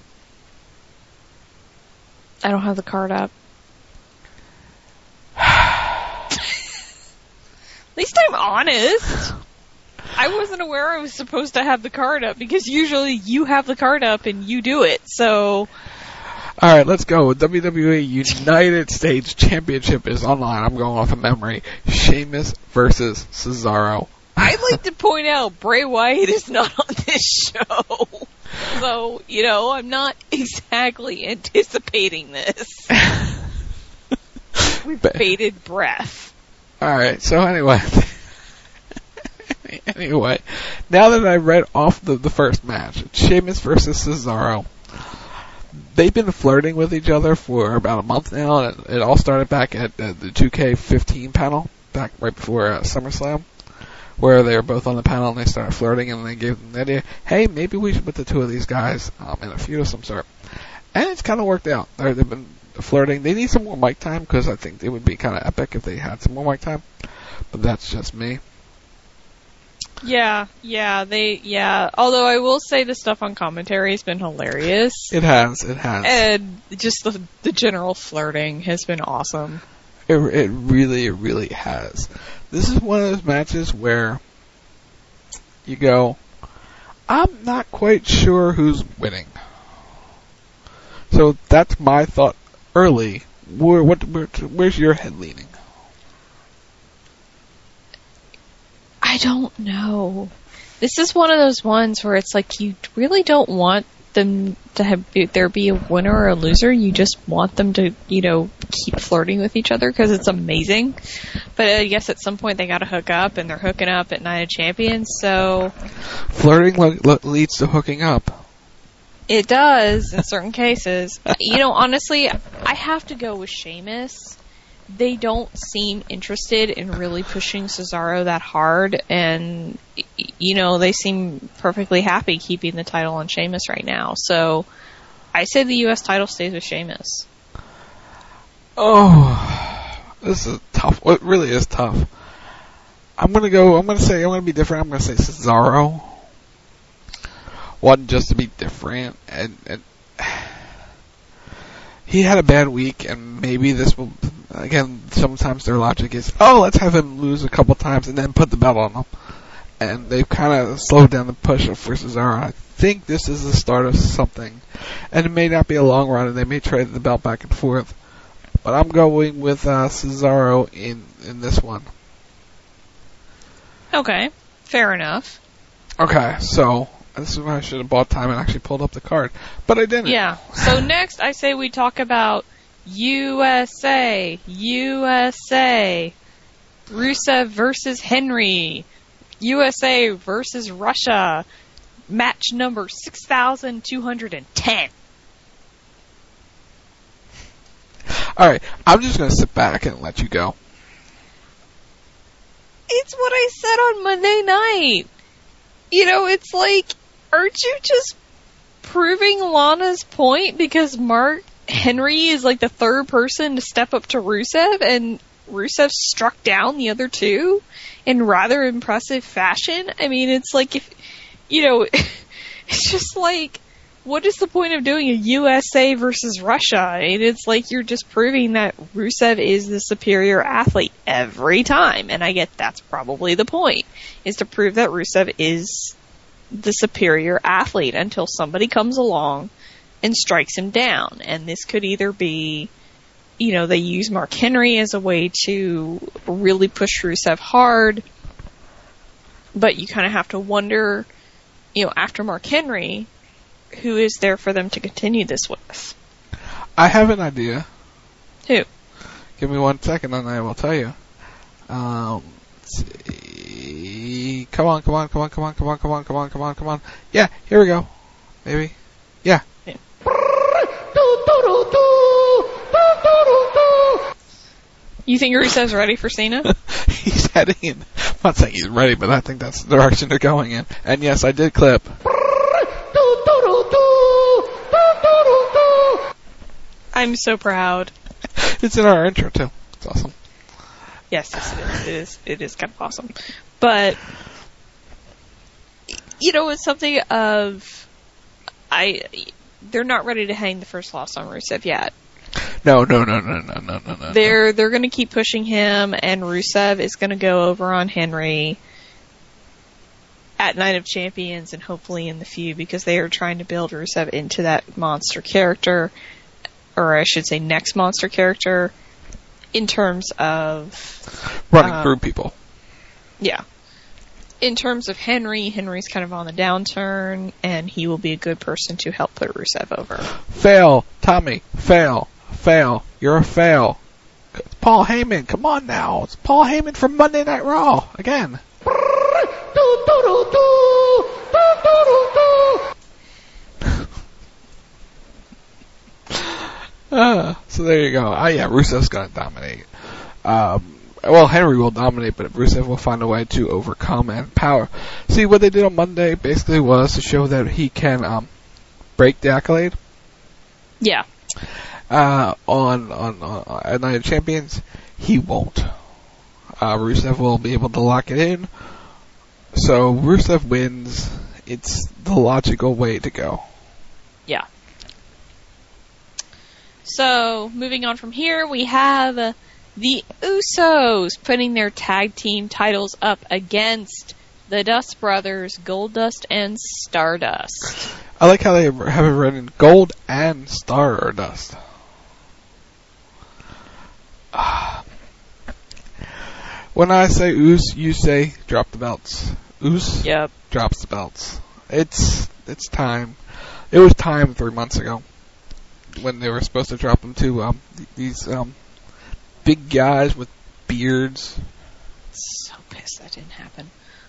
I don't have the card up. At least I'm honest. I wasn't aware I was supposed to have the card up, because usually you have the card up and you do it, so... Alright, let's go. W W E United States Championship is online. I'm going off of memory. Sheamus versus Cesaro. I'd like to point out Bray Wyatt is not on this show. So, you know, I'm not exactly anticipating this. With bated breath. Alright, so anyway... Anyway, now that I read off the, the first match, Sheamus versus Cesaro, they've been flirting with each other for about a month now, and it, it all started back at uh, the two K fifteen panel, back right before uh, SummerSlam, where they were both on the panel and they started flirting, and they gave them the idea, hey, maybe we should put the two of these guys um, in a feud of some sort. And it's kind of worked out. They're, they've been flirting. They need some more mic time, because I think it would be kind of epic if they had some more mic time, but that's just me. Yeah, yeah, they, yeah. Although I will say the stuff on commentary has been hilarious. It has, it has. And just the the general flirting has been awesome. It it really, it really has. This is one of those matches where you go, I'm not quite sure who's winning. So that's my thought early. Where, what, where, where's your head leaning? I don't know. This is one of those ones where it's like you really don't want them to have there be a winner or a loser. You just want them to, you know, keep flirting with each other because it's amazing. But I guess at some point they got to hook up, and they're hooking up at Night of Champions. So flirting lo- lo- leads to hooking up. It does in certain cases. You know, honestly, I have to go with Sheamus. They don't seem interested in really pushing Cesaro that hard, and, you know, they seem perfectly happy keeping the title on Sheamus right now. So, I say the U S title stays with Sheamus. Oh, this is tough. It really is tough. I'm gonna go, I'm gonna say, I'm gonna be different. I'm gonna say Cesaro. One, just to be different, and, and he had a bad week, and maybe this will, again, sometimes their logic is, oh, let's have him lose a couple times and then put the belt on him. And they've kind of slowed down the push for Cesaro. I think this is the start of something. And it may not be a long run, and they may trade the belt back and forth. But I'm going with uh, Cesaro in, in this one. Okay, fair enough. Okay, so this is when I should have bought time and actually pulled up the card. But I didn't. Yeah, so next I say we talk about U S A, U S A, Rusev versus Henry, U S A versus Russia, match number six thousand two hundred ten. Alright, I'm just going to sit back and let you go. It's what I said on Monday night. You know, it's like, aren't you just proving Lana's point because Mark Henry is like the third person to step up to Rusev, and Rusev struck down the other two in rather impressive fashion? I mean, it's like, if, you know, it's just like, what is the point of doing a U S A versus Russia? I mean, it's like you're just proving that Rusev is the superior athlete every time. And I get that's probably the point, is to prove that Rusev is the superior athlete until somebody comes along and strikes him down. And this could either be, you know, they use Mark Henry as a way to really push Rusev hard, but you kind of have to wonder, you know, after Mark Henry, who is there for them to continue this with? I have an idea. Who? Give me one second and I will tell you. Um, let's see. Come on, come on, come on, come on, come on, come on, come on, come on, come on. Yeah, here we go. Maybe. Yeah. yeah. You think Rusev's ready for Cena? He's heading in. I'm not saying he's ready, but I think that's the direction they're going in. And yes, I did clip. I'm so proud. It's in our intro too. It's awesome. Yes, it is. It is kind of awesome. But, you know, it's something of, I, they're not ready to hang the first loss on Rusev yet. No, no, no, no, no, no, no, no. They're, they're going to keep pushing him, and Rusev is going to go over on Henry at Night of Champions and hopefully in the feud, because they are trying to build Rusev into that monster character, or I should say next monster character, in terms of running um, through people. Yeah. In terms of Henry, Henry's kind of on the downturn, and he will be a good person to help put Rusev over. Fail, Tommy. Fail. Fail. You're a fail. It's Paul Heyman. Come on now. It's Paul Heyman from Monday Night Raw. Again. uh, so there you go. Ah, yeah, Rusev's gonna dominate. Um, well, Henry will dominate, but Rusev will find a way to overcome and power. See, what they did on Monday basically was to show that he can um, break the Accolade. Yeah. Uh, on on uh, at Night of Champions, he won't. Uh, Rusev will be able to lock it in. So Rusev wins. It's the logical way to go. Yeah. So, moving on from here, we have uh, the Usos putting their tag team titles up against the Dust Brothers, Goldust and Stardust. I like how they have it written Gold and Stardust. When I say Us, you say drop the belts. Us yep. drops the belts. It's it's time. It was time three months ago when they were supposed to drop them to um, th- these um, big guys with beards. So pissed that didn't happen.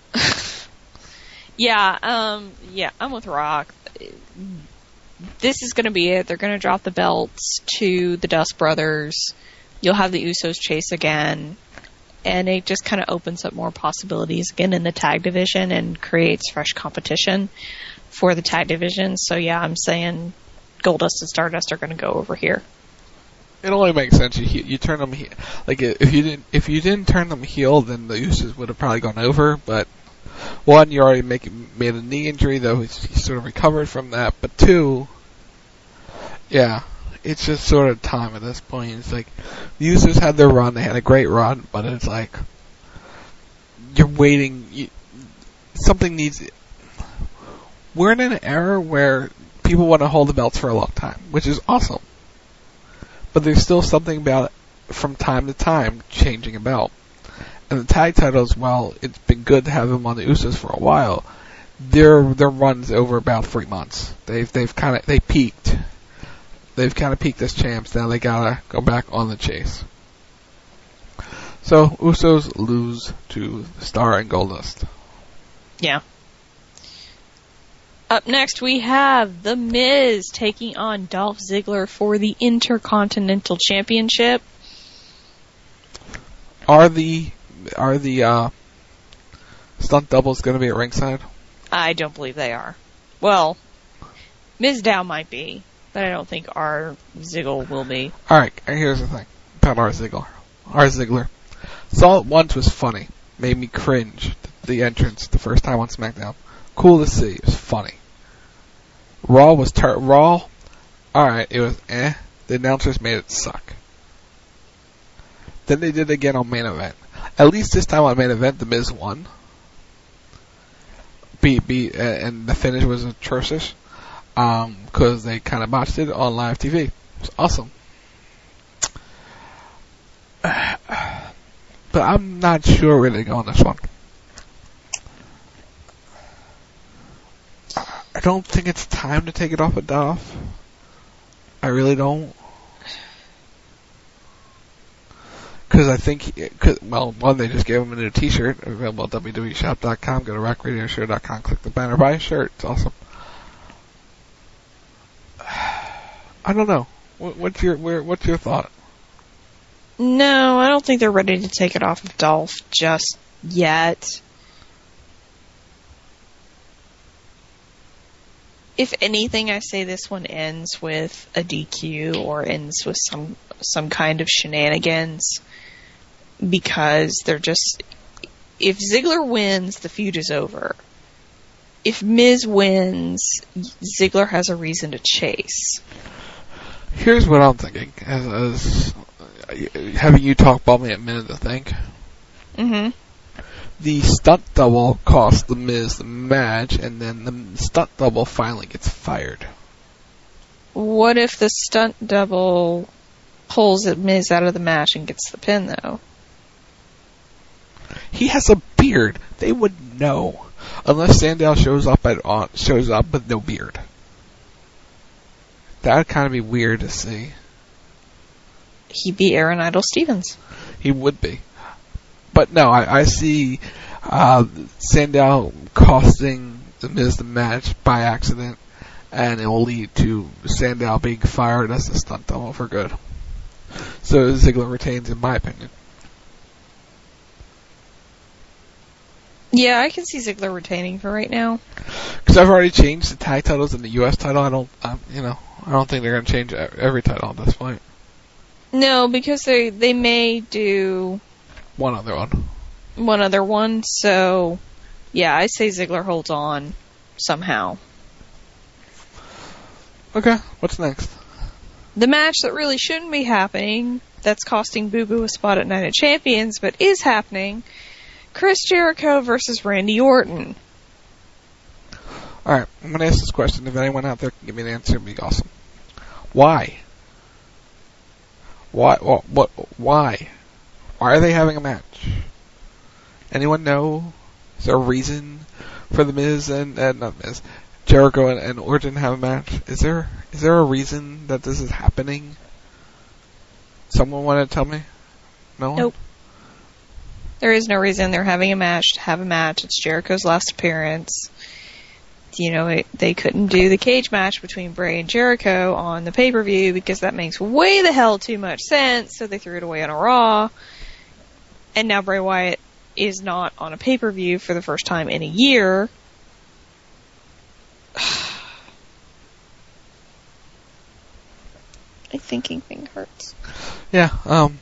yeah, um, yeah, I'm with Rock. This is going to be it. They're going to drop the belts to the Dust Brothers. You'll have the Usos chase again. And it just kind of opens up more possibilities again in the tag division and creates fresh competition for the tag division. So yeah, I'm saying Goldust and Stardust are going to go over here. It only makes sense. You you turn them he- like if you didn't if you didn't turn them heel, then the Usos would have probably gone over. But one, you already make, made a knee injury, though he's, he's sort of recovered from that. But two, yeah. It's just sort of time at this point. It's like, the Usos had their run, they had a great run, but it's like, you're waiting, you, something needs, we're in an era where people want to hold the belts for a long time, which is awesome. But there's still something about it from time to time changing a belt. And the tag titles, while it's been good to have them on the Usos for a while, their their run's over about three months. They've they've kind of they peaked. they've kind of peaked as champs. Now they gotta go back on the chase. So Usos lose to Star and Goldust. Yeah. Up next, we have The Miz taking on Dolph Ziggler for the Intercontinental Championship. Are the are the uh, stunt doubles going to be at ringside? I don't believe they are. Well, Miz Dow might be, but I don't think our Ziggler will be. All right, here's the thing about our Ziggler. Our Ziggler. Saw it once was funny. Made me cringe. The entrance the first time on SmackDown. Cool to see. It was funny. Raw was ter- Raw. All right, it was eh. The announcers made it suck. Then they did it again on Main Event. At least this time on Main Event, The Miz won. Be be uh, and the finish was atrocious. Um, because they kind of botched it on live T V. It was awesome. But I'm not sure where they go on this one. I don't think it's time to take it off of Dolph. I really don't. Because I think, he, cause, well, one, they just gave him a new t-shirt, available at w w w shop dot com, go to rock radio show dot com, click the banner, buy a shirt, it's awesome. I don't know. What, what's your where, what's your thought? No, I don't think they're ready to take it off of Dolph just yet. If anything, I say this one ends with a D Q or ends with some some kind of shenanigans, because they're just... If Ziggler wins, the feud is over. If Miz wins, Ziggler has a reason to chase. Here's what I'm thinking, as, as having you talk about me a minute to think. Mm-hmm. The stunt double cost The Miz the match, and then the stunt double finally gets fired. What if the stunt double pulls the Miz out of the match and gets the pin, though? He has a beard. They would know, unless Sandow shows up at uh, shows up with no beard. That would kind of be weird to see. He'd be Aaron Idol Stevens. He would be. But no, I, I see uh, Sandow costing The Miz the match by accident, and it will lead to Sandow being fired as a stunt double for good. So Ziggler retains, in my opinion. Yeah, I can see Ziggler retaining for right now. Because I've already changed the tag titles and the U S title. I don't, um, you know, I don't think they're going to change every title at this point. No, because they they may do one other one. One other one. So, yeah, I say Ziggler holds on somehow. Okay, what's next? The match that really shouldn't be happening, that's costing Boo Boo a spot at Night of Champions, but is happening. Chris Jericho versus Randy Orton. Alright, I'm going to ask this question. If anyone out there can give me an answer, it'd be awesome. Why? Why? What? what why? Why are they having a match? Anyone know? Is there a reason for the Miz and, and not Miz, Jericho and, and Orton to have a match? Is there is there a reason that this is happening? Someone want to tell me? No one? Nope. There is no reason they're having a match to have a match. It's Jericho's last appearance. You know, it, they couldn't do the cage match between Bray and Jericho on the pay-per-view because that makes way the hell too much sense, so they threw it away on a Raw. And now Bray Wyatt is not on a pay-per-view for the first time in a year. My thinking thing hurts. Yeah, um...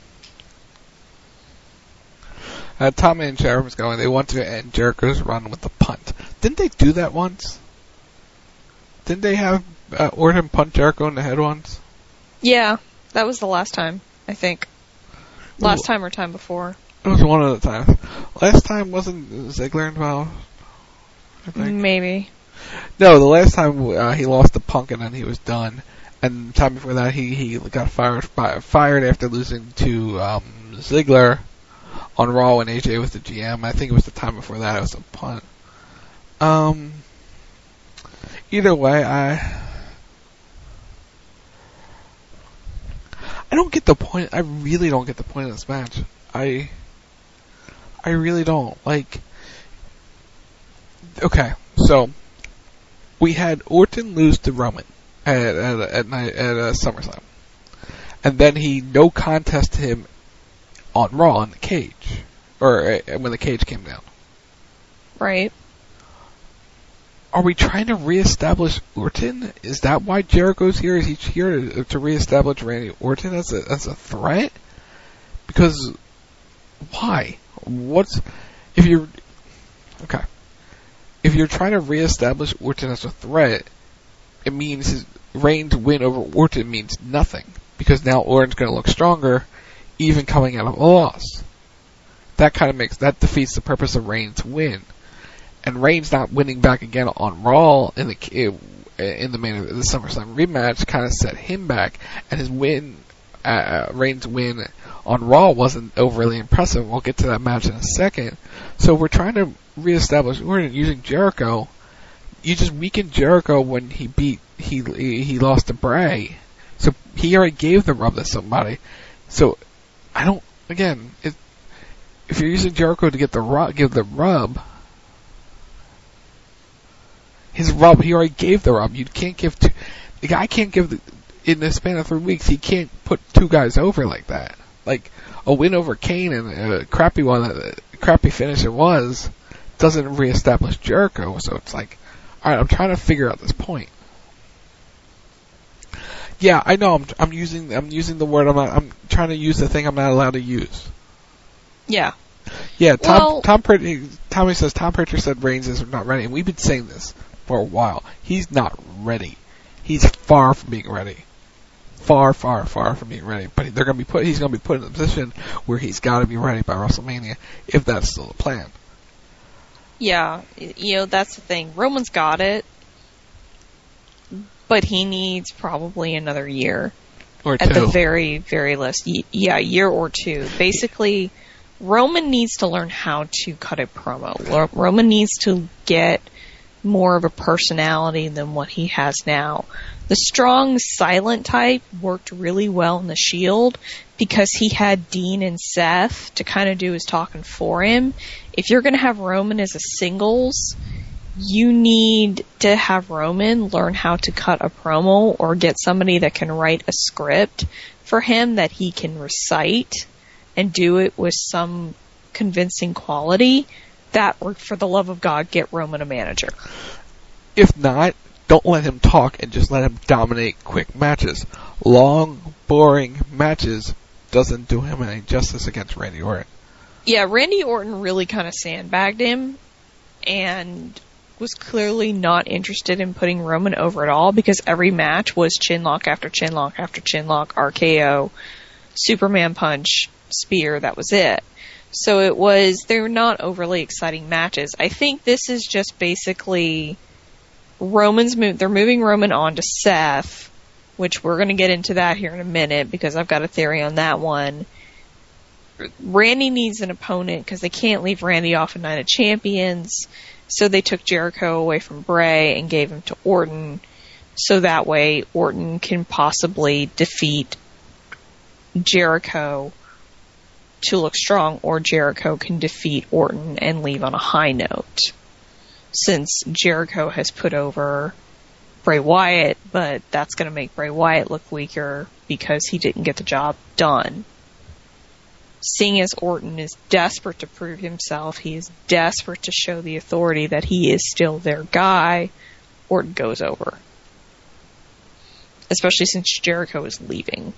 Uh, Tommy and Sharon was going, they want to end Jericho's run with the punt. Didn't they do that once? Didn't they have uh, Orton punt Jericho in the head once? Yeah, that was the last time, I think. Last time or time before. It was one of the times. Last time wasn't Ziggler involved? I think. Maybe. No, the last time uh, he lost to Punk and then he was done. And the time before that he, he got fired by, fired after losing to um, Ziggler on Raw when A J was the G M. I think it was the time before that it was a punt. Um, either way, I don't get the point. I really don't get the point of this match. I, I really don't. Like, okay, so we had Orton lose to Roman at at at, night, at uh, SummerSlam, and then he no contest him on Raw in the cage, or uh, when the cage came down. Right. Are we trying to reestablish Orton? Is that why Jericho's here? Is he here to, to reestablish Randy Orton as a as a threat? Because why? What's if you're okay? If you're trying to reestablish Orton as a threat, it means his Reigns' win over Orton means nothing because now Orton's going to look stronger, even coming out of a loss. That kind of makes that defeats the purpose of Reigns' win. And Reigns not winning back again on Raw in the in the main the SummerSlam rematch kind of set him back, and his win, uh, Reigns' win on Raw wasn't overly impressive. We'll get to that match in a second. So we're trying to reestablish Orton using Jericho. You just weakened Jericho when he beat he he lost to Bray, so he already gave the rub to somebody. So I don't again it, if you're using Jericho to get the rub, give the rub. His rub, he already gave the rub. You can't give two, the guy can't give the, in the span of three weeks, he can't put two guys over like that. Like, a win over Kane and a crappy one, a crappy finish it was, doesn't reestablish Jericho, so it's like, alright, I'm trying to figure out this point. Yeah, I know, I'm, I'm using, I'm using the word, I'm not, I'm trying to use the thing I'm not allowed to use. Yeah. Yeah, Tom, well, Tom Pritchard, Tommy says, Tom Pritchard said Reigns is not ready, and we've been saying this for a while. He's not ready. He's far from being ready. Far, far, far from being ready. But they're gonna be put. He's gonna be put in a position where he's got to be ready by WrestleMania, if that's still the plan. Yeah, you know that's the thing. Roman's got it, but he needs probably another year, or at two. the very, very least. Yeah, a year or two. Basically, Roman needs to learn how to cut a promo. Roman needs to get more of a personality than what he has now. The strong, silent type worked really well in the Shield because he had Dean and Seth to kind of do his talking for him. If you're going to have Roman as a singles, you need to have Roman learn how to cut a promo or get somebody that can write a script for him that he can recite and do it with some convincing quality. That, or for the love of God, get Roman a manager. If not, don't let him talk and just let him dominate quick matches. Long, boring matches doesn't do him any justice against Randy Orton. Yeah, Randy Orton really kind of sandbagged him and was clearly not interested in putting Roman over at all because every match was chinlock after chinlock after chinlock, R K O, Superman punch, spear, that was it. So it was, they were not overly exciting matches. I think this is just basically Roman's move, they're moving Roman on to Seth, which we're going to get into that here in a minute because I've got a theory on that one. Randy needs an opponent because they can't leave Randy off of Night of Champions, so they took Jericho away from Bray and gave him to Orton, so that way Orton can possibly defeat Jericho to look strong, or Jericho can defeat Orton and leave on a high note. Since Jericho has put over Bray Wyatt, but that's going to make Bray Wyatt look weaker because he didn't get the job done. Seeing as Orton is desperate to prove himself, he is desperate to show the authority that he is still their guy, Orton goes over. Especially since Jericho is leaving.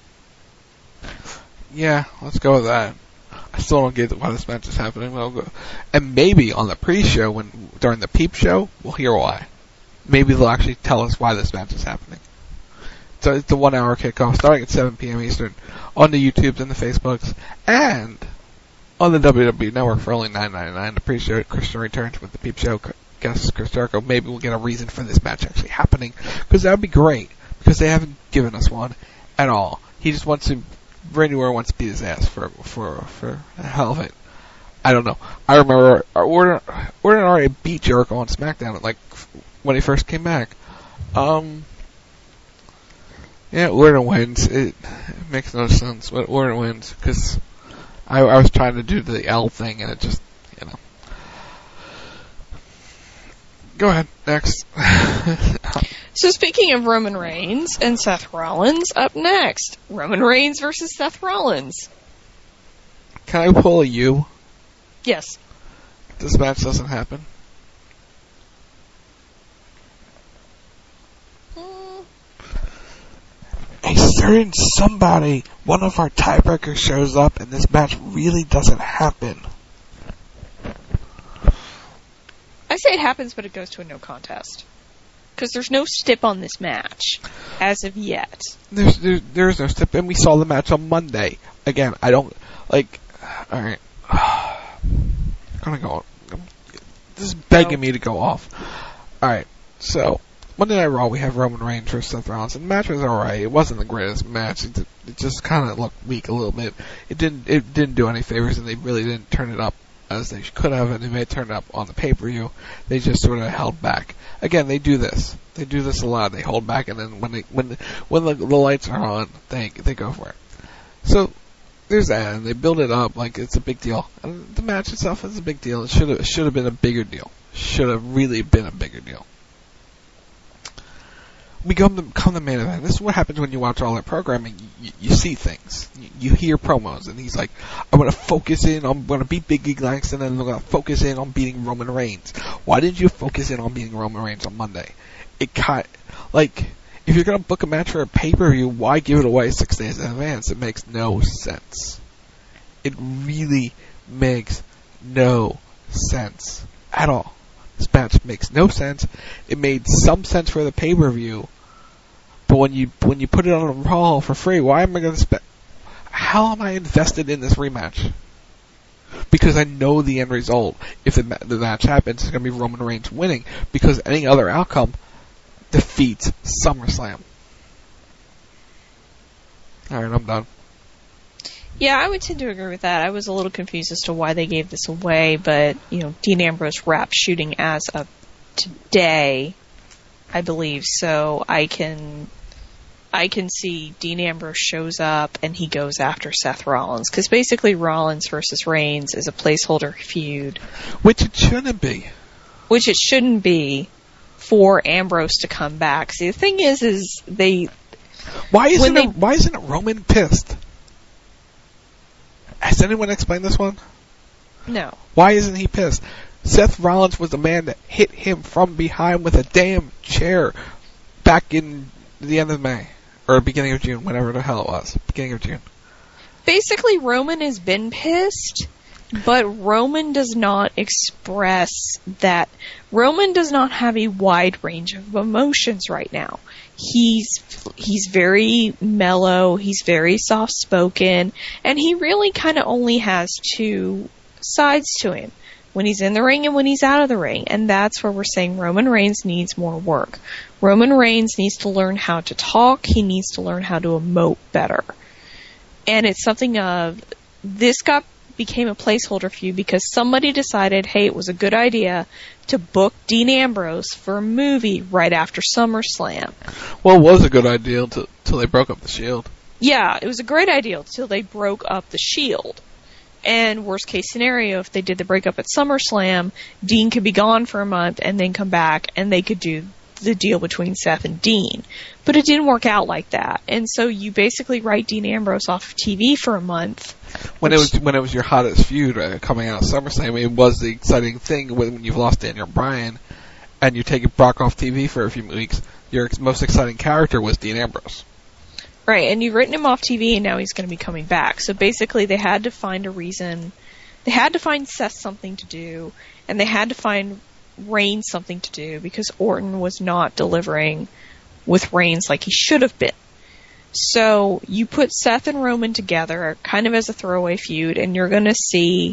Yeah, let's go with that. I still don't get why this match is happening. We'll go. And maybe on the pre-show, when during the peep show, we'll hear why. Maybe they'll actually tell us why this match is happening. So it's the one-hour kickoff starting at seven p.m. Eastern on the YouTubes and the Facebooks and on the W W E Network for only nine ninety-nine. The pre-show, Christian returns with the peep show guest Chris Jericho. Maybe we'll get a reason for this match actually happening because that would be great because they haven't given us one at all. He just wants to. Randy Orton wants to beat his ass for for for the hell of it. I don't know. I remember Orton, Orton already beat Jericho on SmackDown like when he first came back. Um, Yeah, Orton wins. It, it makes no sense, but Orton wins because I, I was trying to do the L thing and it just, you know. Go ahead, next. So speaking of Roman Reigns and Seth Rollins, up next, Roman Reigns versus Seth Rollins. Can I pull a U? Yes. This match doesn't happen. Mm. A certain somebody, one of our tiebreakers shows up and this match really doesn't happen. I say it happens, but it goes to a no contest. Because there's no stip on this match, as of yet. There's, there, there's no stip, and we saw the match on Monday. Again, I don't, like, alright. I'm gonna go, this is begging me to go off. Alright, so, Monday Night Raw, we have Roman Reigns versus Seth Rollins, and the match was alright. It wasn't the greatest match. It, it just kind of looked weak a little bit. It didn't, it didn't do any favors, and they really didn't turn it up as they could have, and they may turn up on the pay-per-view. They just sort of held back. Again, they do this. They do this a lot. They hold back, and then when they, when the, when the, the lights are on, they they go for it. So there's that, and they build it up like it's a big deal. And the match itself is a big deal. It should have should have been a bigger deal. Should have really been a bigger deal. We come to come to main event. This is what happens when you watch all that programming. You, you see things. You, you hear promos, and he's like, "I'm gonna focus in. I'm gonna beat Big E Langston, and I'm gonna focus in on beating Roman Reigns." Why didn't you focus in on beating Roman Reigns on Monday? It kind like if you're gonna book a match for a pay per view, why give it away six days in advance? It makes no sense. It really makes no sense at all. This match makes no sense. It made some sense for the pay per view. But when you when you put it on a Raw for free, why am I going to spend? How am I invested in this rematch? Because I know the end result. If the, the match happens, it's going to be Roman Reigns winning. Because any other outcome defeats SummerSlam. All right, I'm done. Yeah, I would tend to agree with that. I was a little confused as to why they gave this away, but you know, Dean Ambrose wrapped shooting as of today, I believe. So I can. I can see Dean Ambrose shows up and he goes after Seth Rollins. Because basically Rollins versus Reigns is a placeholder feud. Which it shouldn't be. Which it shouldn't be for Ambrose to come back. See, the thing is, is they... Why isn't, they, it, why isn't it Roman pissed? Has anyone explained this one? No. Why isn't he pissed? Seth Rollins was the man that hit him from behind with a damn chair back in the end of May. Or beginning of June, whatever the hell it was. Beginning of June. Basically, Roman has been pissed, but Roman does not express that. Roman does not have a wide range of emotions right now. He's he's very mellow, he's very soft-spoken, and he really kind of only has two sides to him. When he's in the ring and when he's out of the ring. And that's where we're saying Roman Reigns needs more work. Roman Reigns needs to learn how to talk. He needs to learn how to emote better. And it's something of, this got became a placeholder feud because somebody decided, hey, it was a good idea to book Dean Ambrose for a movie right after SummerSlam. Well, it was a good idea until they broke up the Shield. Yeah, it was a great idea until they broke up the Shield. And worst case scenario, if they did the breakup at SummerSlam, Dean could be gone for a month and then come back and they could do the deal between Seth and Dean. But it didn't work out like that. And so you basically write Dean Ambrose off of T V for a month. When it was when it was your hottest feud uh, coming out of SummerSlam, it was the exciting thing when you've lost Daniel Bryan and you take Brock off T V for a few weeks. Your most exciting character was Dean Ambrose. Right, and you've written him off T V, and now he's going to be coming back. So basically, they had to find a reason. They had to find Seth something to do, and they had to find Reigns something to do, because Orton was not delivering with Reigns like he should have been. So you put Seth and Roman together, kind of as a throwaway feud, and you're going to see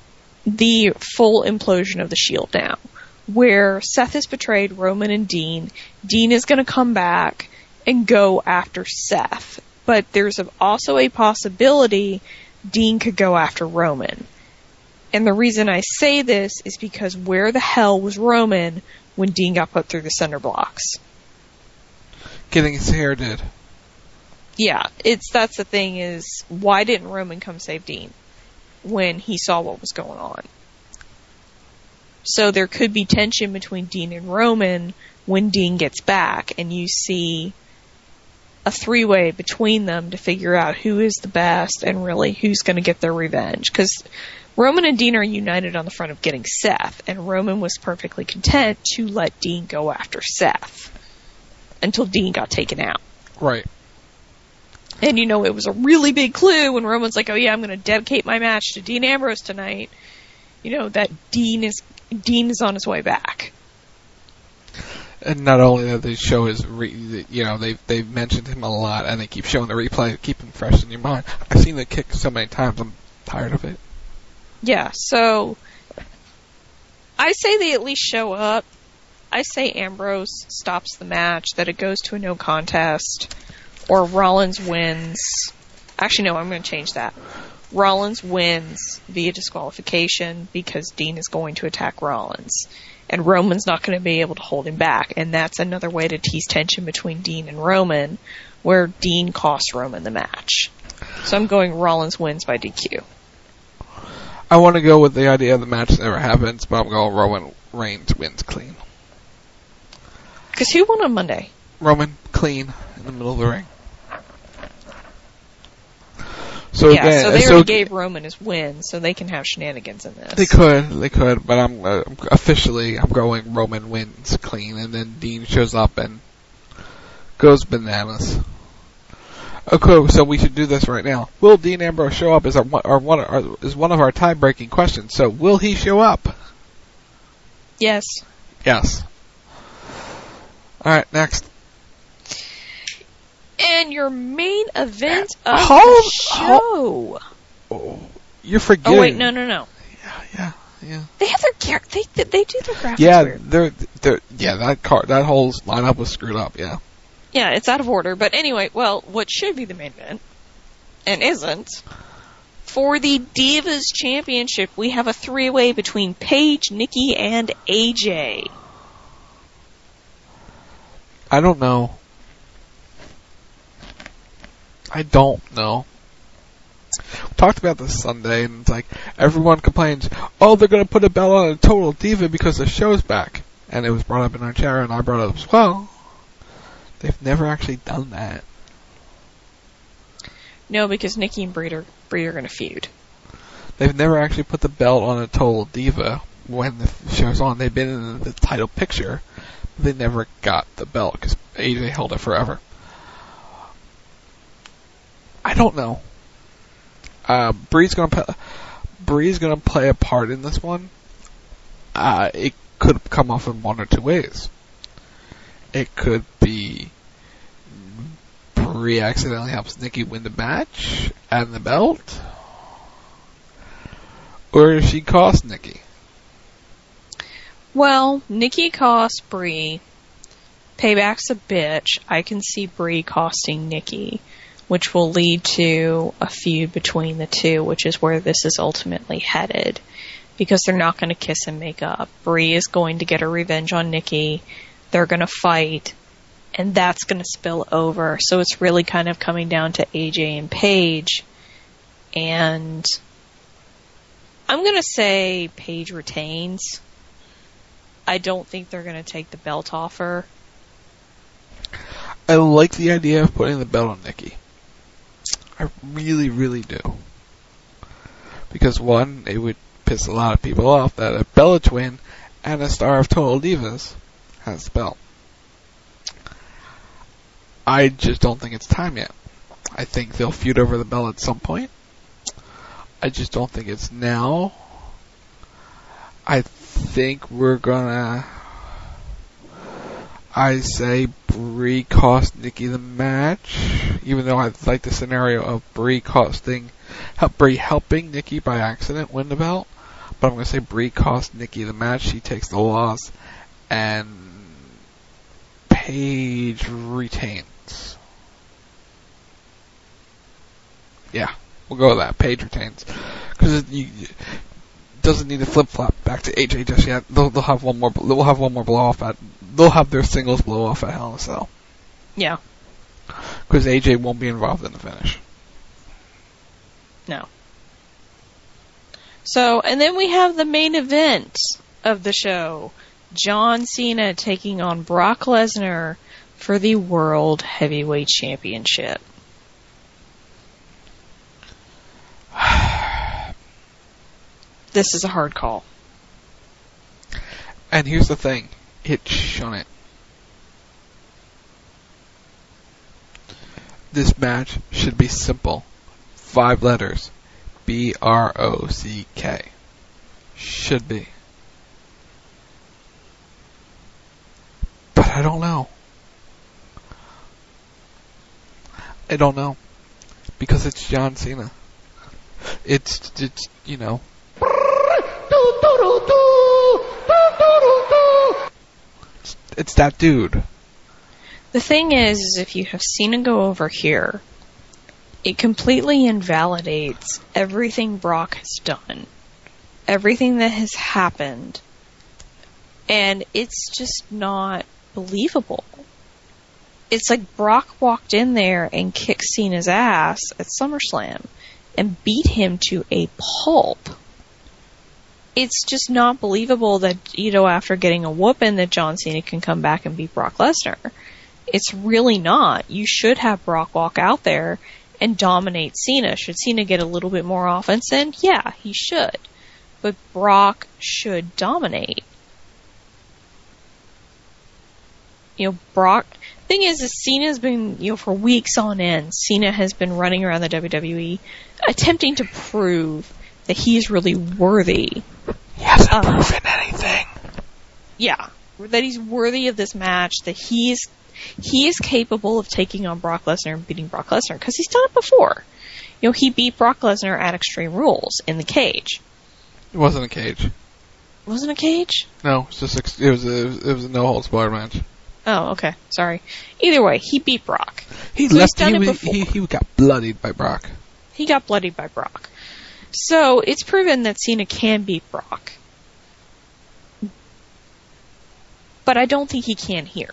the full implosion of the Shield now, where Seth has betrayed Roman and Dean. Dean is going to come back and go after Seth. But there's also a possibility Dean could go after Roman. And the reason I say this is because where the hell was Roman when Dean got put through the center blocks? Getting his hair did. Yeah, it's that's the thing is, why didn't Roman come save Dean when he saw what was going on? So there could be tension between Dean and Roman when Dean gets back, and you see a three-way between them to figure out who is the best and really who's going to get their revenge. Because Roman and Dean are united on the front of getting Seth, and Roman was perfectly content to let Dean go after Seth until Dean got taken out. Right. And, you know, it was a really big clue when Roman's like, oh, yeah, I'm going to dedicate my match to Dean Ambrose tonight. You know, that Dean is Dean is on his way back. And not only that, they show his, re- you know, they've, they've mentioned him a lot, and they keep showing the replay to keep him fresh in your mind. I've seen the kick so many times, I'm tired of it. Yeah, so I say they at least show up. I say Ambrose stops the match, that it goes to a no contest, or Rollins wins. Actually, no, I'm going to change that. Rollins wins via disqualification because Dean is going to attack Rollins. And Roman's not going to be able to hold him back. And that's another way to tease tension between Dean and Roman, where Dean costs Roman the match. So I'm going Rollins wins by D Q. I want to go with the idea the match never happens, but I'm going Roman Reigns wins clean. Because who won on Monday? Roman, clean, in the middle of the ring. So yeah, again, so they so already gave Roman his win, so they can have shenanigans in this. They could, they could, but I'm uh, officially I'm going Roman wins clean, and then Dean shows up and goes bananas. Okay, so we should do this right now. Will Dean Ambrose show up? Is our, our one our, is one of our tie-breaking questions. So will he show up? Yes. Yes. All right, next. And your main event of hold, the show. Oh, you're forgetting. Oh wait, no, no, no. Yeah, yeah, yeah. They have their char- they they do their graphics yeah, weird. they're they're yeah that car that whole lineup was screwed up. Yeah. Yeah, it's out of order. But anyway, well, what should be the main event and isn't, for the Divas Championship, we have a three-way between Paige, Nikki, and A J. I don't know. I don't know. We talked about this Sunday, and it's like, everyone complains, oh, they're going to put a belt on a Total Diva because the show's back. And it was brought up in our chair, and I brought it up as well. They've never actually done that. No, because Nikki and Brie are, Brie are going to feud. They've never actually put the belt on a Total Diva when the show's on. They've been in the title picture, but they never got the belt because A J held it forever. I don't know. Uh, Brie's gonna play, Brie's gonna play a part in this one. Uh, it could come off in one or two ways. It could be Brie accidentally helps Nikki win the match and the belt, or if she costs Nikki. Well, Nikki costs Brie. Payback's a bitch. I can see Brie costing Nikki, which will lead to a feud between the two, which is where this is ultimately headed. Because they're not going to kiss and make up. Brie is going to get her revenge on Nikki. They're going to fight. And that's going to spill over. So it's really kind of coming down to A J and Paige. And I'm going to say Paige retains. I don't think they're going to take the belt off her. I like the idea of putting the belt on Nikki. I really, really do. Because one, it would piss a lot of people off that a Bella Twin and a star of Total Divas has the belt. I just don't think it's time yet. I think they'll feud over the belt at some point. I just don't think it's now. I think we're gonna... I say Brie cost Nikki the match, even though I like the scenario of Brie costing, help Brie helping Nikki by accident win the belt. But I'm gonna say Brie cost Nikki the match. She takes the loss, and Paige retains. Yeah, we'll go with that. Paige retains because it you, doesn't need to flip flop back to A J just yet. They'll, they'll have one more. They'll have one more blow off at. They'll have their singles blow off at Hell in a Cell. Yeah. Because A J won't be involved in the finish. No. So, and then we have the main event of the show. John Cena taking on Brock Lesnar for the World Heavyweight Championship. This is a hard call. And here's the thing. It shouldn't. This match should be simple. Five letters. B R O C K. Should be. But I don't know. I don't know. Because it's John Cena. It's, it's you know. It's, it's that dude. The thing is, is if you have Cena go over here, it completely invalidates everything Brock has done. Everything that has happened. And it's just not believable. It's like Brock walked in there and kicked Cena's ass at SummerSlam and beat him to a pulp. It's just not believable that, you know, after getting a whooping that John Cena can come back and beat Brock Lesnar. It's really not. You should have Brock walk out there and dominate Cena. Should Cena get a little bit more offense in? Yeah, he should. But Brock should dominate. You know, Brock... Thing is, is Cena's been, you know, for weeks on end, Cena has been running around the W W E attempting to prove that he's really worthy. He hasn't um, proven anything. Yeah. That he's worthy of this match, that he's he is capable of taking on Brock Lesnar and beating Brock Lesnar, because he's done it before. You know, he beat Brock Lesnar at Extreme Rules in the cage. It wasn't a cage. It wasn't a cage? No, it was just, it was a, it was a no-holds-barred match. Oh, okay. Sorry. Either way, he beat Brock. He so left. He's done he, it before. He, he got bloodied by Brock. He got bloodied by Brock. So it's proven that Cena can beat Brock. But I don't think he can here.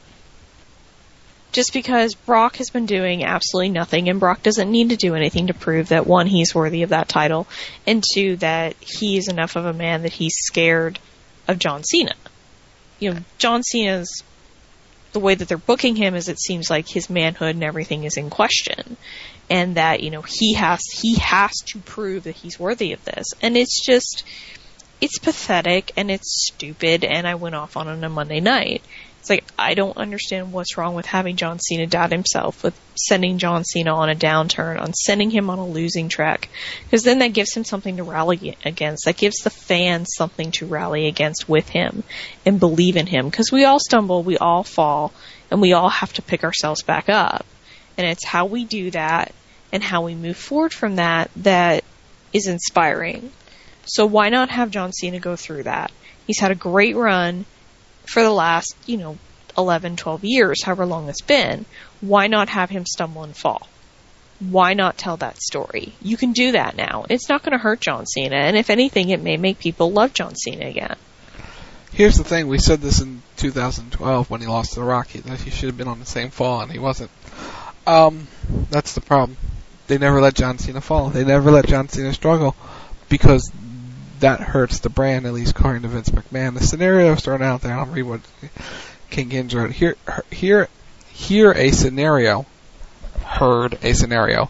Just because Brock has been doing absolutely nothing, and Brock doesn't need to do anything to prove that, one, he's worthy of that title, and two, that he is enough of a man that he's scared of John Cena. You know, John Cena's, the way that they're booking him is it seems like his manhood and everything is in question. And that, you know, he has, he has to prove that he's worthy of this. And it's just, it's pathetic and it's stupid, and I went off on it on a Monday night. It's like, I don't understand what's wrong with having John Cena doubt himself, with sending John Cena on a downturn, on sending him on a losing track. Because then that gives him something to rally against. That gives the fans something to rally against with him and believe in him. Because we all stumble, we all fall, and we all have to pick ourselves back up. And it's how we do that and how we move forward from that that is inspiring. So why not have John Cena go through that? He's had a great run for the last, you know, eleven, twelve years, however long it's been. Why not have him stumble and fall? Why not tell that story? You can do that now. It's not going to hurt John Cena, and if anything, it may make people love John Cena again. Here's the thing, we said this in two thousand twelve when he lost to The Rock, that he should have been on the same fall, and he wasn't. Um, that's the problem. They never let John Cena fall. They never let John Cena struggle, because that hurts the brand, at least according to Vince McMahon. The scenario is thrown out there. I'll read what King Kins wrote. Here, here, here a scenario, heard a scenario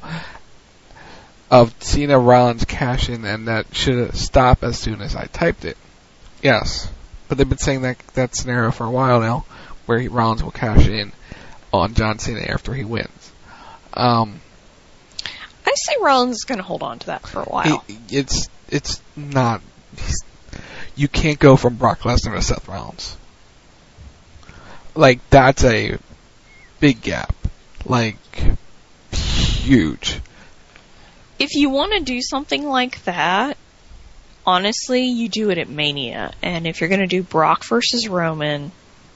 of Cena Rollins cash in, and that should stop as soon as I typed it. Yes, but they've been saying that that scenario for a while now, where he, Rollins will cash in on John Cena after he wins. Um, I say Rollins is going to hold on to that for a while. It, it's it's not. You can't go from Brock Lesnar to Seth Rollins. Like, that's a big gap. Like, huge. If you want to do something like that, honestly, you do it at Mania. And if you're going to do Brock versus Roman,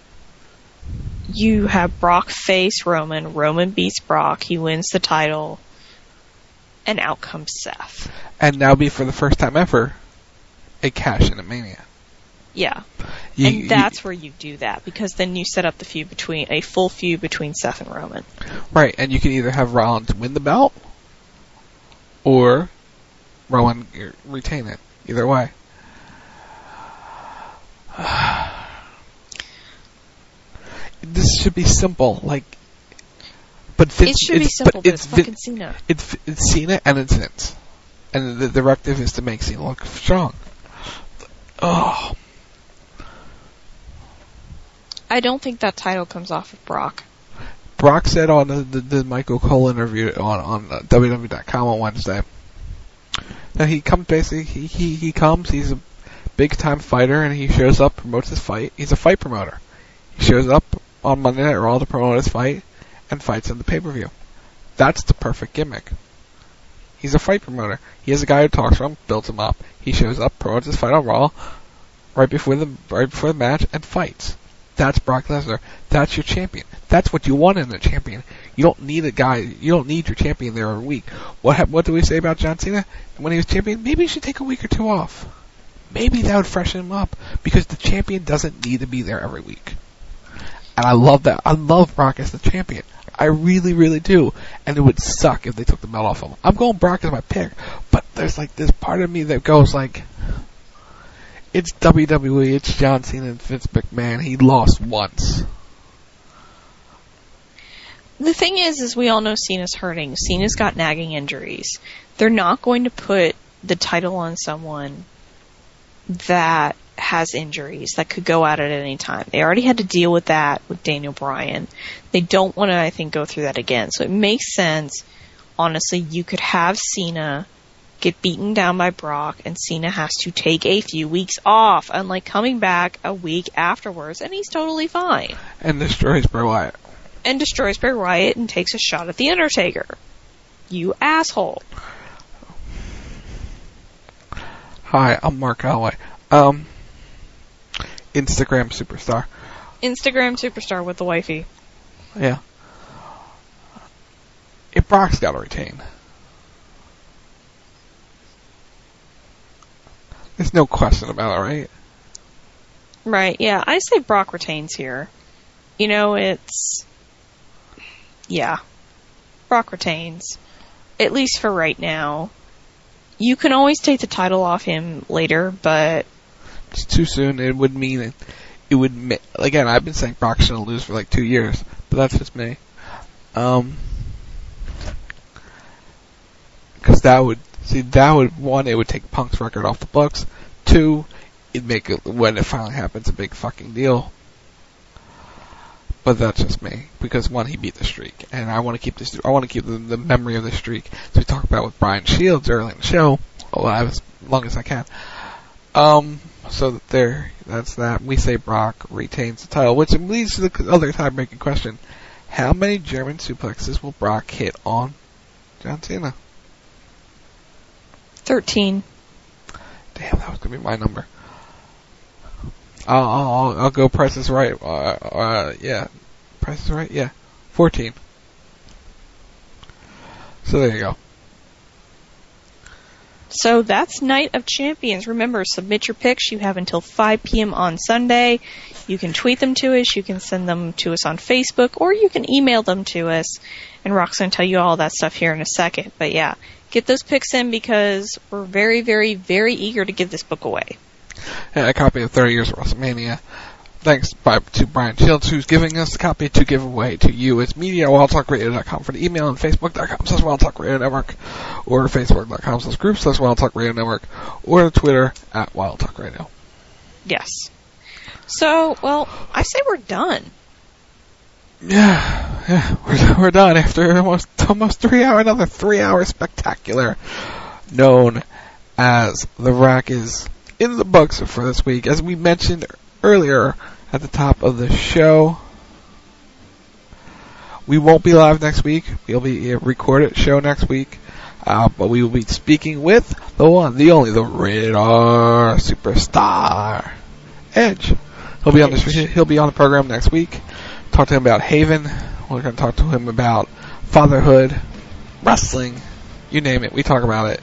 you have Brock face Roman, Roman beats Brock, he wins the title, and out comes Seth. And now be, for the first time ever, a cash in at Mania. Yeah. You, and that's you, where you do that, because then you set up the feud between, a full feud between Seth and Roman. Right, and you can either have Rollins win the belt, or Roman retain it. Either way. This should be simple, like, but Vince, it should be it's, simple, but, but it's, it's fucking Cena. It's, it's Cena and it's Vince. And the directive is to make Cena look strong. Oh. I don't think that title comes off of Brock. Brock said on the, the, the Michael Cole interview on, on uh, W W E dot com on Wednesday that he comes basically, he, he, he comes, he's a big time fighter, and he shows up, promotes his fight. He's a fight promoter. He shows up on Monday Night Raw to promote his fight and fights in the pay-per-view. That's the perfect gimmick. He's a fight promoter. He has a guy who talks to him, builds him up. He shows up, promotes his fight on Raw right before the right before the match, and fights. That's Brock Lesnar. That's your champion. That's what you want in a champion. You don't need a guy. You don't need your champion there every week. What ha- what do we say about John Cena when he was champion? Maybe he should take a week or two off. Maybe that would freshen him up, because the champion doesn't need to be there every week. And I love that. I love Brock as the champion. I really, really do. And it would suck if they took the belt off him. I'm going Brock as my pick, but there's like this part of me that goes like, it's W W E, it's John Cena and Vince McMahon. He lost once. The thing is, is we all know Cena's hurting. Cena's got nagging injuries. They're not going to put the title on someone that has injuries, that could go out at any time. They already had to deal with that with Daniel Bryan. They don't want to, I think, go through that again. So it makes sense. Honestly, you could have Cena get beaten down by Brock, and Cena has to take a few weeks off, unlike coming back a week afterwards, and he's totally fine. And destroys Bray Wyatt. And destroys Bray Wyatt and takes a shot at The Undertaker. You asshole. Hi, I'm Mark Holloway. Um, Instagram superstar. Instagram superstar with the wifey. Yeah. If Brock's got to retain. There's no question about it, right? Right, yeah. I say Brock retains here. You know, it's... Yeah. Brock retains. At least for right now. You can always take the title off him later, but... It's too soon. It would mean... It, it would... Ma- again, I've been saying Brock's going to lose for like two years, but that's just me. Um... Because that would... See, that would... One, it would take Punk's record off the books. Two, it'd make it, when it finally happens, a big fucking deal. But that's just me, because one, he beat the streak, and I want to keep this. I want to keep the, the memory of the streak. So we talked about with Brian Shields early in the show, well, as long as I can. Um, so that there, that's that. We say Brock retains the title, which leads to the other time-breaking question: how many German suplexes will Brock hit on John Cena? Thirteen. Damn, that was gonna be my number. I'll, I'll, I'll go Price is Right. Uh, uh, yeah. Price is Right? Yeah. fourteen. So there you go. So that's Night of Champions. Remember, submit your picks. You have until five p.m. on Sunday. You can tweet them to us. You can send them to us on Facebook. Or you can email them to us. And Rock's going to tell you all that stuff here in a second. But yeah, get those picks in, because we're very, very, very eager to give this book away. Yeah, a copy of thirty Years of WrestleMania. Thanks by, to Brian Shields, who's giving us the copy to give away to you. It's media at wild talk radio dot com for the email, and facebook dot com slash wild talk radio network, or facebook dot com slash group slash wild talk radio network, or Twitter at wild talk radio. Yes. So, well, I say we're done. Yeah, yeah, we're, we're done after almost almost three hour, another three hour spectacular, known as The Rack is in the books for this week. As we mentioned earlier at the top of the show, we won't be live next week. We'll be a recorded show next week, uh, but we will be speaking with the one, the only, the Radar Superstar, Edge. He'll be on the he'll be on the program next week. Talk to him about Haven. We're going to talk to him about fatherhood, wrestling, you name it. We talk about it.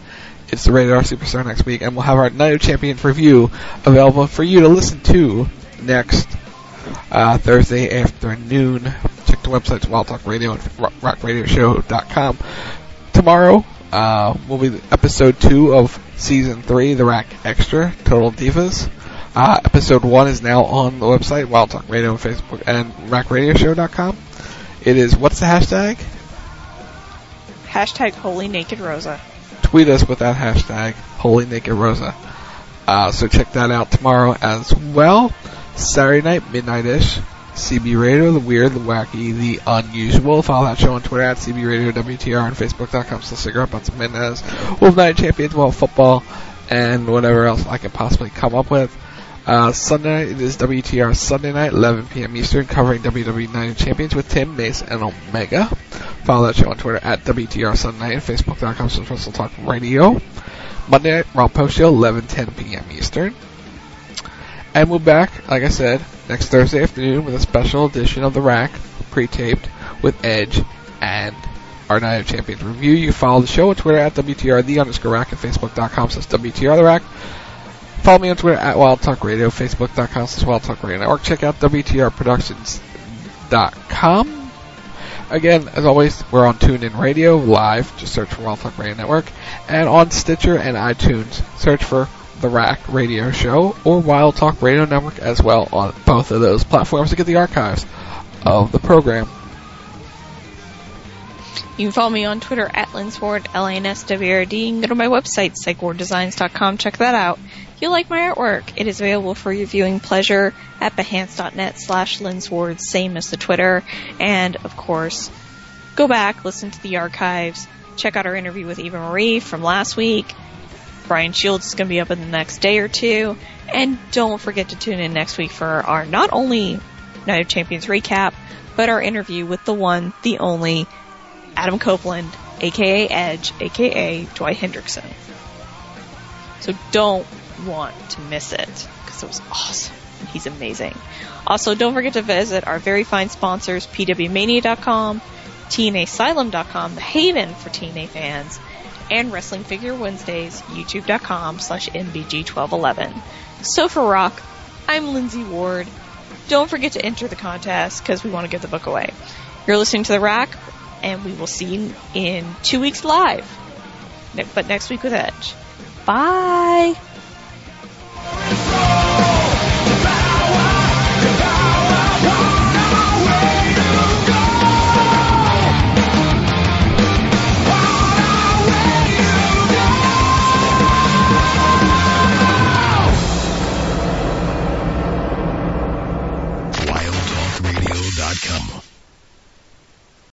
it's the Rated R Superstar next week, and we'll have our Night of Champions review available for you to listen to next uh, Thursday afternoon. Check the websites, Wild Talk Radio and rock radio show dot com. Tomorrow uh, will be episode two of season three, The Rack Extra, Total Divas. Uh, episode one is now on the website, Wild Talk Radio and Facebook and rock radio show dot com. It is, what's the hashtag? Hashtag Holy Naked Rosa. Tweet us with that hashtag, Holy Naked Rosa. Uh, so check that out tomorrow as well. Saturday night, midnight-ish. C B Radio, the weird, the wacky, the unusual. Follow that show on Twitter at C B Radio W T R and Facebook dot com slash cigarette butts and Mendez. We'll have Night Champions, we'll have football, and whatever else I can possibly come up with. Uh, Sunday night, it is W T R Sunday night, eleven p.m. Eastern, covering W W E Night of Champions with Tim, Mace, and Omega. Follow that show on Twitter at W T R Sunday night and Facebook dot com slash Wrestle Talk Radio. Monday night, Raw Post Show, eleven ten p.m. Eastern. And we'll be back, like I said, next Thursday afternoon with a special edition of The Rack, pre-taped, with Edge and our Night of Champions review. You can follow the show on Twitter at W T R the underscore rack and Facebook dot com slash W T R the rack. Follow me on Twitter at Wild Talk Radio, Facebook dot com slash Wild Talk Radio Network. Check out W T R productions dot com. Again, as always, we're on TuneIn Radio live. Just search for Wild Talk Radio Network. And on Stitcher and iTunes, search for The Rack Radio Show or Wild Talk Radio Network as well on both of those platforms to get the archives of the program. You can follow me on Twitter at Linsward, L A N S W R D. You can go to my website, psych ward designs dot com. Check that out. If you like my artwork, it is available for your viewing pleasure at behance dot net slash Linsward, same as the Twitter. And, of course, go back, listen to the archives, check out our interview with Eva Marie from last week. Brian Shields is going to be up in the next day or two. And don't forget to tune in next week for our not only Night of Champions recap, but our interview with the one, the only, Adam Copeland, a k a. Edge, a k a. Dwight Hendrickson. So don't want to miss it, because it was awesome. He's amazing. Also, don't forget to visit our very fine sponsors, P W Mania dot com, T N A Asylum dot com, the haven for T N A fans, and Wrestling Figure Wednesdays, YouTube dot com slash M B G twelve eleven. So for Rock, I'm Lindsay Ward. Don't forget to enter the contest, because we want to give the book away. You're listening to The Rack, and we will see you in two weeks live. But next week with Edge. Bye!